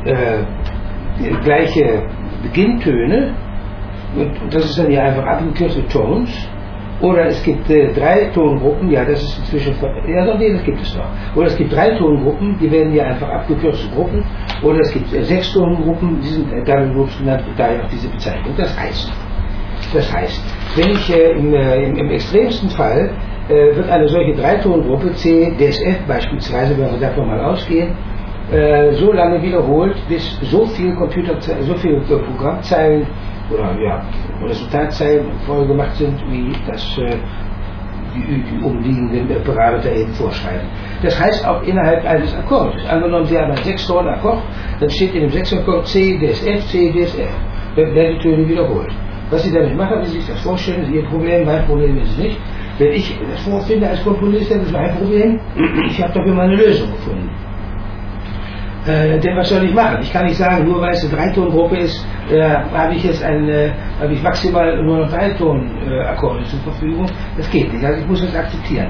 [SPEAKER 1] gleiche Beginntöne und das ist dann ja einfach abgekürzte Tones, oder es gibt 3 Tongruppen, ja das ist inzwischen, das gibt es noch, oder es gibt 3 Tongruppen, die werden ja einfach abgekürzte Gruppen, oder es gibt 6 Tongruppen, die sind Double Groups genannt, daher auch diese Bezeichnung. Das heißt, wenn ich im extremsten Fall wird eine solche Dreitongruppe C, DSF beispielsweise, wenn wir davon mal ausgehen, so lange wiederholt, bis so viele Programmzeilen oder Resultatzeilen voll gemacht sind, wie das die umliegenden Parameter eben vorschreiben. Das heißt auch innerhalb eines Akkordes. Angenommen, Sie haben einen 6-Ton-Akkord, dann steht in dem 6-Akkord C, DSF, C, DSF. Dann werden die Töne wiederholt. Was Sie damit machen, wie Sie sich das vorstellen, ist Ihr Problem, mein Problem ist es nicht. Wenn ich das vorfinde als Komponist, dann ist mein Problem, ich habe dafür meine Lösung gefunden. Denn was soll ich machen? Ich kann nicht sagen, nur weil es eine 3-Ton-Gruppe ist, habe ich maximal nur noch 3-Ton-Akkorde zur Verfügung. Das geht nicht, also ich muss das akzeptieren.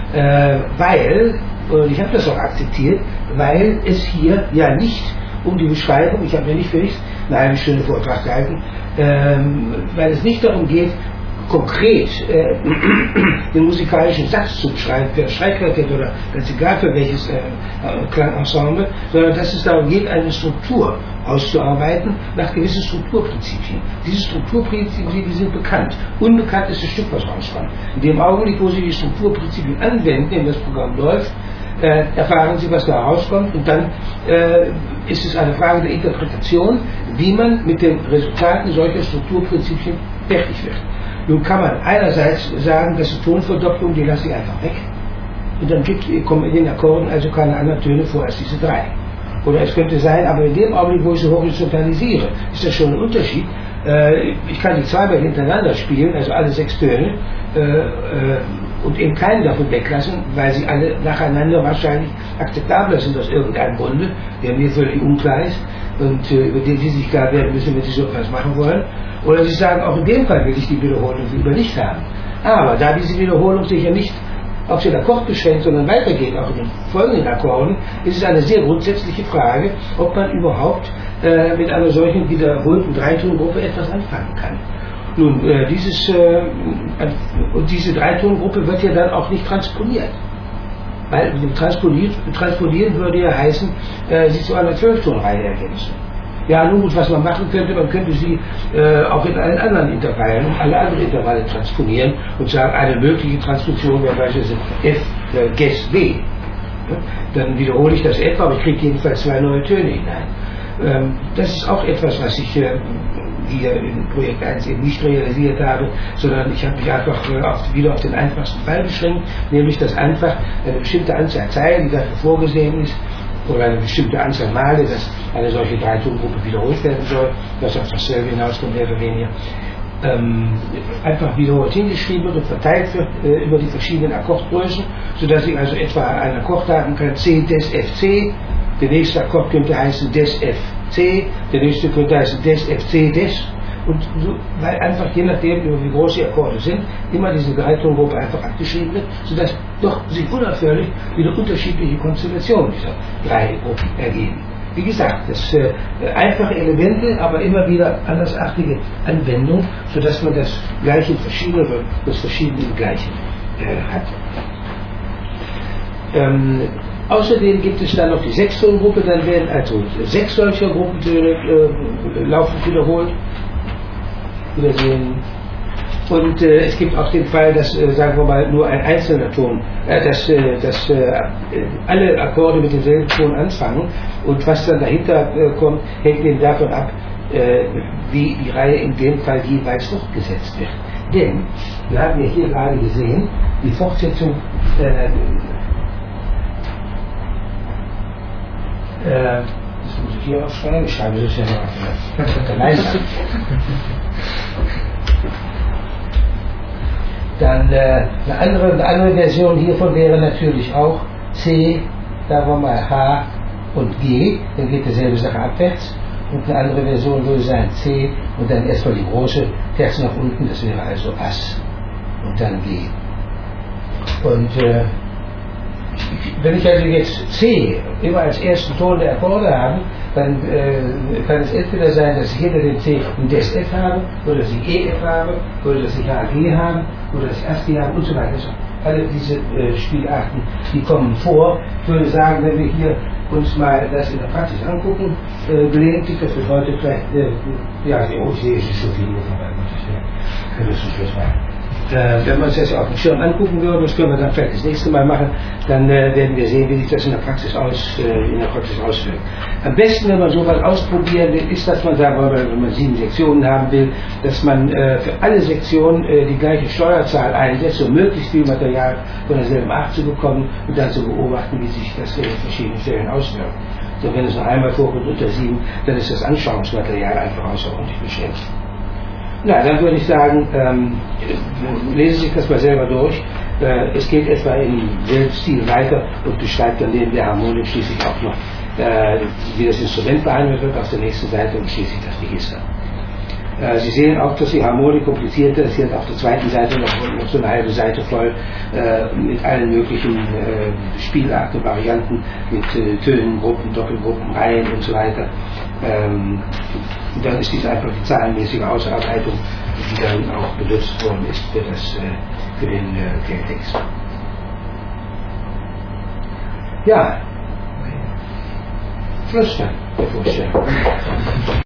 [SPEAKER 1] Und ich habe das auch akzeptiert, weil es hier ja nicht um die Beschreibung, ich habe mir nicht für nichts eine halbe Stunde Vortrag gehalten, weil es nicht darum geht, konkret den musikalischen Satz zu beschreiben, für ein Streichquartett oder ganz egal für welches Klangensemble, sondern dass es darum geht, eine Struktur auszuarbeiten nach gewissen Strukturprinzipien. Diese Strukturprinzipien sind bekannt. Unbekannt ist das Stück, was rauskommt. In dem Augenblick, wo Sie die Strukturprinzipien anwenden, wenn das Programm läuft, erfahren Sie, was da rauskommt, und dann ist es eine Frage der Interpretation, wie man mit den Resultaten solcher Strukturprinzipien fertig wird. Nun kann man einerseits sagen, dass die Tonverdopplung, die lasse ich einfach weg, und dann kommen in den Akkorden also keine anderen Töne vor als diese 3. Oder es könnte sein, aber in dem Augenblick, wo ich sie horizontalisiere, ist das schon ein Unterschied. Ich kann die zweimal hintereinander spielen, also alle 6 Töne, und eben keinen davon weglassen, weil sie alle nacheinander wahrscheinlich akzeptabler sind aus irgendeinem Grunde, der mir völlig unklar ist und über den Sie sich klar werden müssen, wenn Sie so etwas machen wollen. Oder Sie sagen, auch in dem Fall will ich die Wiederholung lieber nicht haben. Aber da diese Wiederholung sicher nicht auf den Akkord beschränkt, sondern weitergeht, auch in den folgenden Akkorden, ist es eine sehr grundsätzliche Frage, ob man überhaupt mit einer solchen wiederholten Dreitongruppe etwas anfangen kann. Nun, diese Dreitongruppe wird ja dann auch nicht transponiert. Weil transponieren würde ja heißen, sie zu einer 12-Tonreihe ergänzen. Ja, nun gut, was man machen könnte, man könnte sie auch in allen anderen Intervallen, alle anderen Intervalle transponieren und sagen, eine mögliche Transposition wäre beispielsweise F, Ges, B. Ja, dann wiederhole ich das F, aber ich kriege jedenfalls 2 neue Töne hinein. Das ist auch etwas, was ich hier in Projekt 1 eben nicht realisiert habe, sondern ich habe mich einfach wieder auf den einfachsten Fall beschränkt, nämlich dass einfach eine bestimmte Anzahl Zeilen, die dafür vorgesehen ist, oder eine bestimmte Anzahl Male, dass eine solche Dreitongruppe wiederholt werden soll, was auf dasselbe hinauskommt, mehr oder weniger, einfach wiederholt hingeschrieben wird und verteilt wird über die verschiedenen Akkordgrößen, sodass ich also etwa einen Akkord haben kann, C, Des, F, C, der nächste Akkord könnte heißen Des, F, C, der nächste könnte heißen Des, F, C, Des, und so, weil einfach je nachdem, über wie groß die Akkorde sind, immer diese Dreitongruppe einfach abgeschrieben wird, sodass doch sich unaufhörlich wieder unterschiedliche Konstellationen dieser drei Gruppen ergeben. Wie gesagt, das einfache Elemente, aber immer wieder andersartige Anwendung, sodass man das Gleiche in verschiedenen oder das Verschiedene im Gleichen hat. Außerdem gibt es dann noch die Sechstongruppe, dann werden also 6 solcher Gruppentöne laufend wiederholt. Übersehen. Und es gibt auch den Fall, dass, sagen wir mal, nur ein einzelner Ton, dass alle Akkorde mit demselben Ton anfangen und was dann dahinter kommt, hängt eben davon ab, wie die Reihe in dem Fall jeweils fortgesetzt wird. Denn, wir haben ja hier gerade gesehen, die Fortsetzung das muss ich hier aufschreiben, ich schreibe das ja noch leiser. Dann eine andere Version hiervon wäre natürlich auch C, sagen wir mal H und G, dann geht dieselbe Sache abwärts. Und eine andere Version würde sein C und dann erstmal die große Terz nach unten, das wäre also Ass und dann G. Und wenn ich also jetzt C immer als ersten Ton der Akkorde habe, dann kann es entweder sein, dass ich hinter dem C ein Des F habe, oder dass ich EF habe, oder dass ich HG habe, oder dass ich ASG habe und so weiter. Also alle diese Spielarten, die kommen vor. Ich würde sagen, wenn wir hier uns mal das in der Praxis angucken, gelegentlich, das wird heute vielleicht, ich sehe, es ist so viel, aber das ist zum Schluss machen. Wenn wir uns das auf dem Schirm angucken würden, das können wir dann vielleicht das nächste Mal machen, dann werden wir sehen, wie sich das in der Praxis auswirkt. Am besten, wenn man sowas ausprobieren will, ist, dass man sagen wir, wenn man 7 Sektionen haben will, dass man für alle Sektionen die gleiche Steuerzahl einsetzt, um möglichst viel Material von derselben Art zu bekommen und dann zu beobachten, wie sich das in verschiedenen Stellen auswirkt. So, wenn es noch einmal vorkommt unter 7, dann ist das Anschauungsmaterial einfach außerordentlich beschränkt. Na, dann würde ich sagen, lesen Sie sich das mal selber durch. Es geht etwa im selben Stil weiter und beschreibt dann neben der Harmonik schließlich auch noch, wie das Instrument behandelt wird auf der nächsten Seite und schließlich das Register. Sie sehen auch, dass die Harmonik komplizierter ist. Hier hat auf der zweiten Seite noch so eine halbe Seite voll mit allen möglichen Spielarten, Varianten, mit Tönen, Gruppen, Doppelgruppen, Reihen und so weiter. Und dann ist dies einfach die zahlenmäßige Ausarbeitung, die dann auch benutzt worden ist für den Quelltext. Ja, Schluss dann der Vorstellung.